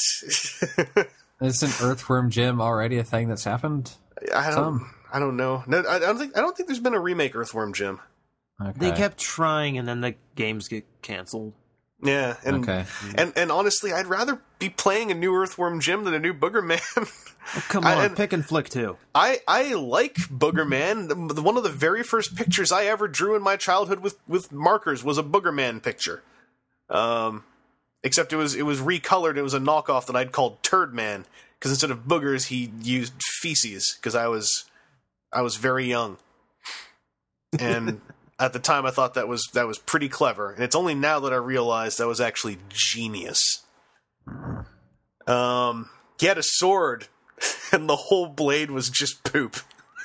Isn't Earthworm Jim already a thing that's happened? I don't know. No, I don't think there's been a remake Earthworm Jim. Okay. They kept trying, and then the games get canceled. Yeah, and honestly, I'd rather be playing a new Earthworm Jim than a new Boogerman. Oh, come on, pick and flick too. I like Boogerman. One of the very first pictures I ever drew in my childhood with markers was a Boogerman picture. Except it was recolored. It was a knockoff that I'd called Turdman, because instead of boogers, he used feces. Because I was very young, and at the time I thought that was pretty clever. And it's only now that I realized that was actually genius. He had a sword, and the whole blade was just poop.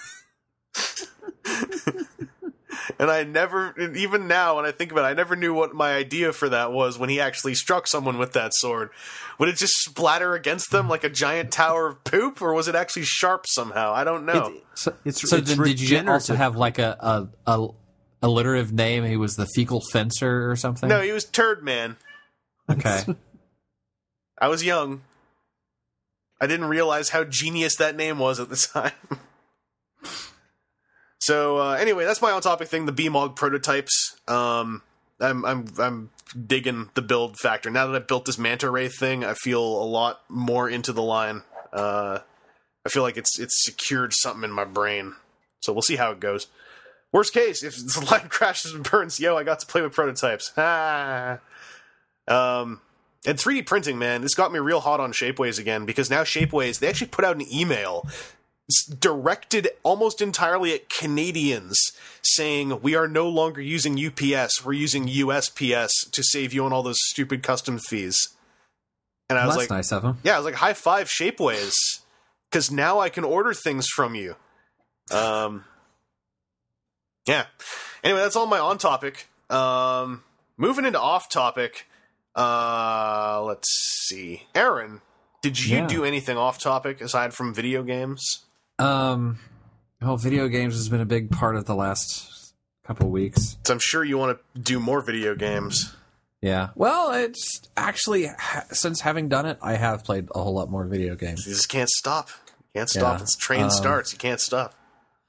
And I never, even now when I think about it, I never knew what my idea for that was when he actually struck someone with that sword. Would it just splatter against them like a giant tower of poop, or was it actually sharp somehow? I don't know. Did you also have like a alliterative name? He was the Fecal Fencer or something? No, he was Turd Man. Okay. I was young. I didn't realize how genius that name was at the time. So anyway, that's my on-topic thing. The BMOG prototypes. I'm digging the build factor. Now that I've built this Manta Ray thing, I feel a lot more into the line. I feel like it's secured something in my brain. So we'll see how it goes. Worst case, if the line crashes and burns, I got to play with prototypes. And 3D printing, man, this got me real hot on Shapeways again, because now Shapeways, they actually put out an email directed almost entirely at Canadians saying, we are no longer using UPS, we're using USPS to save you on all those stupid customs fees. And I was that's nice of them. Yeah, I was like, high five Shapeways, because now I can order things from you. Yeah. Anyway, that's all my on topic. Moving into off topic. Let's see. Aaron, did you do anything off topic aside from video games? Video games has been a big part of the last couple weeks. So I'm sure you want to do more video games. Yeah. Well, it's actually, since having done it, I have played a whole lot more video games. You just can't stop. You can't stop. Once the train starts, you can't stop.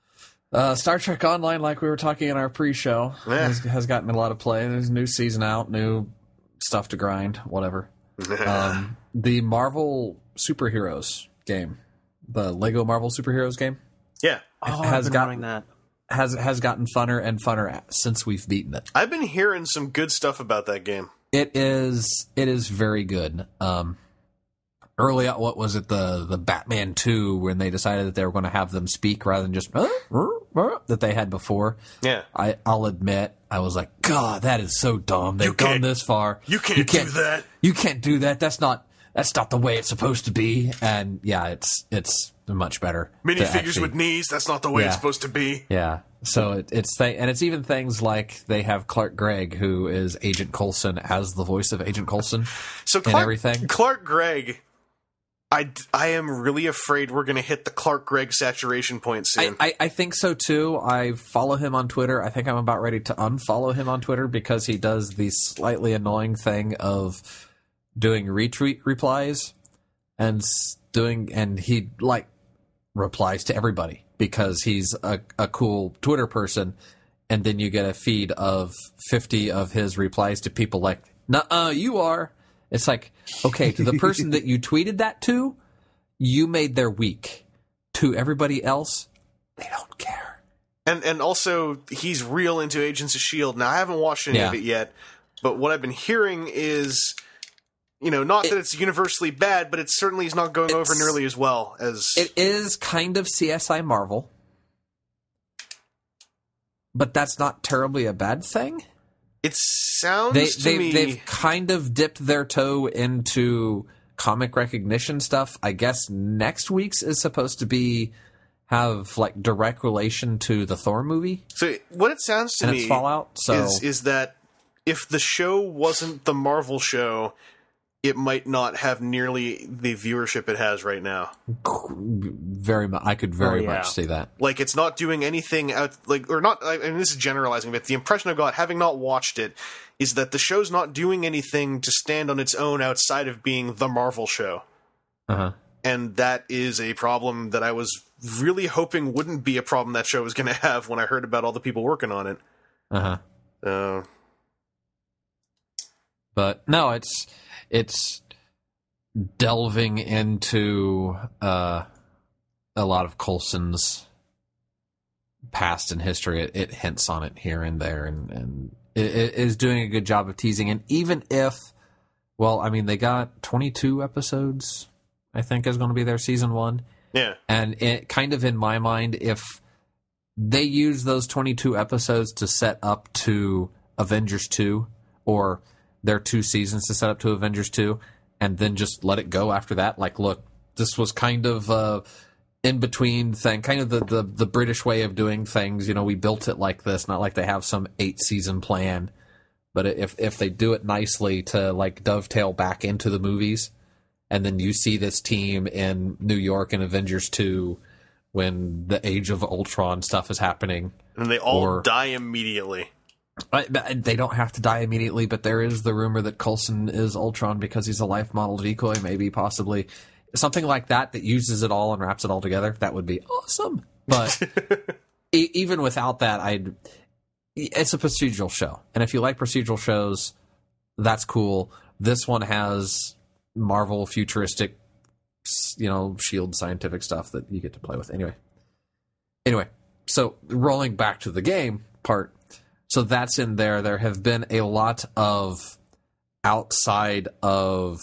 Star Trek Online, like we were talking in our pre-show, has gotten a lot of play. There's a new season out, new stuff to grind, whatever. The Marvel Superheroes game, the Lego Marvel Superheroes game, I've been running that. Has gotten funner and funner since we've beaten it. I've been hearing some good stuff about that game. It is very good. Early on, what was it, the Batman 2, when they decided that they were going to have them speak rather than just that they had before. Yeah. I'll admit, I was like, God, that is so dumb. They've gone this far. You can't do that. You can't do that. That's not the way it's supposed to be. And yeah, it's much better. Minifigures with knees, that's not the way it's supposed to be. Yeah. So it's even things like they have Clark Gregg, who is Agent Coulson, as the voice of Agent Coulson. So Clark Gregg, I am really afraid we're going to hit the Clark Gregg saturation point soon. I think so too. I follow him on Twitter. I think I'm about ready to unfollow him on Twitter because he does the slightly annoying thing of doing retweet replies and he like replies to everybody because he's a cool Twitter person, and then you get a feed of 50 of his replies to people like, "Nuh-uh, you are." It's like, okay, to the person that you tweeted that to, you made their week. To everybody else, they don't care. And also, he's real into Agents of S.H.I.E.L.D. Now, I haven't watched any of it yet, but what I've been hearing is, not that it's universally bad, but it certainly is not going over nearly as well as... It is kind of CSI Marvel, but that's not terribly a bad thing. It sounds to me... They've kind of dipped their toe into comic recognition stuff. I guess next week's is supposed to have like direct relation to the Thor movie. So what it sounds to me Fallout, is that if the show wasn't the Marvel show, it might not have nearly the viewership it has right now. Very much, I could very much see that. Like, it's not doing anything out, like, or not. I mean, this is generalizing, but the impression I've got, having not watched it, is that the show's not doing anything to stand on its own outside of being the Marvel show. And that is a problem that I was really hoping wouldn't be a problem that show was going to have when I heard about all the people working on it. But no, it's delving into a lot of Coulson's past and history. It hints on it here and there, and it is doing a good job of teasing. And even if, well, I mean, they got 22 episodes, I think, is going to be their season 1. Yeah. And it kind of, in my mind, if they use those 22 episodes to set up to Avengers 2, or their 2 seasons to set up to Avengers 2, and then just let it go after that. Like, look, this was kind of in between thing, kind of the British way of doing things. We built it like this, not like they have some 8-season plan. But if they do it nicely to like dovetail back into the movies, and then you see this team in New York in Avengers 2 when the Age of Ultron stuff is happening, and they all die immediately. They don't have to die immediately, but there is the rumor that Coulson is Ultron because he's a life model decoy, maybe, possibly. Something like that uses it all and wraps it all together. That would be awesome. But even without that, it's a procedural show. And if you like procedural shows, that's cool. This one has Marvel futuristic, S.H.I.E.L.D. scientific stuff that you get to play with. Anyway, so rolling back to the game part... So that's in there. There have been a lot of outside of,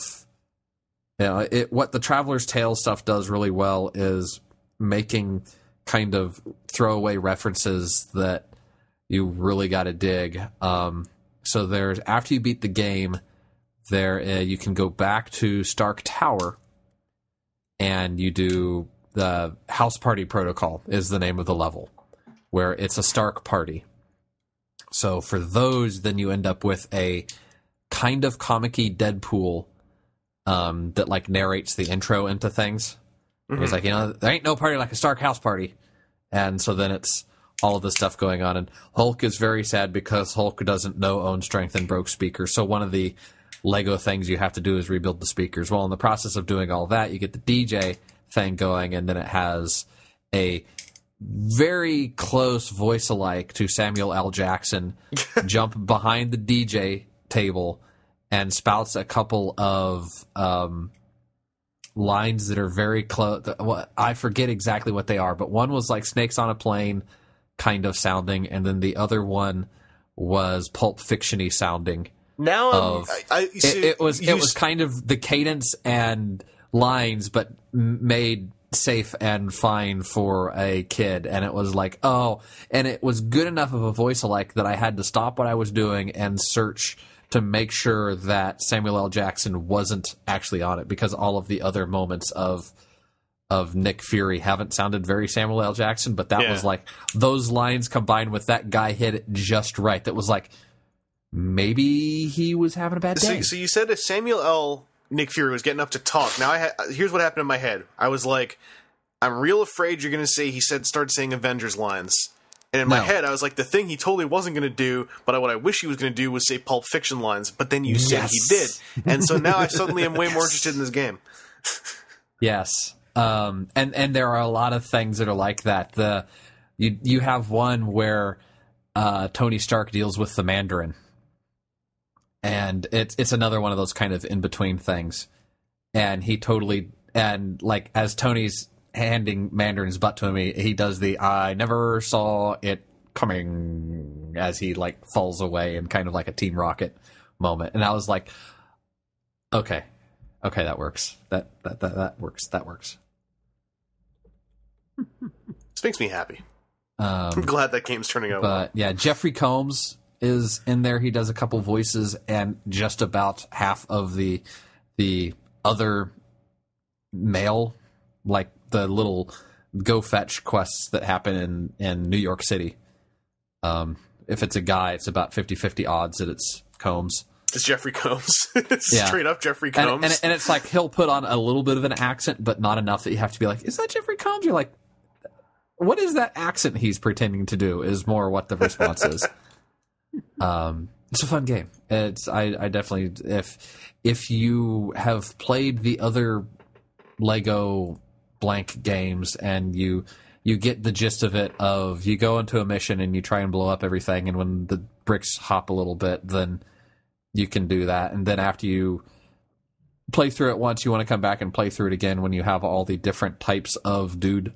what the Traveler's Tale stuff does really well is making kind of throwaway references that you really got to dig. So there's, after you beat the game, you can go back to Stark Tower, and you do the House Party Protocol is the name of the level, where it's a Stark party. So for those, then you end up with a kind of comic-y Deadpool that like narrates the intro into things. Mm-hmm. It's like, there ain't no party like a Stark house party. And so then it's all of this stuff going on. And Hulk is very sad because Hulk doesn't know own strength and broke speakers. So one of the Lego things you have to do is rebuild the speakers. Well, in the process of doing all that, you get the DJ thing going, and then it has a very close voice alike to Samuel L. Jackson jump behind the DJ table and spouts a couple of lines that are very close. I forget exactly what they are, but one was like Snakes on a Plane kind of sounding, and then the other one was Pulp Fiction-y sounding. Now it was kind of the cadence and lines, but made safe and fine for a kid, and it was like, oh, and it was good enough of a voice alike that I had to stop what I was doing and search to make sure that Samuel L. Jackson wasn't actually on it, because all of the other moments of Nick Fury haven't sounded very Samuel L. Jackson, but that was like those lines combined with that guy hit it just right. That was like, maybe he was having a bad day. So you said that Samuel L. Nick Fury was getting up to talk. Now, here's what happened in my head. I was like, I'm real afraid you're going to say he started saying Avengers lines. And in my head, I was like, the thing he totally wasn't going to do, but what I wish he was going to do was say Pulp Fiction lines. But then you said he did. And so now I suddenly am way more interested in this game. Yes. And there are a lot of things that are like that. You have one where Tony Stark deals with the Mandarin. And it's another one of those kind of in-between things. And he totally, and like as Tony's handing Mandarin's butt to him, he does the I never saw it coming as he like falls away in kind of like a Team Rocket moment. And I was like, okay, that works. That works. This makes me happy. I'm glad that game's turning out well. But yeah, Jeffrey Combs is in there. He does a couple voices and just about half of the other male, like the little go fetch quests that happen in New York City. If it's a guy, it's about 50-50 odds that it's Combs. It's Jeffrey Combs. Straight up Jeffrey Combs. And it's like he'll put on a little bit of an accent, but not enough that you have to be like, is that Jeffrey Combs? You're like, what is that accent he's pretending to do is more what the response is. It's a fun game. I definitely, if you have played the other Lego blank games and you get the gist of it, of you go into a mission and you try and blow up everything, and when the bricks hop a little bit, then you can do that. And then after you play through it once, you want to come back and play through it again when you have all the different types of dude,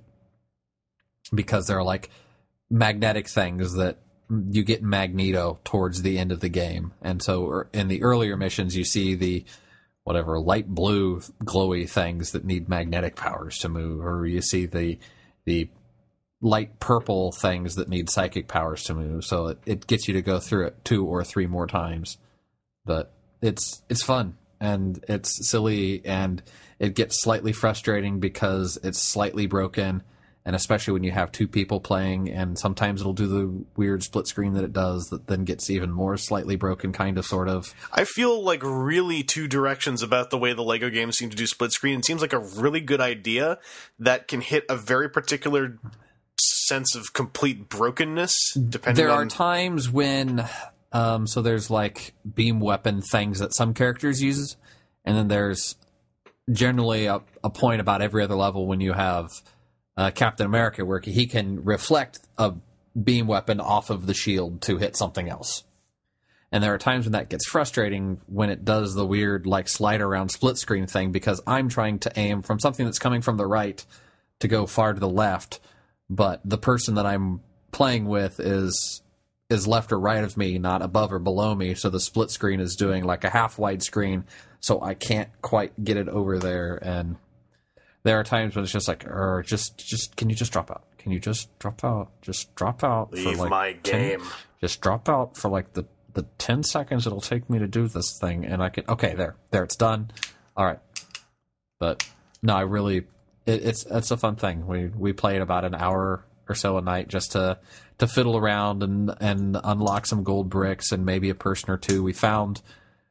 because they're like magnetic things that you get Magneto towards the end of the game. And so in the earlier missions, you see the whatever light blue glowy things that need magnetic powers to move, or you see the light purple things that need psychic powers to move. So it gets you to go through it 2 or 3 more times. But it's fun, and it's silly, and it gets slightly frustrating because it's slightly broken. And especially when you have 2 people playing, and sometimes it'll do the weird split screen that it does that then gets even more slightly broken, kind of, sort of. I feel like really 2 directions about the way the Lego games seem to do split screen. It seems like a really good idea that can hit a very particular sense of complete brokenness, depending There on... are times when... so there's like beam weapon things that some characters use, and then there's generally a point about every other level when you have... Captain America, where he can reflect a beam weapon off of the shield to hit something else. And there are times when that gets frustrating when it does the weird like slide around split screen thing, because I'm trying to aim from something that's coming from the right to go far to the left, but the person that I'm playing with is left or right of me, not above or below me, so the split screen is doing like a half wide screen, so I can't quite get it over there. And there are times when it's just like, just can you just drop out? Can you just drop out? Just drop out. Leave for like my game. Just drop out for like the 10 seconds it'll take me to do this thing, and I can... Okay, there, it's done. All right. But no, I really... It's a fun thing. We played about an hour or so a night just to fiddle around and unlock some gold bricks and maybe a person or 2. We found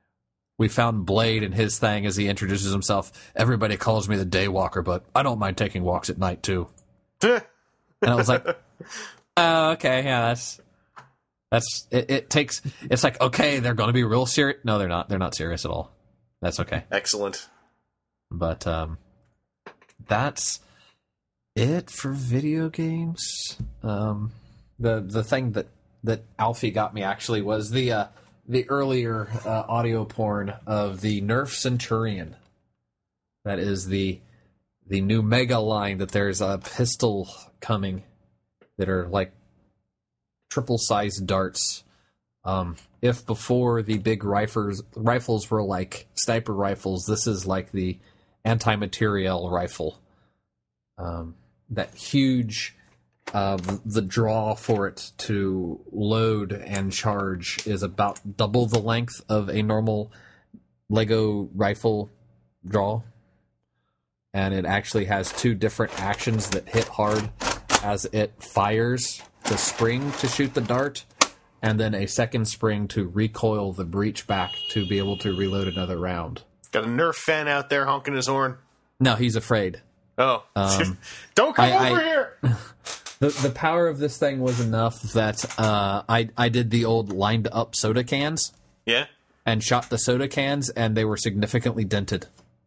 Blade and his thing as he introduces himself. Everybody calls me the Daywalker, but I don't mind taking walks at night too. And I was like, oh, okay, yeah, that's it takes, it's like, okay, they're going to be real serious. No, they're not. They're not serious at all. That's okay. Excellent. But that's it for video games. The thing that Alfie got me actually was the earlier audio porn of the Nerf Centurion. That is the new Mega line, that there's a pistol coming that are like triple-sized darts. If before the big rifles were like sniper rifles, this is like the anti-materiel rifle. That huge, the draw for it to load and charge is about double the length of a normal Lego rifle draw. And it actually has two different actions that hit hard as it fires the spring to shoot the dart, and then a second spring to recoil the breech back to be able to reload another round. Got a Nerf fan out there honking his horn. No, he's afraid. Oh. Don't come over here! The power of this thing was enough that I did the old lined up soda cans. Yeah? And shot the soda cans, and they were significantly dented.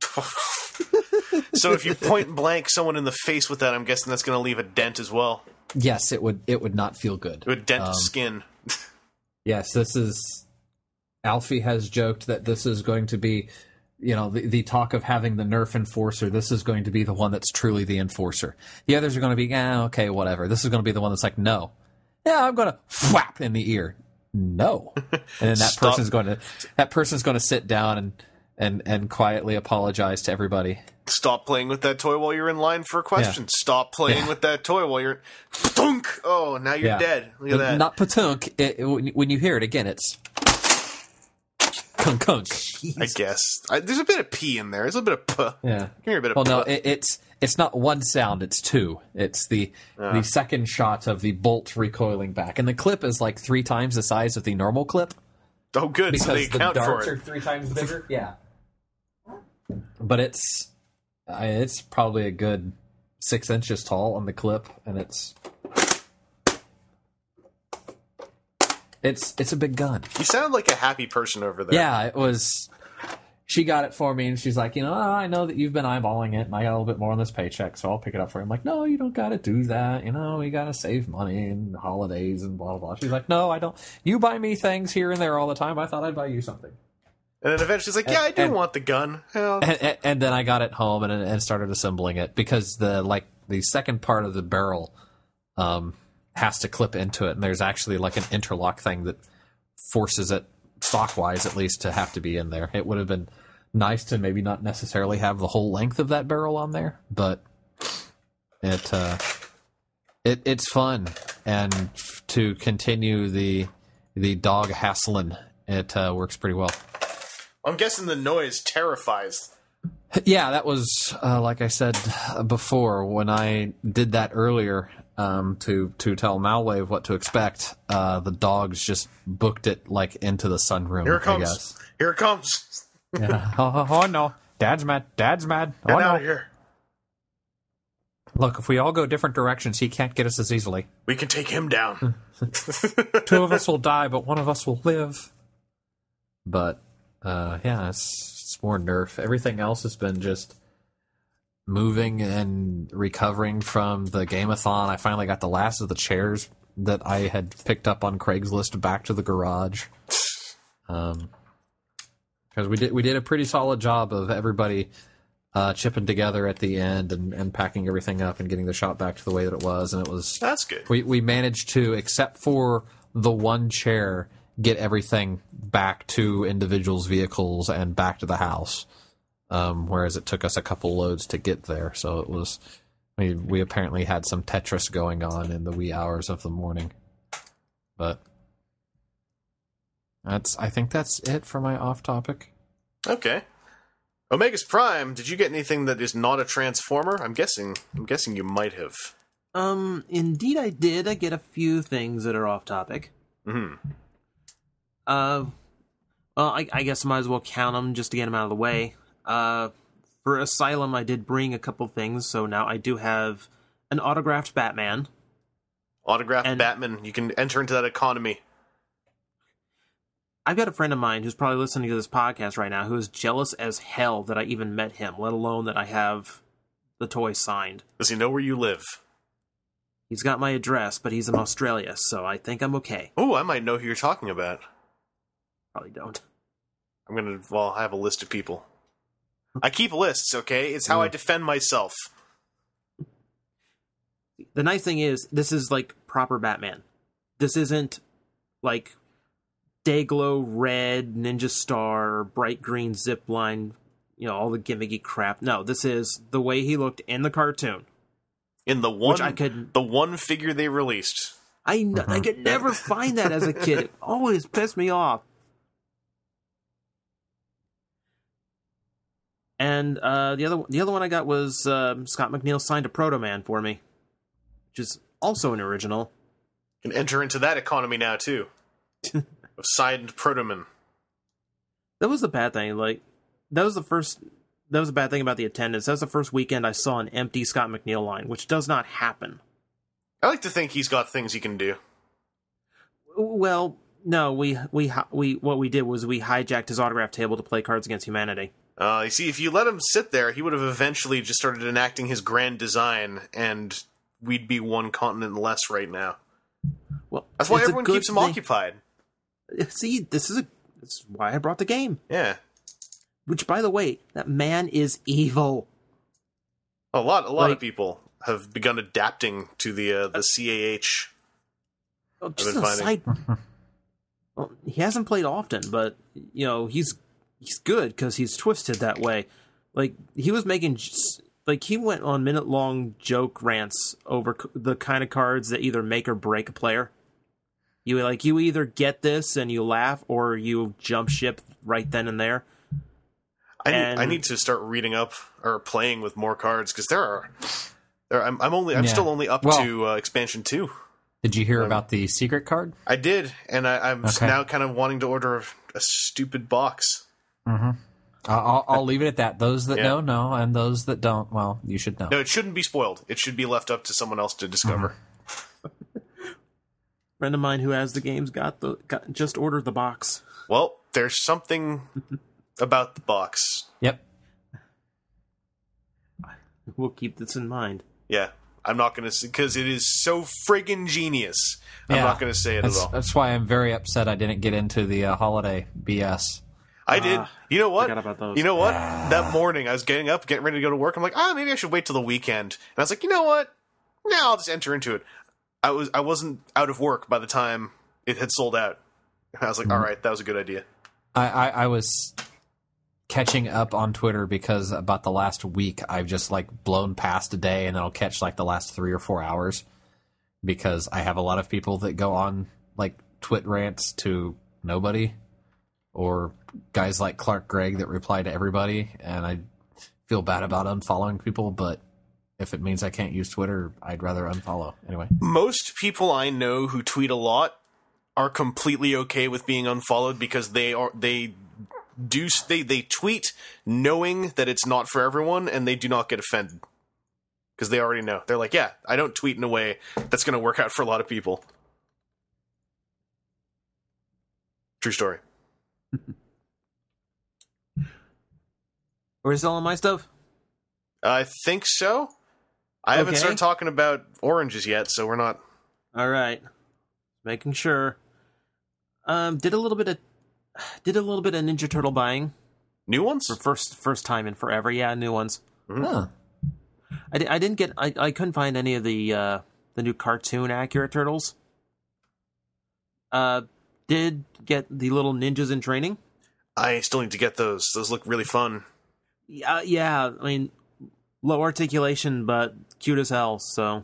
So if you point blank someone in the face with that, I'm guessing that's going to leave a dent as well. Yes, it would not feel good. It would dent the skin. Yes, this is... Alfie has joked that this is going to be, the talk of having the Nerf Enforcer. This is going to be the one that's truly the Enforcer. The others are going to be, okay, whatever. This is going to be the one that's like, no. Yeah, I'm going to whap in the ear. No. And then that person's going to sit down and quietly apologize to everybody. Stop playing with that toy while you're in line for a question. Yeah. Stop playing with that toy while you're... Patunk! Oh, now you're dead. Look at that. Not patunk. When you hear it again, it's... Kunk, kunk. I guess. There's a bit of P in there. There's a bit of P. Yeah. Hear a bit of Well, no, it's not one sound, it's two. It's the second shot of the bolt recoiling back. And the clip is like 3 times the size of the normal clip. Oh, good. Because so they account the darts for are 3 times bigger. Yeah. But it's probably a good 6 inches tall on the clip, and it's a big gun. You sound like a happy person over there. Yeah, it was. She got it for me, and she's like, I know that you've been eyeballing it, and I got a little bit more on this paycheck, so I'll pick it up for you. I'm like, no, you don't got to do that. We got to save money and holidays and blah, blah, blah. She's like, no, I don't. You buy me things here and there all the time. I thought I'd buy you something. And then eventually she's like, yeah, I do want the gun. And then I got it home and started assembling it, because the second part of the barrel has to clip into it, and there's actually like an interlock thing that forces it, stock-wise at least, to have to be in there. It would have been nice to maybe not necessarily have the whole length of that barrel on there, but it's fun. And to continue the dog hassling, it works pretty well. I'm guessing the noise terrifies. Yeah, that was, like I said before, when I did that earlier to tell Malwave what to expect, the dogs just booked it like into the sunroom. Here it comes. I guess. Here it comes. Yeah. Oh, no. Dad's mad. Dad's mad. Get out no. of here. Look, if we all go different directions, he can't get us as easily. We can take him down. 2 of us will die, but 1 of us will live. But... it's more Nerf. Everything else has been just moving and recovering from the Game-a-thon. I finally got the last of the chairs that I had picked up on Craigslist back to the garage. Because we did a pretty solid job of everybody chipping together at the end and packing everything up and getting the shop back to the way that it was. And it was... That's good. We managed to, except for the one chair, get everything back to individuals' vehicles and back to the house, whereas it took us a couple loads to get there. So it was, we apparently had some Tetris going on in the wee hours of the morning. But I think that's it for my off topic. Okay. Omegas Prime, did you get anything that is not a Transformer? I'm guessing you might have. Indeed I did. I get a few things that are off topic. Mm-hmm. Well, I guess I might as well count them just to get them out of the way. For Asylum, I did bring a couple things, so now I do have an autographed Batman. Batman, you can enter into that economy. I've got a friend of mine who's probably listening to this podcast right now who is jealous as hell that I even met him, let alone that I have the toy signed. Does he know where you live? He's got my address, but he's in Australia, so I think I'm okay. Oh, I might know who you're talking about. Probably don't. I have a list of people. I keep lists, okay? It's how I defend myself. The nice thing is, this is like proper Batman. This isn't like Dayglow Red, Ninja Star, Bright Green Zipline, all the gimmicky crap. No, this is the way he looked in the cartoon. In the one figure they released. I could never find that as a kid. It always pissed me off. And the other one I got was Scott McNeil signed a Proto Man for me, which is also an original. Can enter into that economy now too. Of signed Proto Man. That was the bad thing. That was a bad thing about the attendance. That was the first weekend I saw an empty Scott McNeil line, which does not happen. I like to think he's got things he can do. Well, no, we what we did was we hijacked his autograph table to play Cards Against Humanity. You see, if you let him sit there, he would have eventually just started enacting his grand design, and we'd be one continent less right now. Well, that's why everyone keeps him occupied. See, this is why I brought the game. Yeah. Which, by the way, that man is evil. A lot of people have begun adapting to the CAH. Just a side. Well, he hasn't played often, but he's good because he's twisted that way. Like he was making, he went on minute-long joke rants over the kind of cards that either make or break a player. You either get this and you laugh, or you jump ship right then and there. I need to start reading up or playing with more cards because I'm still only up to expansion 2. Did you hear about the secret card? I did, and I'm now kind of wanting to order a stupid box. Mm-hmm. I'll leave it at that. Those that know, and those that don't, well, you should know. No, it shouldn't be spoiled. It should be left up to someone else to discover. Friend of mine who has the games just ordered the box. Well, there's something about the box. Yep. We'll keep this in mind. Yeah. I'm not going to, because it is so friggin' genius. I'm not going to say it at all. That's why I'm very upset I didn't get into the holiday BS. I did. You know what? Forgot about those. You know what? That morning, I was getting ready to go to work. I'm like, maybe I should wait till the weekend. And I was like, you know what? Now I'll just enter into it. I wasn't out of work by the time it had sold out. And I was like, all right, that was a good idea. I was catching up on Twitter because about the last week I've just blown past a day, and then I'll catch the last 3 or 4 hours because I have a lot of people that go on twit rants to nobody, or guys like Clark Gregg that reply to everybody, and I feel bad about unfollowing people, but if it means I can't use Twitter, I'd rather unfollow. Anyway. Most people I know who tweet a lot are completely okay with being unfollowed because they tweet knowing that it's not for everyone, and they do not get offended because they already know. They're like, yeah, I don't tweet in a way that's going to work out for a lot of people. True story. Are we still on my stuff? I think so. I haven't started talking about oranges yet, so we're not. All right, making sure. Did a little bit of Ninja Turtle buying. New ones? For first time in forever. Yeah, new ones. Mm-hmm. Huh. I didn't get. I couldn't find any of the new cartoon accurate turtles. Did get the little ninjas in training. I still need to get those. Those look really fun. Yeah. I mean, low articulation, but cute as hell. So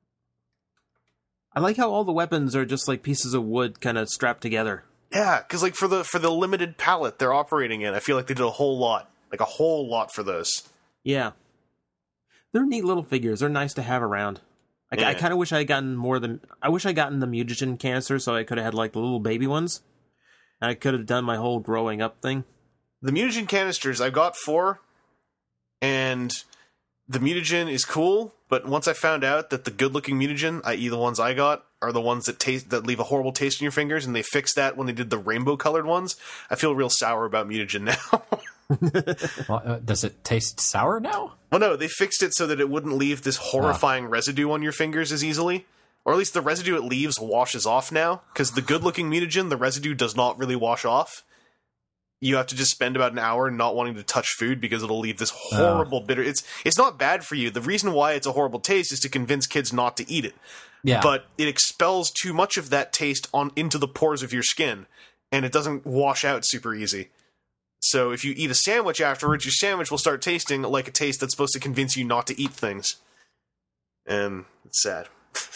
I like how all the weapons are just pieces of wood, kind of strapped together. Yeah, because for the limited palette they're operating in, I feel like they did a whole lot for those. Yeah, they're neat little figures. They're nice to have around. I kind of wish I had gotten more than. I wish I had gotten the mutagen canister so I could have had the little baby ones. And I could have done my whole growing up thing. The mutagen canisters I got 4, and the mutagen is cool. But once I found out that the good-looking mutagen, i.e. the ones I got, are the ones that leave a horrible taste in your fingers, and they fixed that when they did the rainbow-colored ones, I feel real sour about mutagen now. Well, does it taste sour now? Well, no, they fixed it so that it wouldn't leave this horrifying residue on your fingers as easily. Or at least the residue it leaves washes off now. Because the good-looking mutagen, the residue does not really wash off. You have to just spend about an hour not wanting to touch food because it'll leave this horrible bitter... It's not bad for you. The reason why it's a horrible taste is to convince kids not to eat it. Yeah. But it expels too much of that taste into the pores of your skin. And it doesn't wash out super easy. So if you eat a sandwich afterwards, your sandwich will start tasting like a taste that's supposed to convince you not to eat things. And it's sad.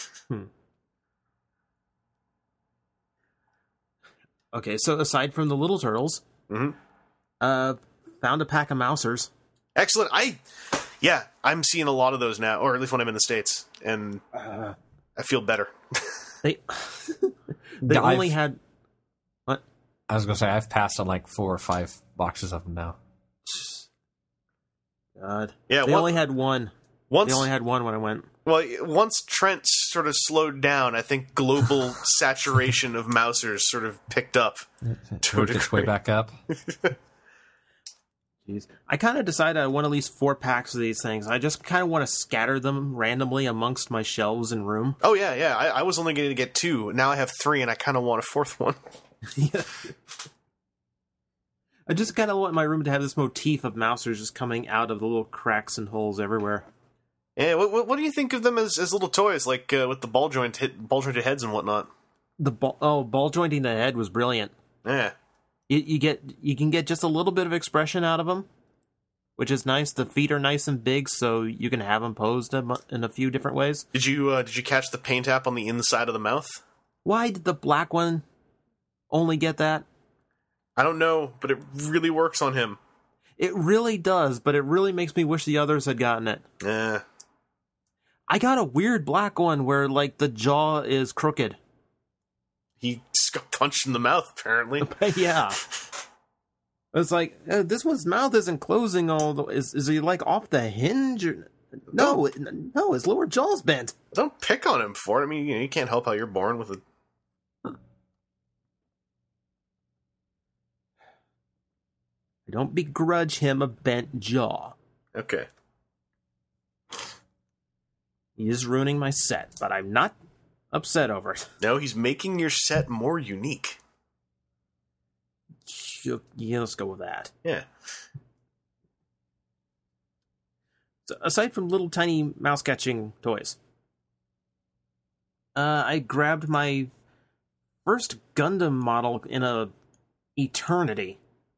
Okay, so aside from the little turtles, found a pack of mousers. Excellent. I'm seeing a lot of those now, or at least when I'm in the States, and I feel better. They only had... What? I was going to say, I've passed on like 4 or 5 boxes of them now. God. Yeah, they only had one. They only had one when I went. Well, once Trent sort of slowed down, I think global saturation of mousers sort of picked up. Worked its way back up. Jeez. I kind of decided I want at least 4 packs of these things. I just kind of want to scatter them randomly amongst my shelves and room. Oh, yeah. I was only going to get 2. Now I have 3, and I kind of want a 4th one. Yeah. I just kind of want my room to have this motif of mousers just coming out of the little cracks and holes everywhere. Yeah, what do you think of them as little toys, like with the ball jointed heads and whatnot? The ball jointing the head was brilliant. Yeah. You can get just a little bit of expression out of them, which is nice. The feet are nice and big, so you can have them posed in a few different ways. Did you catch the paint app on the inside of the mouth? Why did the black one only get that? I don't know, but it really works on him. It really does, but it really makes me wish the others had gotten it. Yeah. I got a weird black one where, like, the jaw is crooked. He just got punched in the mouth, apparently. Yeah. It's like, this one's mouth isn't closing all the... Is he, like, off the hinge? Or... No, his lower jaw's bent. Don't pick on him for it. I mean, you can't help how you're born with a... I don't begrudge him a bent jaw. Okay. He is ruining my set, but I'm not upset over it. No, he's making your set more unique. Yeah, let's go with that. Yeah. So, aside from little tiny mouse catching toys, I grabbed my first Gundam model in a eternity.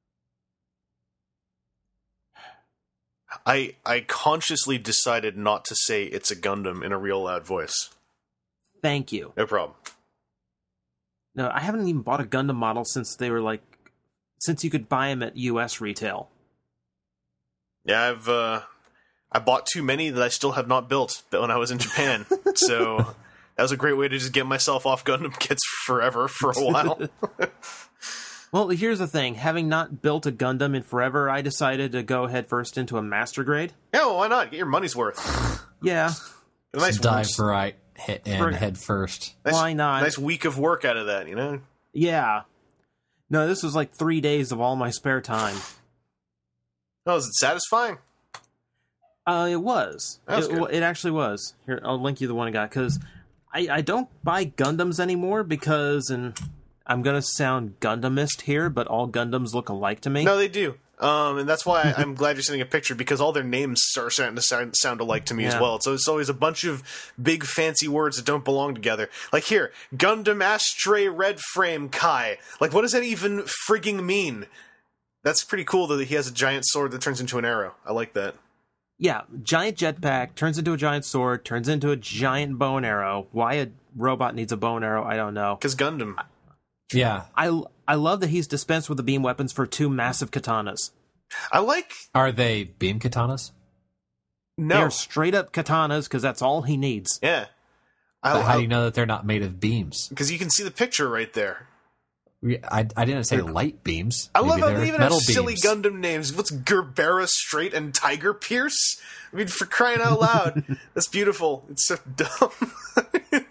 I consciously decided not to say it's a Gundam in a real loud voice. Thank you. No problem. No, I haven't even bought a Gundam model since you could buy them at US retail. Yeah, I bought too many that I still have not built when I was in Japan. So that was a great way to just get myself off Gundam kits forever for a while. Well, here's the thing. Having not built a Gundam in forever, I decided to go head first into a master grade. Yeah, well, why not? Get your money's worth. Yeah. A nice dive right head first. Nice, why not? Nice week of work out of that, you know? Yeah. No, this was like 3 days of all my spare time. Oh, is it satisfying? It was. It actually was. Here, I'll link you the one I got, because I don't buy Gundams anymore because, and I'm going to sound Gundamist here, but all Gundams look alike to me. No, they do. And that's why I'm glad you're sending a picture, because all their names are starting to sound alike to me as well. So it's always a bunch of big fancy words that don't belong together. Like here, Gundam Astray Red Frame Kai. Like, what does that even frigging mean? That's pretty cool, though, that he has a giant sword that turns into an arrow. I like that. Yeah, giant jetpack, turns into a giant sword, turns into a giant bow and arrow. Why a robot needs a bow and arrow, I don't know. Because Gundam. Yeah. I love that he's dispensed with the beam weapons for 2 massive katanas. Are they beam katanas? No. They're straight up katanas, because that's all he needs. Yeah. How do you know that they're not made of beams? Because you can see the picture right there. I didn't say light beams. I love how they even have metal silly beams. Gundam names. What's Gerbera Straight and Tiger Pierce? I mean, for crying out loud. That's beautiful. It's so dumb.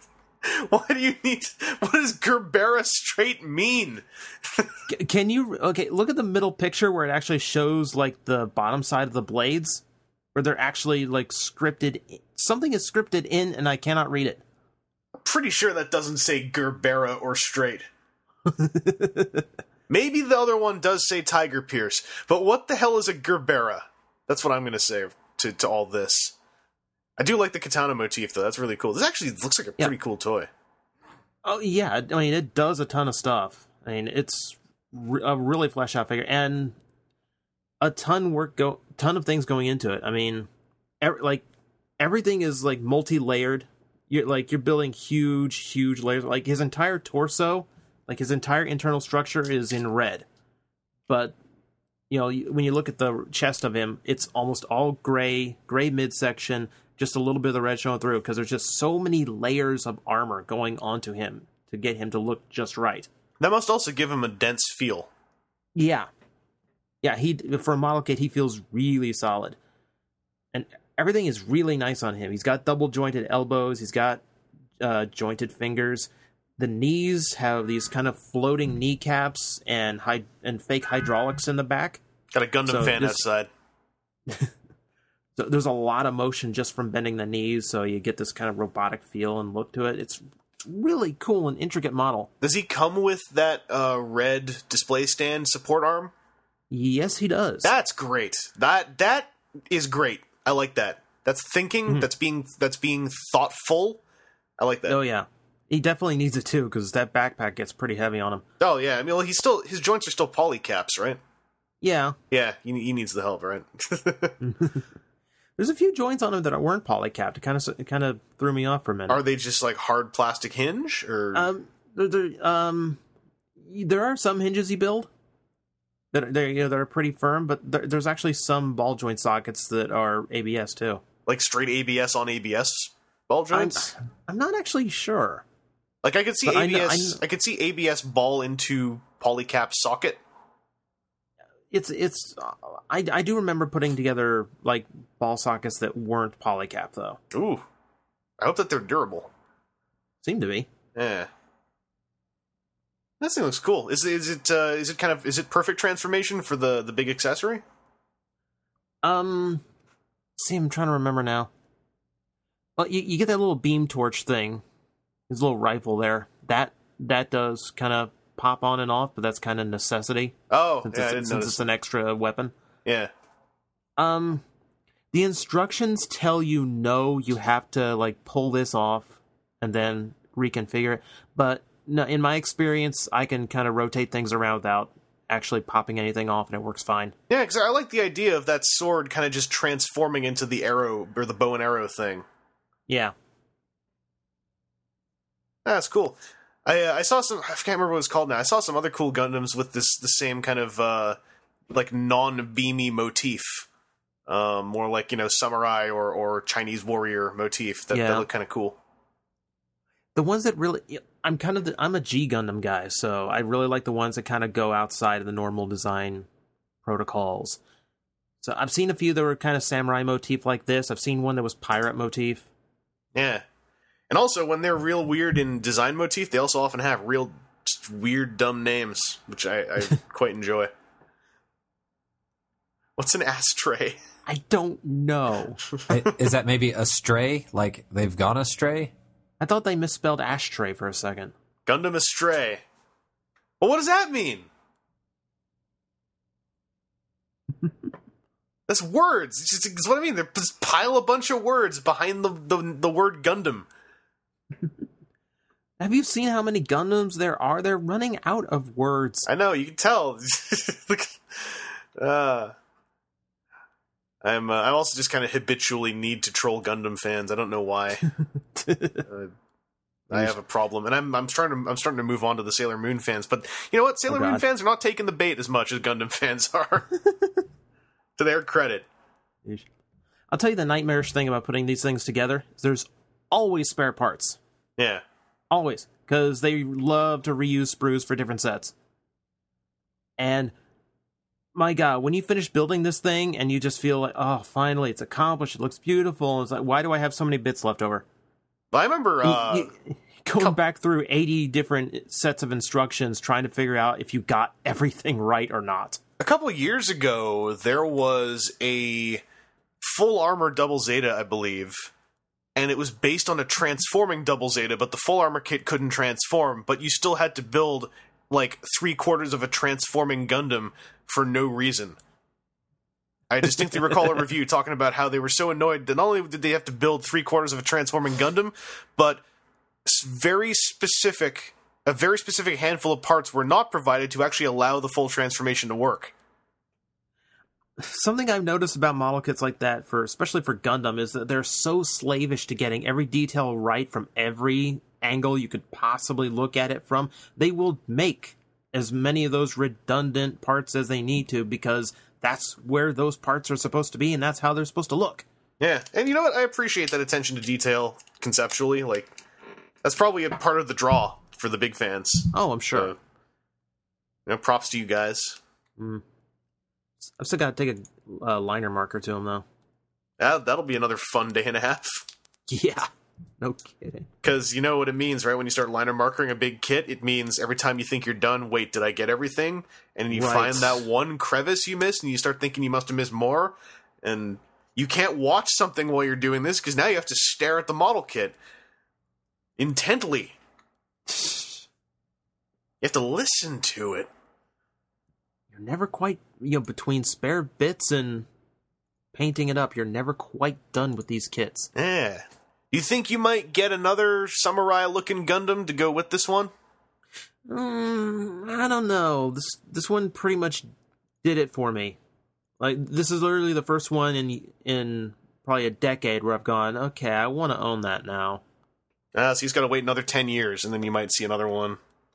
Why do you need... What does Gerbera straight mean? Can you... Okay, look at the middle picture where it actually shows, like, the bottom side of the blades. Where they're actually, like, scripted... Something is scripted in, and I cannot read it. I'm pretty sure that doesn't say Gerbera or straight. Maybe the other one does say Tiger Pierce. But what the hell is a Gerbera? That's what I'm going to say to all this. I do like the katana motif, though. That's really cool. This actually looks like a pretty cool toy. Oh, yeah. I mean, it does a ton of stuff. I mean, it's a really fleshed out figure. And a ton of things going into it. I mean, everything is, like, multi-layered. You're building huge layers. Like, his entire torso, like, his entire internal structure is in red. But, you know, when you look at the chest of him, it's almost all gray midsection, just a little bit of the red showing through, because there's just so many layers of armor going onto him to get him to look just right. That must also give him a dense feel. Yeah. Yeah, for a model kit, he feels really solid. And everything is really nice on him. He's got double-jointed elbows. He's got jointed fingers. The knees have these kind of floating kneecaps and fake hydraulics in the back. Got a Gundam fan outside. So there's a lot of motion just from bending the knees, so you get this kind of robotic feel and look to it. It's really cool and intricate model. Does he come with that red display stand support arm? Yes, he does. That's great. That is great. I like that. That's thinking. Mm-hmm. That's being thoughtful. I like that. Oh yeah, he definitely needs it too, because that backpack gets pretty heavy on him. Oh yeah, I mean, well, his joints are still polycaps, right? Yeah. Yeah, he needs the help, right? There's a few joints on him that weren't polycapped. It kind of threw me off for a minute. Are they just like hard plastic hinge, or? There are some hinges you build that are pretty firm, but there's actually some ball joint sockets that are ABS too. Like straight ABS on ABS ball joints? I'm not actually sure. Like I could see ABS. I could see ABS ball into polycap socket. I do remember putting together like ball sockets that weren't polycap though. Ooh, I hope that they're durable. Seem to be. Yeah. This thing looks cool. Is it perfect transformation for the big accessory? See, I'm trying to remember now. Well, you get that little beam torch thing, his little rifle there. That does kind of pop on and off, but that's kind of necessity. Oh, since it's an extra weapon. Yeah. The instructions tell you no, you have to like pull this off and then reconfigure it. But no, in my experience, I can kind of rotate things around without actually popping anything off, and it works fine. Yeah, because I like the idea of that sword kind of just transforming into the arrow or the bow and arrow thing. Yeah. That's cool. I saw some. I can't remember what it's called now. I saw some other cool Gundams with the same kind of like non-beamy motif, more like samurai or Chinese warrior motif. That look kind of cool. The ones that really, I'm a G Gundam guy, so I really like the ones that kind of go outside of the normal design protocols. So I've seen a few that were kind of samurai motif like this. I've seen one that was pirate motif. Yeah. And also, when they're real weird in design motif, they also often have real just weird, dumb names, which I quite enjoy. What's an ashtray? I don't know. Is that maybe astray? Like they've gone astray? I thought they misspelled ashtray for a second. Gundam Astray. Well, what does that mean? That's words. It's what I mean. They just pile a bunch of words behind the word Gundam. Have you seen how many Gundams there are? They're running out of words. I know, you can tell. I'm also just kind of habitually need to troll Gundam fans. I don't know why. I have a problem, and I'm starting to move on to the Sailor Moon fans. But you know what? Sailor Moon fans are not taking the bait as much as Gundam fans are. To their credit. I'll tell you the nightmarish thing about putting these things together is there's always spare parts. Yeah. Always. Because they love to reuse sprues for different sets. And, my God, when you finish building this thing and you just feel like, oh, finally, it's accomplished, it looks beautiful, it's like, why do I have so many bits left over? I remember... going back through 80 different sets of instructions trying to figure out if you got everything right or not. A couple of years ago, there was a full armor Double Zeta, I believe, and it was based on a transforming Double Zeta, but the full armor kit couldn't transform, but you still had to build like 3/4 of a transforming Gundam for no reason. I distinctly recall a review talking about how they were so annoyed that not only did they have to build 3/4 of a transforming Gundam, but a very specific handful of parts were not provided to actually allow the full transformation to work. Something I've noticed about model kits like that, especially for Gundam, is that they're so slavish to getting every detail right from every angle you could possibly look at it from. They will make as many of those redundant parts as they need to because that's where those parts are supposed to be and that's how they're supposed to look. Yeah, and you know what? I appreciate that attention to detail conceptually. Like, that's probably a part of the draw for the big fans. Oh, I'm sure. So, props to you guys. I've still got to take a liner marker to them, though. That'll be another fun day and a half. Yeah, no kidding. Because you know what it means, right? When you start liner markering a big kit, it means every time you think you're done, wait, did I get everything? And then you find that one crevice you missed, and you start thinking you must have missed more. And you can't watch something while you're doing this, because now you have to stare at the model kit intently. You have to listen to it. You're never quite, between spare bits and painting it up, you're never quite done with these kits. Yeah. You think you might get another samurai-looking Gundam to go with this one? I don't know. This one pretty much did it for me. Like, this is literally the first one in probably a decade where I've gone, okay, I want to own that now. So he's got to wait another 10 years, and then you might see another one.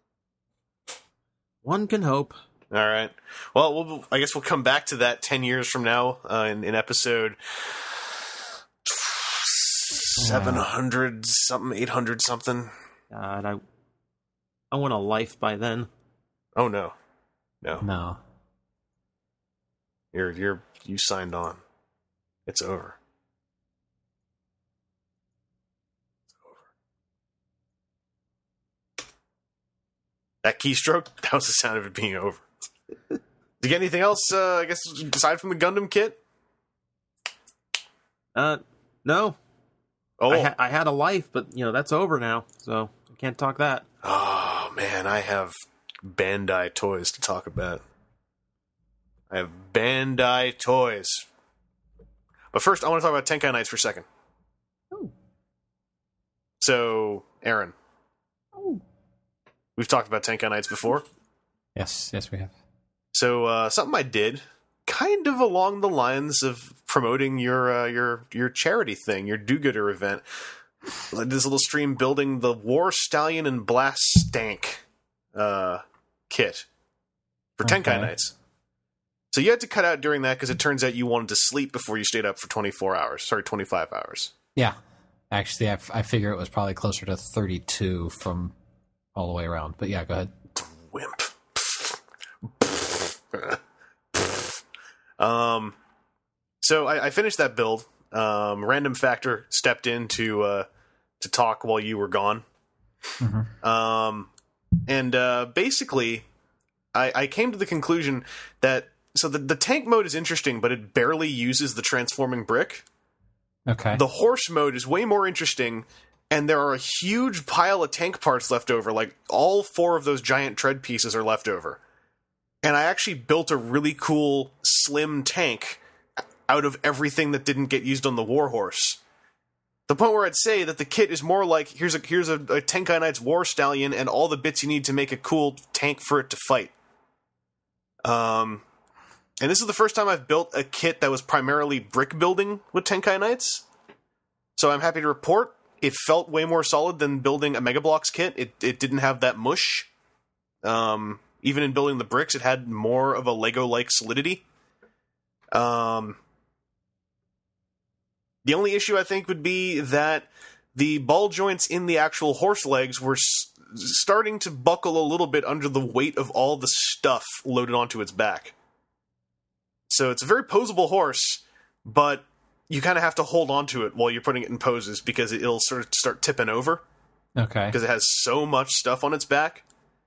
One can hope. All right. Well, I guess we'll come back to that 10 years from now in episode 700 something, 800 something. God, I want a life by then. Oh no. You signed on. It's over. That keystroke, that was the sound of it being over. Did you get anything else, I guess, aside from the Gundam kit? No. Oh. I had a life, but, that's over now, so I can't talk that. Oh, man, I have Bandai toys to talk about. I have Bandai toys. But first, I want to talk about Tenkai Knights for a second. Oh. So, Aaron. Oh. We've talked about Tenkai Knights before. Yes, we have. So, something I did, kind of along the lines of promoting your charity thing, your do-gooder event. This little stream building the War Stallion and Blast Stank kit for Tenkai Knights. So you had to cut out during that because it turns out you wanted to sleep before you stayed up for 25 hours. Yeah. Actually, I figure it was probably closer to 32 from all the way around. But yeah, go ahead. Wimp. So I finished that build. Random Factor stepped in to talk while you were gone. Mm-hmm. And basically, I came to the conclusion that so the tank mode is interesting, but it barely uses the transforming brick. Okay. The horse mode is way more interesting, and there are a huge pile of tank parts left over. Like, all 4 of those giant tread pieces are left over. And I actually built a really cool, slim tank out of everything that didn't get used on the Warhorse. The point where I'd say that the kit is more like, here's a Tenkai Knights War Stallion and all the bits you need to make a cool tank for it to fight. And this is the first time I've built a kit that was primarily brick building with Tenkai Knights. So I'm happy to report it felt way more solid than building a Mega Bloks kit. It didn't have that mush. Even in building the bricks, it had more of a Lego-like solidity. The only issue, I think, would be that the ball joints in the actual horse legs were starting to buckle a little bit under the weight of all the stuff loaded onto its back. So it's a very poseable horse, but you kind of have to hold on to it while you're putting it in poses because it'll sort of start tipping over. Okay. because it has so much stuff on its back.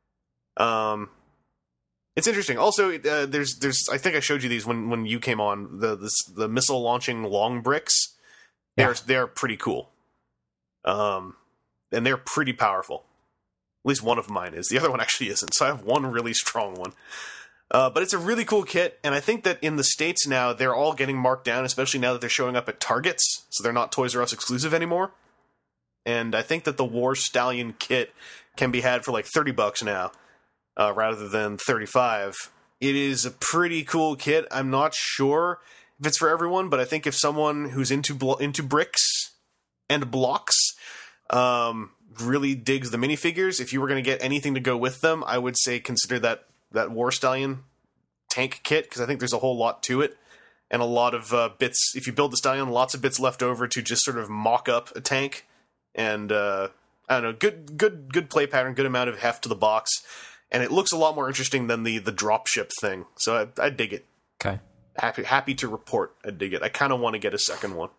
It's interesting. Also, there's I think I showed you these when you came on, the missile launching long bricks. They're pretty cool. And they're pretty powerful. At least one of mine is. The other one actually isn't. So I have one really strong one. But it's a really cool kit, and I think that in the States now, they're all getting marked down, especially now that they're showing up at Targets, so they're not Toys R Us exclusive anymore. And I think that the War Stallion kit can be had for like $30 now, rather than $35. It is a pretty cool kit. I'm not sure if it's for everyone, but I think if someone who's into bricks and blocks really digs the minifigures, if you were going to get anything to go with them, I would say consider that War Stallion tank kit, because I think there's a whole lot to it, and a lot of bits. If you build the Stallion, lots of bits left over to just sort of mock up a tank, and I don't know, good play pattern, good amount of heft to the box, and it looks a lot more interesting than the dropship thing. So I dig it. Okay. Happy to report, I dig it. I kind of want to get a second one,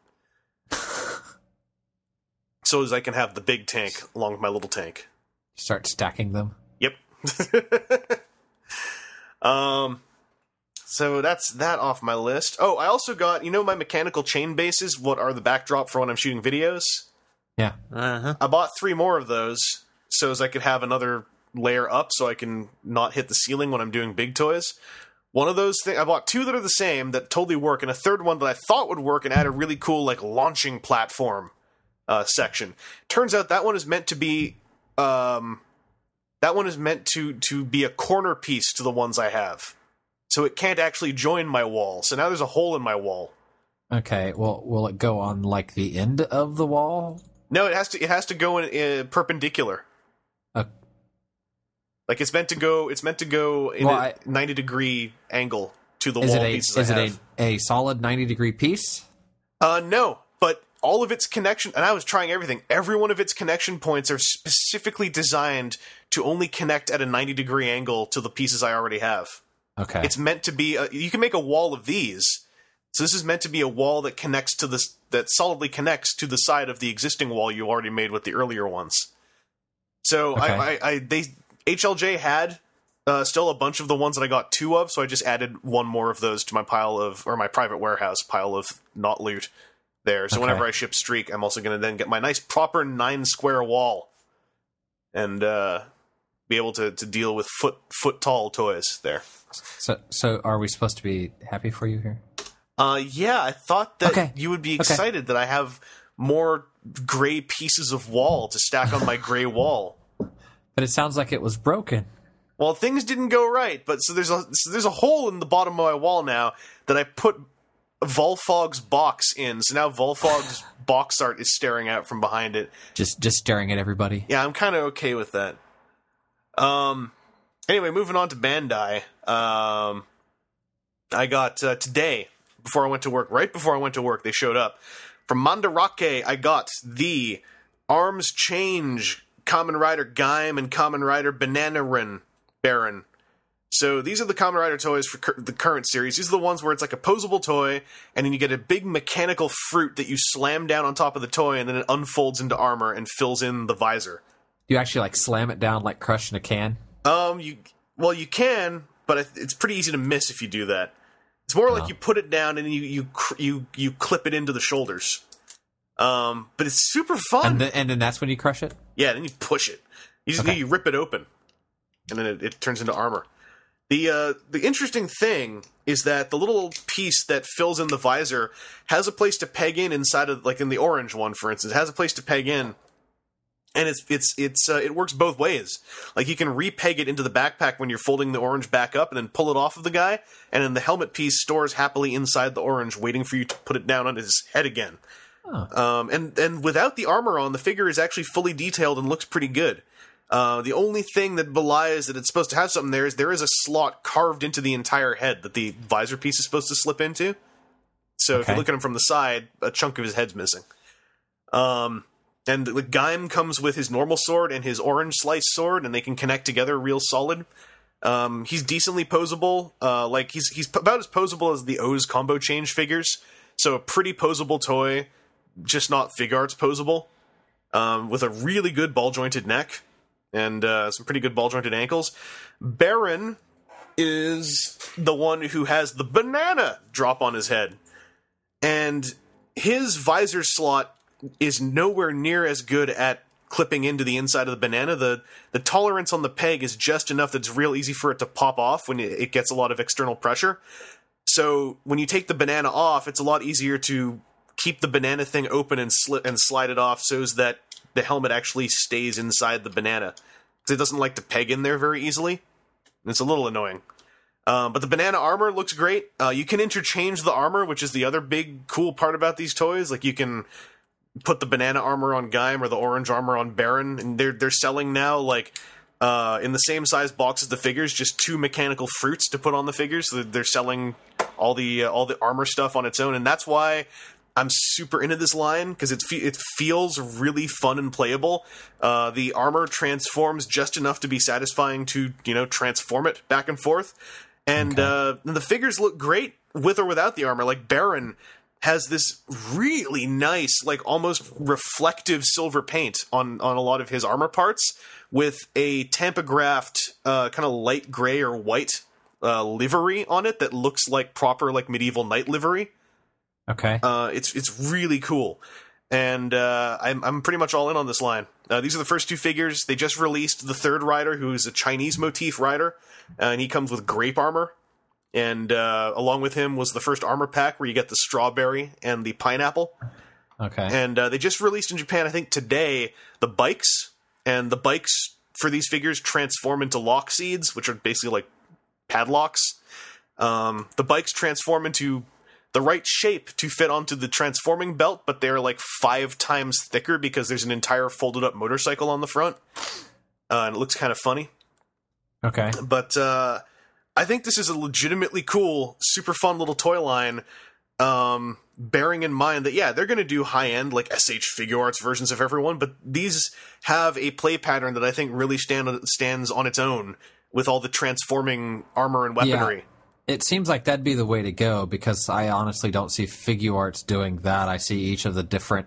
so as I can have the big tank along with my little tank. Start stacking them. Yep. So that's that off my list. Oh, I also got, my mechanical chain bases, what are the backdrop for when I'm shooting videos? Yeah. Uh-huh. I bought 3 more of those so as I could have another layer up so I can not hit the ceiling when I'm doing big toys. One of those things, I bought 2 that are the same that totally work, and a third one that I thought would work and add a really cool like launching platform section. Turns out that one is meant to be to be a corner piece to the ones I have. So it can't actually join my wall. So now there's a hole in my wall. Okay. Well, will it go on like the end of the wall? No, it has to go in perpendicular. Like it's meant to go in a 90-degree angle to the wall pieces I have. Is it a solid 90-degree piece? No, but all of its connection, and I was trying everything. Every one of its connection points are specifically designed to only connect at a 90-degree angle to the pieces I already have. Okay. It's meant to be you can make a wall of these. So this is meant to be a wall that connects to this, that solidly connects to the side of the existing wall you already made with the earlier ones. So Okay. HLJ had still a bunch of the ones that I got 2 of, so I just added 1 more of those to my my private warehouse pile of not loot there. So whenever I ship Streak, I'm also going to then get my nice proper 9-square wall and be able to deal with foot tall toys there. So are we supposed to be happy for you here? Yeah, I thought that you would be Okay. excited that I have more gray pieces of wall to stack on my gray wall. But it sounds like it was broken. Well, things didn't go right, but so there's a hole in the bottom of my wall now that I put Volfog's box in. So now Volfog's box art is staring out from behind it. Just staring at everybody. Yeah, I'm kind of okay with that. Anyway, moving on to Bandai. I got today, right before I went to work, they showed up. From Mandarake, I got the Arms Change Kamen Rider Gaim and Kamen Rider Bananarin Baron. So these are the Kamen Rider toys for the current series. These are the ones where it's like a posable toy, and then you get a big mechanical fruit that you slam down on top of the toy, and then it unfolds into armor and fills in the visor. You actually like slam it down like crushing a can? You can, but it's pretty easy to miss if you do that. It's more like you put it down and you clip it into the shoulders. But it's super fun. And then that's when you crush it? Yeah, then you push it. You rip it open, and then it turns into armor. The interesting thing is that the little piece that fills in the visor has a place to peg in inside of, like in the orange one, for instance, it has a place to peg in, and it works both ways. Like you can repeg it into the backpack when you're folding the orange back up, and then pull it off of the guy, and then the helmet piece stores happily inside the orange, waiting for you to put it down on his head again. Oh. And without the armor on, the figure is actually fully detailed and looks pretty good. The only thing that belies that it's supposed to have something there is a slot carved into the entire head that the visor piece is supposed to slip into. So if you look at him from the side, a chunk of his head's missing. And the Gaim comes with his normal sword and his orange slice sword, and they can connect together real solid. He's decently posable. He's about as posable as the O's combo change figures. So a pretty posable toy, just not Fig Arts posable. with a really good ball-jointed neck and some pretty good ball-jointed ankles. Baron is the one who has the banana drop on his head. And his visor slot is nowhere near as good at clipping into the inside of the banana. The tolerance on the peg is just enough that it's real easy for it to pop off when it gets a lot of external pressure. So when you take the banana off, it's a lot easier to keep the banana thing open and slide it off so that the helmet actually stays inside the banana. Because it doesn't like to peg in there very easily. And it's a little annoying. But the banana armor looks great. You can interchange the armor, which is the other big cool part about these toys. Like, you can put the banana armor on Gaim or the orange armor on Baron, and they're selling now, like, in the same size box as the figures, just 2 mechanical fruits to put on the figures. So they're selling all the armor stuff on its own, and that's why I'm super into this line, because it feels really fun and playable. The armor transforms just enough to be satisfying to, transform it back and forth. And the figures look great with or without the armor. Like, Baron has this really nice, like, almost reflective silver paint on a lot of his armor parts, with a tampographed kind of light gray or white livery on it that looks like proper, like, medieval knight livery. Okay. It's really cool. And I'm pretty much all in on this line. These are the first 2 figures. They just released the 3rd rider, who is a Chinese motif rider, and he comes with grape armor. And along with him was the first armor pack, where you get the strawberry and the pineapple. Okay. And they just released in Japan, I think today, the bikes. And the bikes for these figures transform into lock seeds, which are basically like padlocks. The bikes transform into the right shape to fit onto the transforming belt, but they're like 5 times thicker because there's an entire folded up motorcycle on the front. And it looks kind of funny. Okay. But I think this is a legitimately cool, super fun little toy line, bearing in mind that, yeah, they're going to do high-end, like, SH Figure Arts versions of everyone, but these have a play pattern that I think really stands on its own with all the transforming armor and weaponry. Yeah. It seems like that'd be the way to go, because I honestly don't see Figure Arts doing that. I see each of the different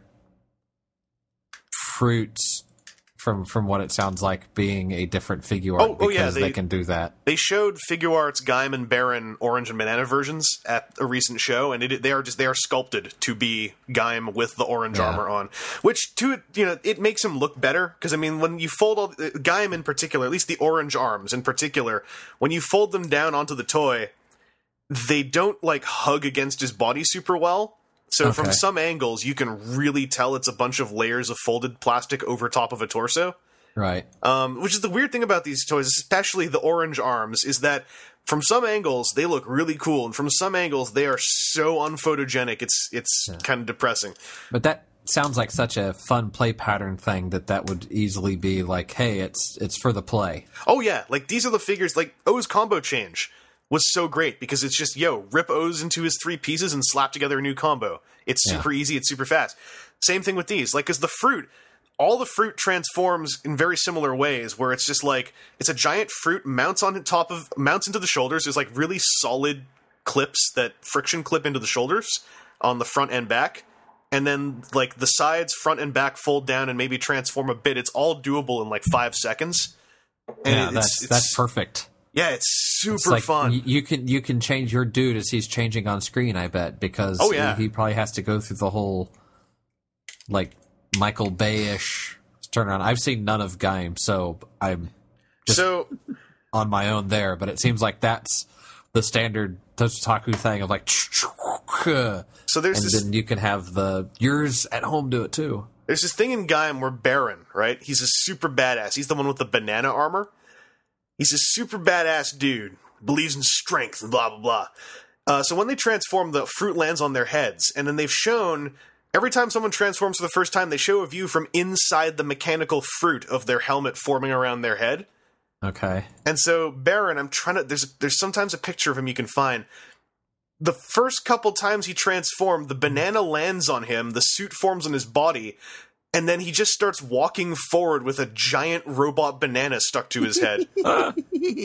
fruits, from what it sounds like, being a different figure art, because they can do that. They showed Figure Arts Gaim and Baron orange and banana versions at a recent show, and they are sculpted to be Gaim with the orange armor on, which it makes him look better, because I mean, when you fold Gaim in particular, at least the orange arms in particular, when you fold them down onto the toy, they don't like hug against his body super well. So from some angles, you can really tell it's a bunch of layers of folded plastic over top of a torso. Right. Which is the weird thing about these toys, especially the orange arms, is that from some angles, they look really cool, and from some angles, they are so unphotogenic, it's kind of depressing. But that sounds like such a fun play pattern thing that would easily be like, hey, it's for the play. Oh, yeah. Like, these are the figures, like, O's combo change was so great, because it's just, rip O's into his 3 pieces and slap together a new combo. It's super easy, it's super fast. Same thing with these. Like, because the fruit, all the fruit transforms in very similar ways, where it's just like, it's a giant fruit, mounts into the shoulders. There's like really solid clips that friction clip into the shoulders on the front and back. And then, like, the sides, front and back fold down and maybe transform a bit. It's all doable in like 5 seconds. And that's perfect. Yeah, it's super fun. You can change your dude as he's changing on screen, I bet, because he probably has to go through the whole, like, Michael Bay-ish turnaround. I've seen none of Gaim, so I'm just on my own there, but it seems like that's the standard Tostaku thing of like, so then you can have yours at home do it too. There's this thing in Gaim where Baron, right? He's a super badass. He's the one with the banana armor. He's a super badass dude, believes in strength and blah, blah, blah. So when they transform, the fruit lands on their heads. And then they've shown, every time someone transforms for the first time, they show a view from inside the mechanical fruit of their helmet forming around their head. Okay. And so Baron, there's sometimes a picture of him you can find. The first couple times he transformed, the banana lands on him, the suit forms on his body, and then he just starts walking forward with a giant robot banana stuck to his head. And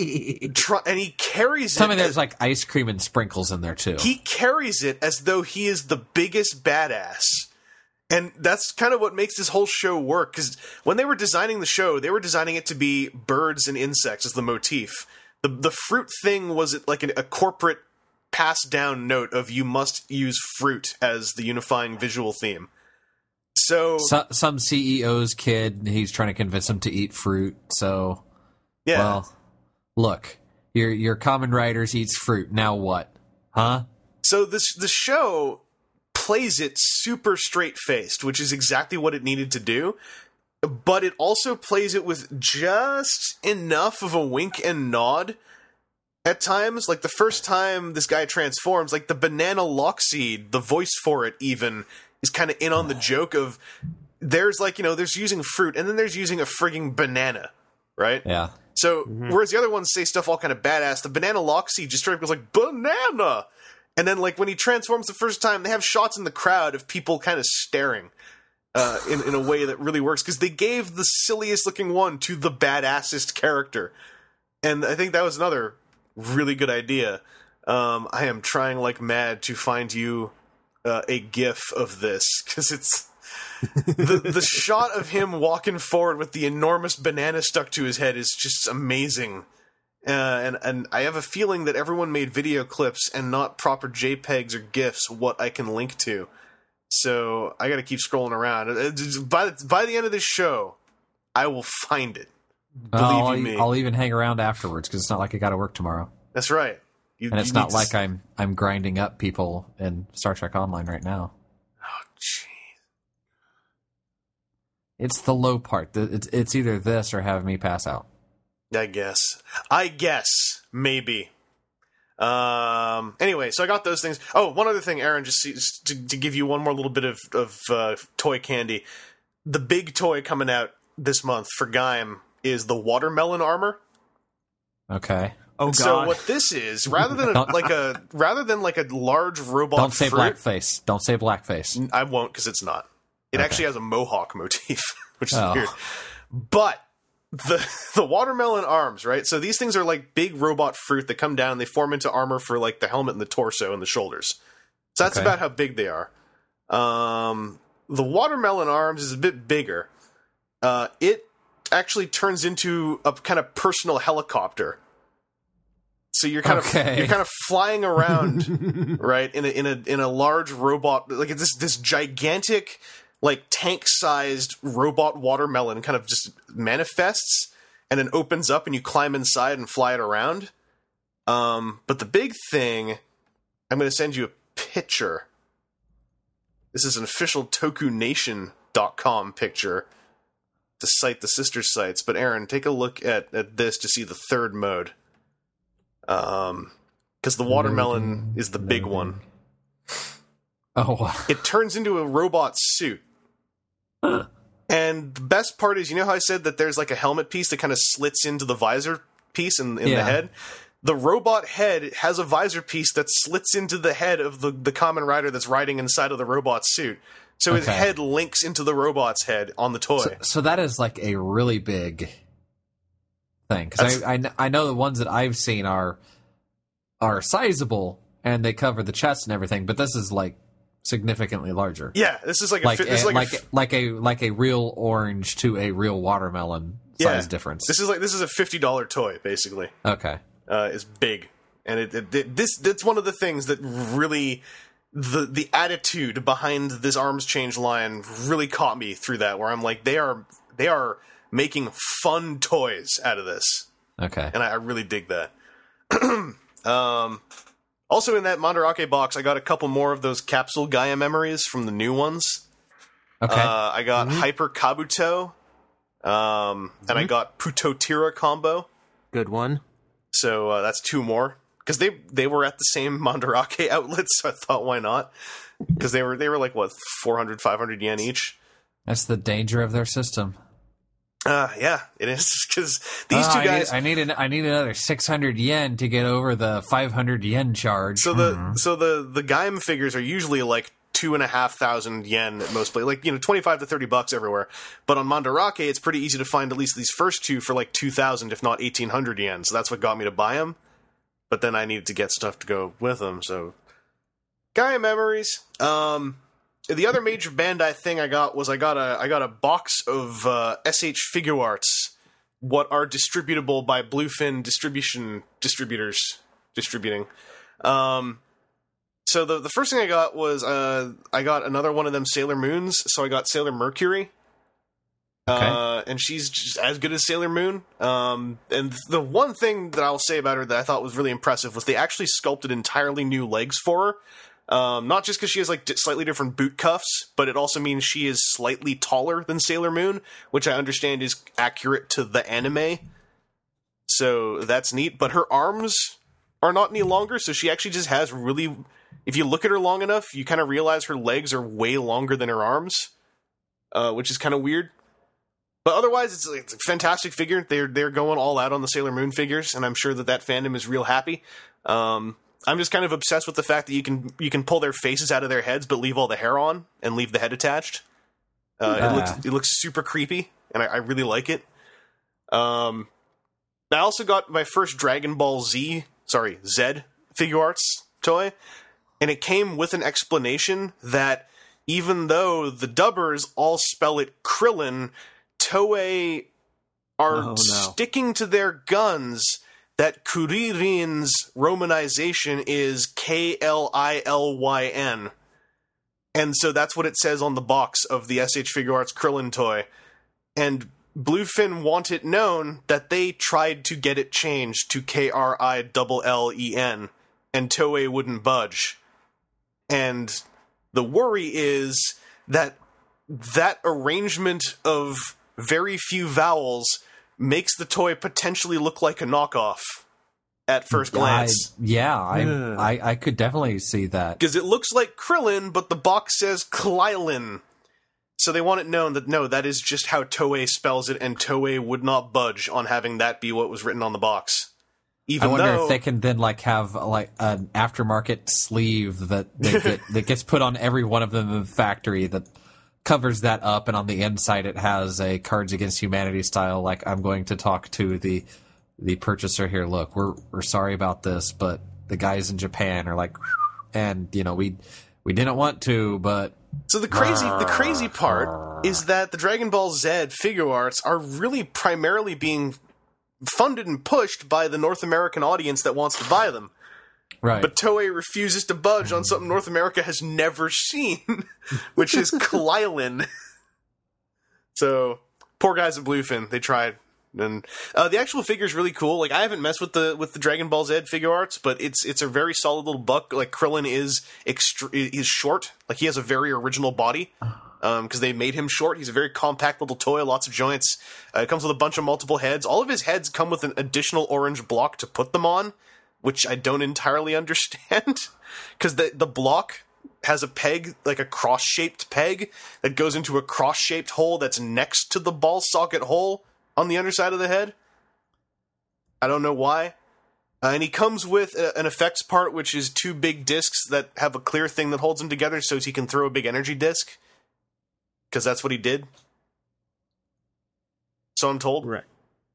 he carries it. Tell me there's like ice cream and sprinkles in there too. He carries it as though he is the biggest badass. And that's kind of what makes this whole show work, because when they were designing the show, they were designing it to be birds and insects as the motif. The fruit thing was like a corporate passed down note of you must use fruit as the unifying visual theme. So some CEO's kid, he's trying to convince him to eat fruit. So, yeah. Well, look, your Kamen Riders eats fruit. Now what? Huh? So the show plays it super straight-faced, which is exactly what it needed to do, but it also plays it with just enough of a wink and nod at times. Like the first time this guy transforms, like the banana lockseed, the voice for it even is kind of in on the joke of there's like, there's using fruit and then there's using a frigging banana, right? Yeah. So whereas the other ones say stuff all kind of badass, the banana lockseed just straight up goes like, banana! And then, like, when he transforms the first time, they have shots in the crowd of people kind of staring in a way that really works, because they gave the silliest-looking one to the badassest character. And I think that was another really good idea. I am trying like mad to find you a GIF of this, because it's... the shot of him walking forward with the enormous banana stuck to his head is just amazing. And I have a feeling that everyone made video clips and not proper JPEGs or GIFs, what I can link to. So I got to keep scrolling around. By the end of this show, I will find it. Believe you me. I'll even hang around afterwards, because it's not like I got to work tomorrow. That's right. And it's not like I'm grinding up people in Star Trek Online right now. Oh, jeez. It's the low part. It's either this or have me pass out. I guess. Maybe. Anyway, so I got those things. Oh, one other thing, Aaron, just to give you one more little bit of toy candy. The big toy coming out this month for Gaim is the watermelon armor. Okay. Oh, God. So what this is, rather than like a large robot Don't say fruit, blackface. Don't say blackface. I won't, because it's not. It actually has a mohawk motif, which is weird. But the watermelon arms, right? So these things are like big robot fruit that come down and they form into armor for like the helmet and the torso and the shoulders. So that's about how big they are. The watermelon arms is a bit bigger. It actually turns into a kind of personal helicopter. So you're kind of flying around, right? In a large robot, like this gigantic, like tank-sized robot watermelon kind of just manifests and then opens up and you climb inside and fly it around. But the big thing, I'm going to send you a picture. This is an official TokuNation.com picture to cite the sister sites. But Aaron, take a look at this to see the third mode. Because the watermelon is the big one. Oh, it turns into a robot suit. And the best part is, you know how I said that there's like a helmet piece that kind of slits into the visor piece in the head? The robot head has a visor piece that slits into the head of the Kamen Rider that's riding inside of the robot suit. So his head links into the robot's head on the toy. So that is like a really big thing. Because I know the ones that I've seen are sizable and they cover the chest and everything, but this is like significantly larger. Yeah, this is like a real orange to a real watermelon size difference. This is a $50 toy basically. Okay, it's big, and that's one of the things that really the attitude behind this arms change line really caught me through that. Where I'm like, they are making fun toys out of this. Okay, and I really dig that. Also in that Mandarake box, I got a couple more of those Capsule Gaia memories from the new ones. Okay. I got Hyper Kabuto, and I got Putotira combo. Good one. So that's two more. Because they were at the same Mandarake outlets, so I thought, why not? Because they were like, what, 400, 500 yen each? That's the danger of their system. Yeah, it is, because these two guys... I need another 600 yen to get over the 500 yen charge. So the Gaim figures are usually like 2,500 yen at most places, like, $25 to $30 everywhere. But on Mandarake, it's pretty easy to find at least these first two for like 2,000, if not 1,800 yen. So that's what got me to buy them. But then I needed to get stuff to go with them. So Gaia memories. the other major Bandai thing I got was I got a box of SH Figure Arts, what are distributable by Bluefin distributors distributing. So the first thing I got was I got another one of them Sailor Moons. So I got Sailor Mercury. Okay. And she's just as good as Sailor Moon. And the one thing that I'll say about her that I thought was really impressive was they actually sculpted entirely new legs for her. Not just because she has like slightly different boot cuffs, but it also means she is slightly taller than Sailor Moon, which I understand is accurate to the anime. So that's neat. But her arms are not any longer, so she actually just has really... If you look at her long enough, you kind of realize her legs are way longer than her arms, which is kind of weird. But otherwise, it's a fantastic figure. They're going all out on the Sailor Moon figures, and I'm sure that fandom is real happy. I'm just kind of obsessed with the fact that you can pull their faces out of their heads, but leave all the hair on and leave the head attached. It looks super creepy, and I really like it. I also got my first Dragon Ball Z Figure Arts toy, and it came with an explanation that even though the dubbers all spell it Krillin, Toei are sticking to their guns that Kuririn's romanization is Klilyn. And so that's what it says on the box of the SH Figure Arts Krillin toy. And Bluefin want it known that they tried to get it changed to Krillen, and Toei wouldn't budge. And the worry is that arrangement of very few vowels makes the toy potentially look like a knockoff at first glance. I could definitely see that. Because it looks like Krillin, but the box says Klilyn. So they want it known that, no, that is just how Toei spells it, and Toei would not budge on having that be what was written on the box. I wonder if they can then have an aftermarket sleeve that that gets put on every one of them in the factory that covers that up, and on the inside it has a Cards Against Humanity style, like, I'm going to talk to the purchaser here. Look, we're sorry about this, but the guys in Japan are like, and we didn't want to, but... So the crazy part is that the Dragon Ball Z Figure Arts are really primarily being funded and pushed by the North American audience that wants to buy them. Right. But Toei refuses to budge on something North America has never seen, which is Klilyn. So, poor guys at Bluefin, they tried. And the actual figure is really cool. Like, I haven't messed with the Dragon Ball Z Figure Arts, but it's a very solid little buck. Like, Krillin is short. Like, he has a very original body. Because they made him short. He's a very compact little toy, lots of joints. It comes with a bunch of multiple heads. All of his heads come with an additional orange block to put them on, which I don't entirely understand. Because the block has a peg, like a cross-shaped peg, that goes into a cross-shaped hole that's next to the ball socket hole on the underside of the head. I don't know why. And he comes with an effects part, which is 2 big discs that have a clear thing that holds them together so he can throw a big energy disc. Because that's what he did. So I'm told. Right.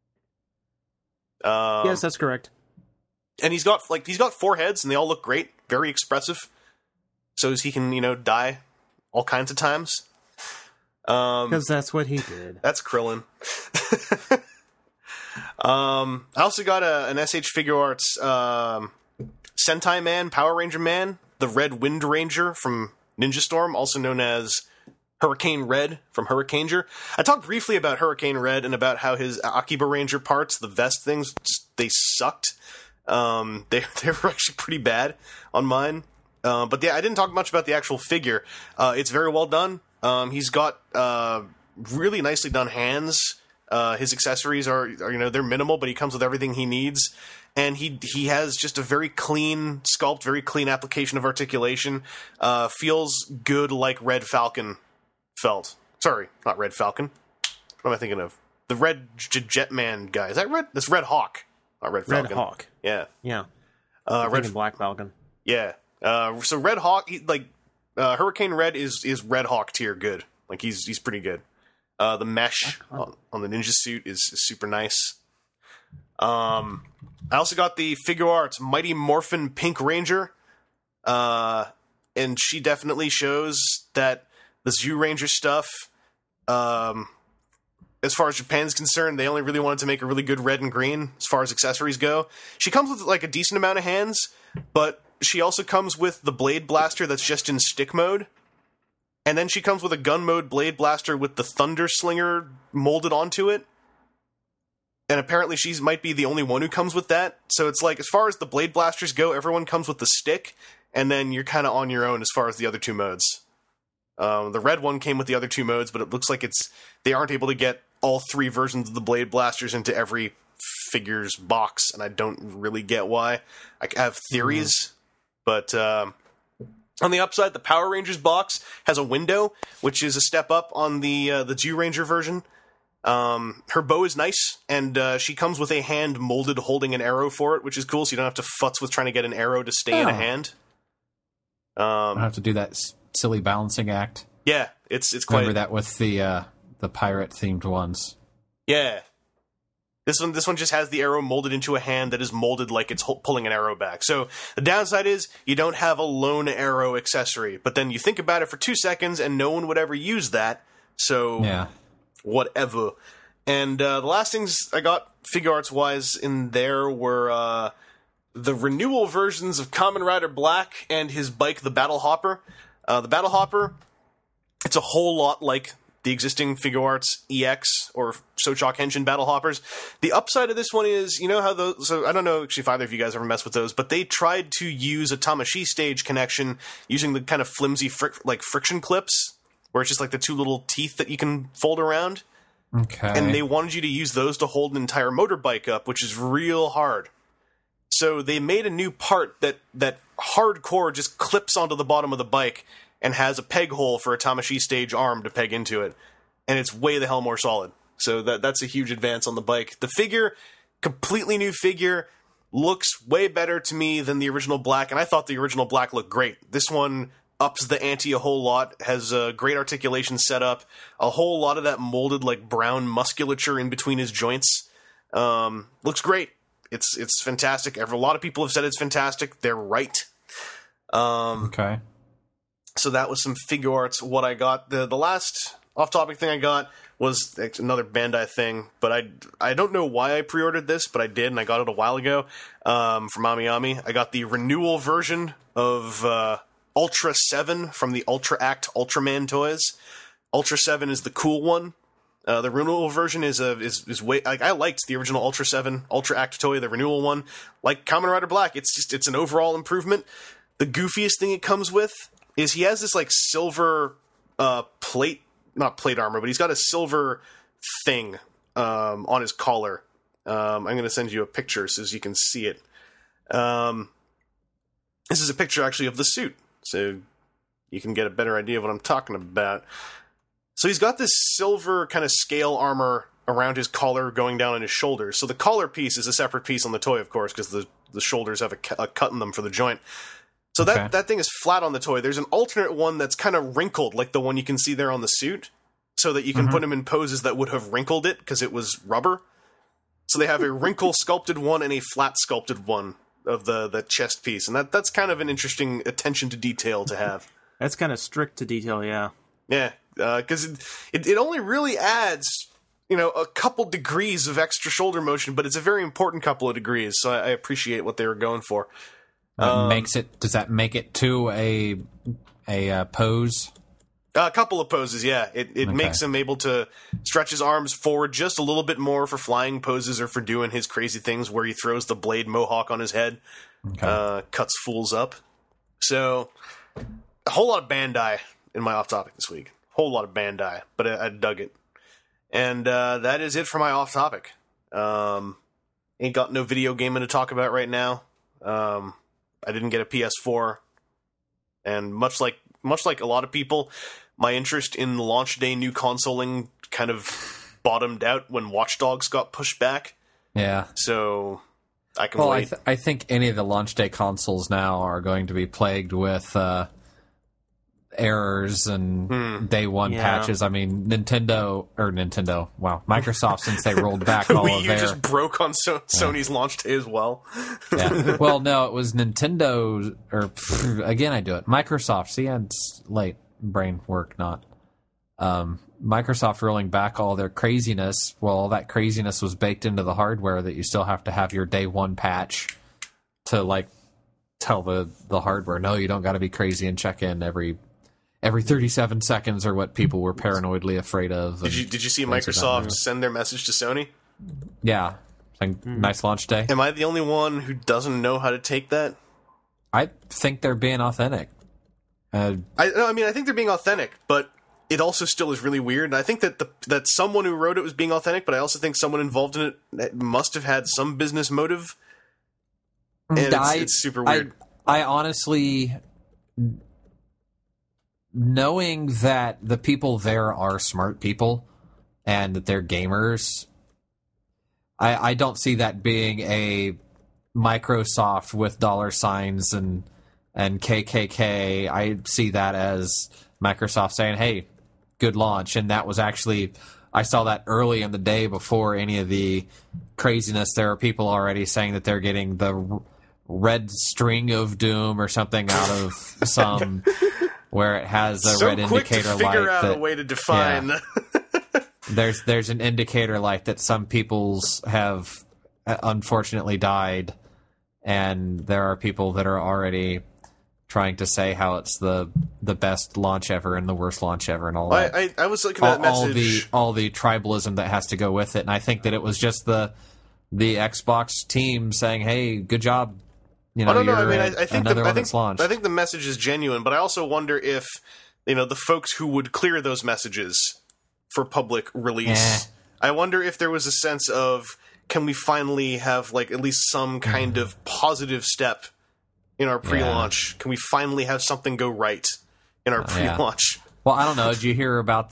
Yes, that's correct. And he's got 4 heads, and they all look great, very expressive. So he can, die all kinds of times. Because that's what he did. That's Krillin. I also got an SH Figure Arts Sentai Man, Power Ranger Man, the Red Wind Ranger from Ninja Storm, also known as Hurricane Red from Hurricaneger. I talked briefly about Hurricane Red and about how his Akiba Ranger parts, the vest things, they sucked. They were actually pretty bad on mine. But yeah, I didn't talk much about the actual figure. It's very well done. He's got really nicely done hands. His accessories are they're minimal, but he comes with everything he needs. And he has just a very clean sculpt, very clean application of articulation. Feels good like Red Falcon felt. Sorry, not Red Falcon. What am I thinking of? The Red Jetman guy. Is that Red? That's Red Hawk. Not Red Falcon. Red Hawk. Yeah. Yeah. Red Black Falcon. Yeah. So Red Hawk, Hurricane Red is Red Hawk tier good. Like he's pretty good. The mesh on the ninja suit is super nice. I also got the Figure Arts Mighty Morphin Pink Ranger. and she definitely shows that the Zyuranger stuff, as far as Japan's concerned, they only really wanted to make a really good red and green as far as accessories go. She comes with like a decent amount of hands, but she also comes with the Blade Blaster that's just in stick mode. And then she comes with a gun mode Blade Blaster with the Thunder Slinger molded onto it. And apparently she might be the only one who comes with that. So it's like, as far as the Blade Blasters go, everyone comes with the stick, and then you're kind of on your own as far as the other two modes. The red one came with the other two modes, but it looks like they aren't able to get all three versions of the Blade Blasters into every figure's box, and I don't really get why. I have theories, but on the upside, the Power Rangers box has a window, which is a step up on the Zyuranger version. Her bow is nice, and she comes with a hand molded holding an arrow for it, which is cool, so you don't have to futz with trying to get an arrow to stay in a hand. I have to do that silly balancing act. Yeah, it's quite... Remember that with the pirate-themed ones. Yeah. This one just has the arrow molded into a hand that is molded like it's pulling an arrow back. So the downside is you don't have a lone arrow accessory, but then you think about it for 2 seconds and no one would ever use that. So yeah, whatever. And the last things I got figure arts wise in there were the renewal versions of Kamen Rider Black and his bike, the Battle Hopper. The Battle Hopper, it's a whole lot like the existing Figure Arts EX or Sochok Henshin Battle Hoppers. The upside of this one is, you know how those... So I don't know actually if either of you guys ever messed with those, but they tried to use a Tamashii stage connection using the kind of flimsy friction clips, where it's just like the two little teeth that you can fold around. Okay. And they wanted you to use those to hold an entire motorbike up, which is real hard. So they made a new part that hardcore just clips onto the bottom of the bike and has a peg hole for a Tamashii stage arm to peg into it. And it's way the hell more solid. So that's a huge advance on the bike. The figure, completely new figure, looks way better to me than the original Black, and I thought the original Black looked great. This one ups the ante a whole lot, has a great articulation setup, a whole lot of that molded like brown musculature in between his joints. Looks great. It's fantastic. A lot of people have said it's fantastic. They're right. Okay. So that was some figure arts. What I got, the last off-topic thing I got was another Bandai thing, but I don't know why I pre-ordered this, but I did, and I got it a while ago from Ami. I got the renewal version of Ultra 7 from the Ultra Act Ultraman toys. Ultra 7 is the cool one. The renewal version is way... Like, I liked the original Ultra 7 Ultra Act toy, the renewal one. Like Kamen Rider Black, it's an overall improvement. The goofiest thing it comes with is he has this like silver plate, not plate armor, but he's got a silver thing on his collar. I'm going to send you a picture so you can see it. This is a picture actually of the suit, so you can get a better idea of what I'm talking about. So he's got this silver kind of scale armor around his collar going down on his shoulders. So the collar piece is a separate piece on the toy, of course, because the shoulders have a cut in them for the joint. So that thing is flat on the toy. There's an alternate one that's kind of wrinkled, like the one you can see there on the suit, so that you can put him in poses that would have wrinkled it, because it was rubber. So they have a wrinkle sculpted one and a flat sculpted one of the chest piece. And that's kind of an interesting attention to detail to have. That's kind of strict to detail, yeah. Yeah, because it only really adds, a couple degrees of extra shoulder motion, but it's a very important couple of degrees, so I appreciate what they were going for. Does that make it to a pose? A couple of poses, yeah. It makes him able to stretch his arms forward just a little bit more for flying poses or for doing his crazy things where he throws the blade mohawk on his head, cuts fools up. So, a whole lot of Bandai in my off-topic this week. Whole lot of Bandai, but I dug it. And that is it for my off-topic. Ain't got no video gaming to talk about right now. I didn't get a PS4, and much like a lot of people, my interest in launch day new consoling kind of bottomed out when Watch Dogs got pushed back. Yeah. So I can wait. I think any of the launch day consoles now are going to be plagued with errors and day one patches. I mean, Microsoft, since they rolled back all Wii of U their... just broke on Sony's launch day as well. Yeah. Well, no, it was Nintendo, or again, I do it. Microsoft. See, it's late. Brain work, not. Microsoft rolling back all their craziness. Well, all that craziness was baked into the hardware that you still have to have your day one patch to, like, tell the hardware, no, you don't got to be crazy and check in every 37 seconds, or what people were paranoidly afraid of. Did you see Microsoft send their message to Sony? Yeah. Nice launch day. Am I the only one who doesn't know how to take that? I think they're being authentic. I think they're being authentic, but it also still is really weird. And I think that someone who wrote it was being authentic, but I also think someone involved in it must have had some business motive. And it's super weird. I honestly, knowing that the people there are smart people and that they're gamers, I don't see that being a Microsoft with dollar signs and KKK. I see that as Microsoft saying, hey, good launch. And that was actually, I saw that early in the day before any of the craziness. There are people already saying that they're getting the red string of doom or something out of some where it has a red indicator light. Figure out a way to define. Yeah. There's an indicator light that some people's have unfortunately died, and there are people that are already trying to say how it's the best launch ever and the worst launch ever and all that. I was looking at that message. All the tribalism that has to go with it, and I think that it was just the Xbox team saying, "Hey, good job." You know, I think launched. I think the message is genuine, but I also wonder if the folks who would clear those messages for public release. I wonder if there was a sense of, can we finally have like at least some kind of positive step in our pre-launch? Can we finally have something go right in our pre-launch? Well, I don't know. Did you hear about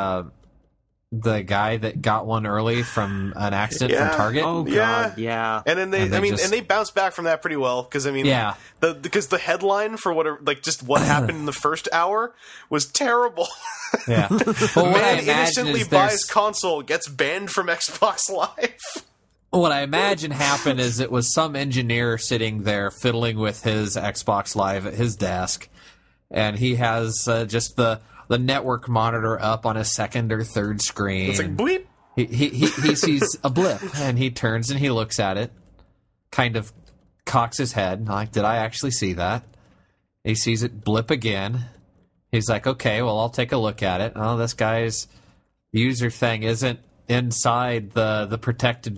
the guy that got one early from an accident from Target? Oh god, yeah. And then they bounced back from that pretty well, because because the headline for what happened in the first hour was terrible. Yeah. Well, Man innocently buys console, gets banned from Xbox Live. What I imagine happened is it was some engineer sitting there fiddling with his Xbox Live at his desk, and he has just the network monitor up on a second or third screen. It's like bleep. He sees a blip, and he turns and he looks at it, kind of cocks his head, like, did I actually see that? He sees it blip again. He's like, okay, well, I'll take a look at it. Oh, this guy's user thing isn't inside the protected...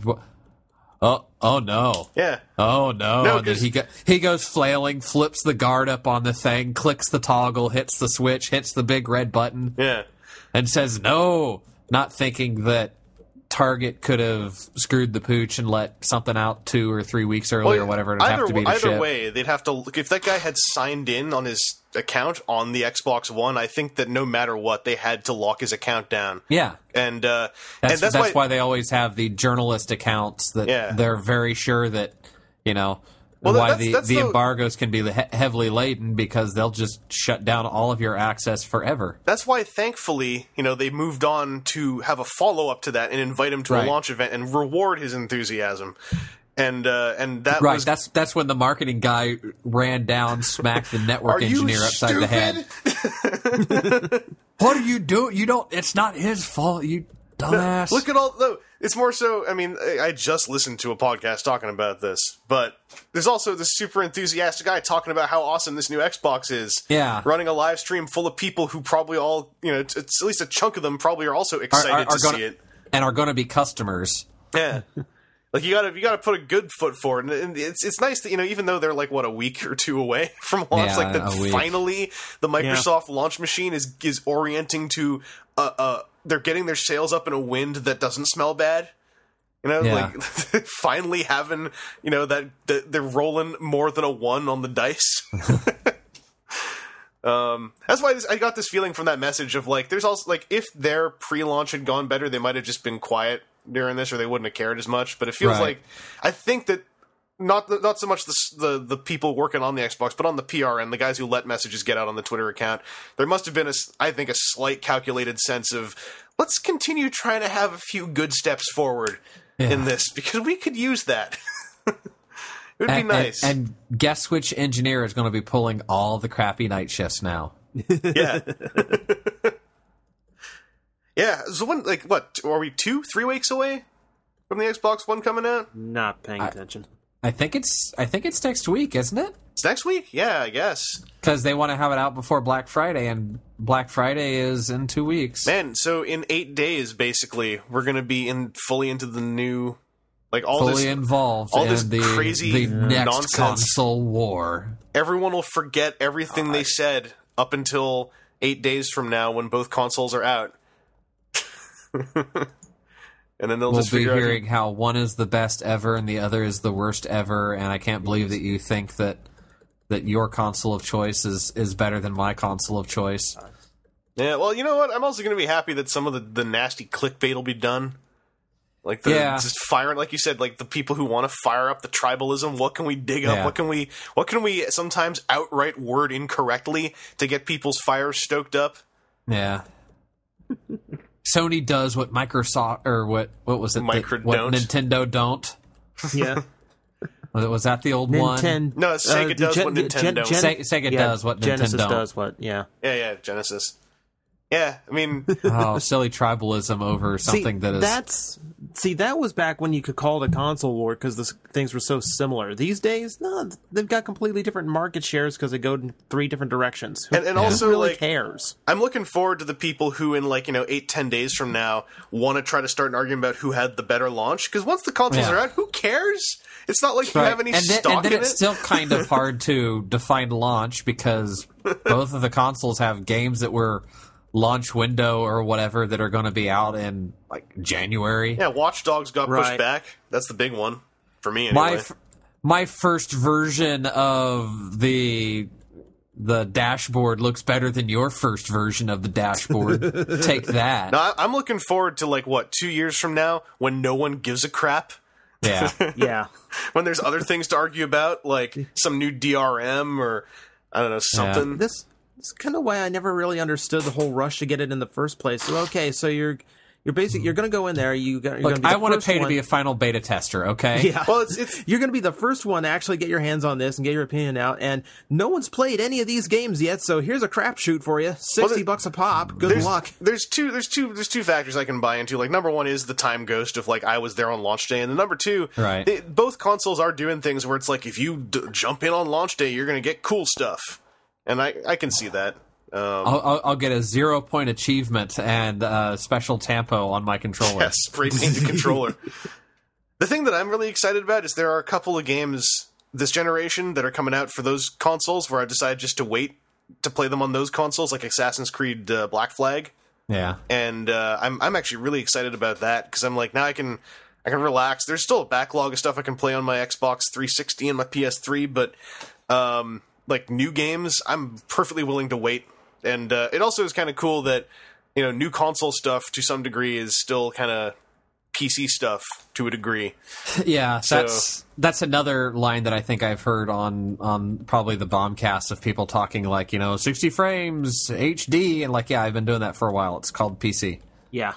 Oh no! Yeah. Oh no! And then he goes flailing, flips the guard up on the thing, clicks the toggle, hits the switch, hits the big red button, and says no, not thinking that Target could have screwed the pooch and let something out 2 or 3 weeks early or whatever. It'd have to be either way, they'd have to. If that guy had signed in on his account on the Xbox One, I think that no matter what, they had to lock his account down. Yeah, and that's why they always have the journalist accounts that they're very sure that the embargoes can be heavily laden, because they'll just shut down all of your access forever. That's why, thankfully, they moved on to have a follow-up to that and invite him to a launch event and reward his enthusiasm. And that was... That's when the marketing guy ran down, smacked the network engineer upside the head. What are you doing? It's not his fault, you dumbass. Look at all... No, it's more so... I mean, I just listened to a podcast talking about this, but there's also this super enthusiastic guy talking about how awesome this new Xbox is. Yeah. Running a live stream full of people who probably all... it's at least a chunk of them probably are also excited to see it. And are going to be customers. Yeah. Like, you gotta put a good foot forward, and it's nice that even though they're like a week or 2 away from launch, finally the Microsoft launch machine is orienting to they're getting their sales up in a wind that doesn't smell bad. Like finally having that they're rolling more than a 1 on the dice. That's why I got this feeling from that message of there's also if their pre-launch had gone better, they might have just been quiet during this, or they wouldn't have cared as much. But it feels like, I think that not so much the people working on the Xbox, but on the PR end, the guys who let messages get out on the Twitter account. There must have been I think a slight calculated sense of, let's continue trying to have a few good steps forward in this, because we could use that. It would be nice. And guess which engineer is going to be pulling all the crappy night shifts now? Yeah. Yeah. So when, what, are we 2-3 weeks away from the Xbox One coming out? Not paying attention. I think it's next week, isn't it? It's next week? Yeah, I guess. Because they want to have it out before Black Friday, and Black Friday is in 2 weeks. Man, so in 8 days, basically, we're going to be fully into the new, involved all in this the crazy next nonsense. console war. Everyone will forget everything they said up until 8 days from now when both consoles are out. And then we'll be hearing how one is the best ever and the other is the worst ever, and I can't believe that you think that your console of choice is better than my console of choice. Yeah, well, you know what? I'm also going to be happy that some of the nasty clickbait will be done. Like just firing, like you said, like the people who want to fire up the tribalism. What can we dig up? What can we sometimes outright word incorrectly to get people's fires stoked up? Yeah. Sony does what Microsoft, or what was it? What Nintendo don't. Yeah. Was that the old one? No, Sega does what Nintendo don't. Sega does what Genesis Nintendo does what, yeah. Yeah, Genesis. Yeah, I mean... silly tribalism over something that was back when you could call it a console war because the things were so similar. These days, no, they've got completely different market shares because they go in 3 different directions. And also, who really cares? I'm looking forward to the people who in 8-10 days from now want to try to start an argument about who had the better launch, because once the consoles are out, who cares? It's not like you have any stock in it. And then it's still kind of hard to define launch because both of the consoles have games that were launch window or whatever that are going to be out in January. Yeah, Watch Dogs got pushed back. That's the big one for me anyway. My first version of the dashboard looks better than your first version of the dashboard. Take that. No, I'm looking forward to 2 years from now when no one gives a crap. Yeah. Yeah. When there's other things to argue about, like some new DRM or I don't know, something. Yeah. It's kind of why I never really understood the whole rush to get it in the first place. So, okay, so you're basically you're going to go in there. I want to pay to be a final beta tester. Okay. Yeah. Well, you're going to be the first one to actually get your hands on this and get your opinion out. And no one's played any of these games yet. So here's a crapshoot for you. $60 a pop. Good luck. There's two factors I can buy into. Like, number one is the time ghost of I was there on launch day, and then number two, both consoles are doing things where it's like if you jump in on launch day, you're going to get cool stuff. And I can see that. I'll get a 0-point achievement and a special tampo on my controller. Yes, spray painted controller. The thing that I'm really excited about is there are a couple of games this generation that are coming out for those consoles where I decided just to wait to play them on those consoles, like Assassin's Creed Black Flag. Yeah. And I'm actually really excited about that because I'm like, now I can relax. There's still a backlog of stuff I can play on my Xbox 360 and my PS3, but new games, I'm perfectly willing to wait. And it also is kind of cool that, new console stuff to some degree is still kind of PC stuff to a degree. Yeah, that's another line that I think I've heard on probably the Bombcast of people talking 60 frames, HD, and I've been doing that for a while. It's called PC. Yeah.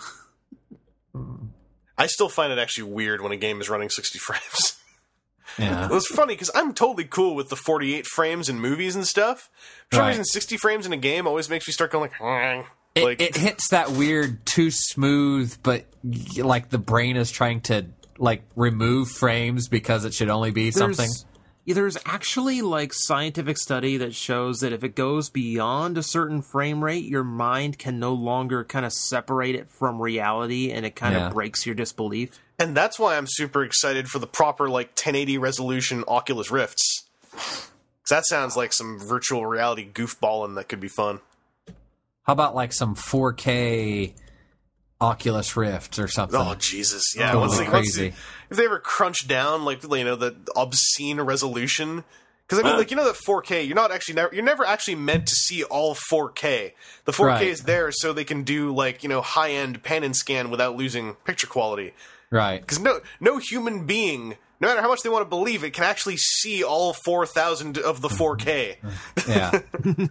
I still find it actually weird when a game is running 60 frames. Yeah. Well, it's funny because I'm totally cool with the 48 frames in movies and stuff. For some reason, 60 frames in a game always makes me start going it hits that weird too smooth, but the brain is trying to remove frames because it should only be something. There's actually scientific study that shows that if it goes beyond a certain frame rate, your mind can no longer kind of separate it from reality, and it kind of breaks your disbelief. And that's why I'm super excited for the proper 1080 resolution Oculus Rifts. 'Cause that sounds like some virtual reality goofballing that could be fun. How about some 4K Oculus Rift or something? Oh Jesus, yeah, crazy. If they ever crunch down the obscene resolution, because that 4K, you're never actually meant to see all 4K. The 4K is there so they can do high end pan and scan without losing picture quality. Right. Because no human being no matter how much they want to believe it, can actually see all 4,000 of the 4K. Yeah.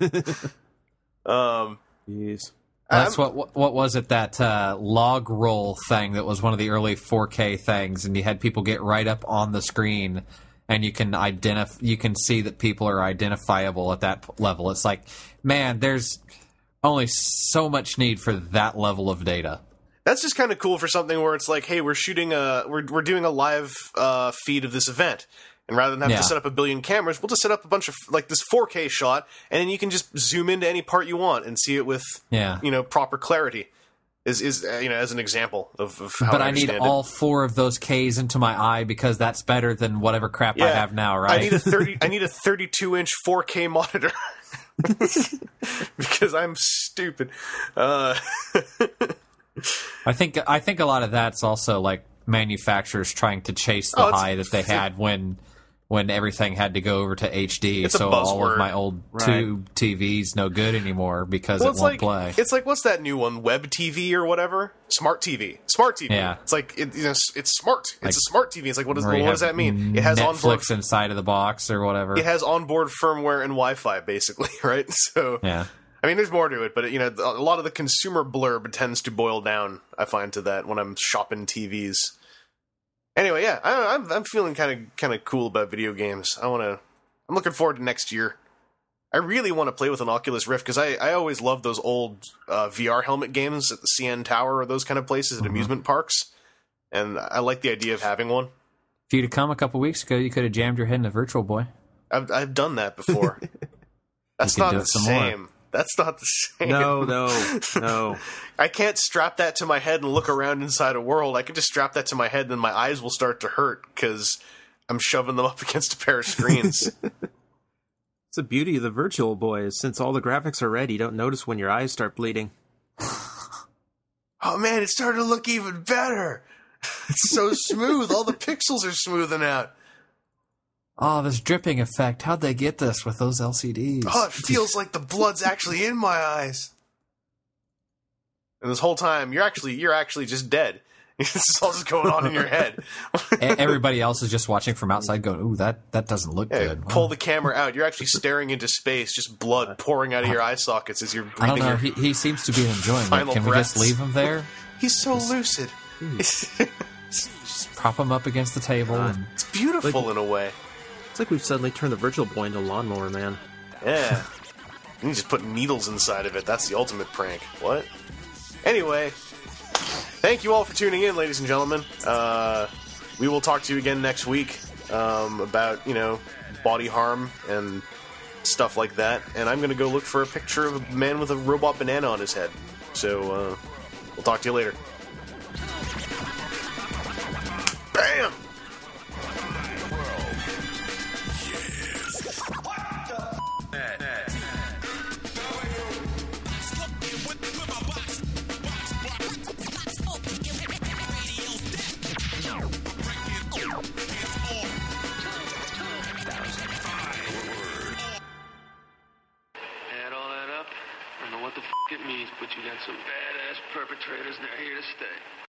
Jeez. That's what was it, that log roll thing that was one of the early 4K things, and you had people get right up on the screen, and you can see that people are identifiable at that level. It's like, man, there's only so much need for that level of data. That's just kind of cool for something where it's like, hey, we're doing a live feed of this event. And rather than having to set up a billion cameras, we'll just set up a bunch of, like, this 4K shot, and then you can just zoom into any part you want and see it with, proper clarity. Is as an example of how. But I need all 4 of those Ks into my eye, because that's better than whatever crap I have now, right? I need a 32-inch 4K monitor because I'm stupid. I think a lot of that's also like manufacturers trying to chase the high that they had when everything had to go over to HD. It's so all of my old tube TVs no good anymore because it won't play. It's like, what's that new one? Web TV or whatever? Smart TV. Yeah. It's like it's smart. It's a smart TV. It's like, what does that mean? It has Netflix inside of the box or whatever. It has onboard firmware and Wi-Fi, basically, right? So yeah. I mean, there's more to it, but a lot of the consumer blurb tends to boil down, I find, to that when I'm shopping TVs. Anyway, yeah, I'm feeling kind of cool about video games. I'm looking forward to next year. I really want to play with an Oculus Rift because I always loved those old VR helmet games at the CN Tower or those kind of places at amusement parks, and I like the idea of having one. If you'd have come a couple weeks ago, you could have jammed your head in a Virtual Boy. I've done that before. That's not the same. More. That's not the same. No. I can't strap that to my head and look around inside a world. I can just strap that to my head and then my eyes will start to hurt because I'm shoving them up against a pair of screens. It's the beauty of the Virtual Boy is since all the graphics are red, you don't notice when your eyes start bleeding. Oh man, it's starting to look even better. It's so smooth. All the pixels are smoothing out. Oh, this dripping effect. How'd they get this with those LCDs? Oh, it feels like the blood's actually in my eyes. And this whole time, you're actually just dead. This is all just going on in your head. Everybody else is just watching from outside going, ooh, that doesn't look good. Pull the camera out. You're actually staring into space, just blood pouring out of your eye sockets as you're breathing. I don't know. He seems to be enjoying it. Can we just leave him there? He's so lucid. Just prop him up against the table. It's beautiful in a way. It's like we've suddenly turned the Virtual Boy into a lawnmower, man. Yeah. You just put needles inside of it. That's the ultimate prank. What? Anyway, thank you all for tuning in, ladies and gentlemen. We will talk to you again next week about, body harm and stuff like that. And I'm going to go look for a picture of a man with a robot banana on his head. So, we'll talk to you later. Bam! It means, but you got some badass perpetrators and they're here to stay.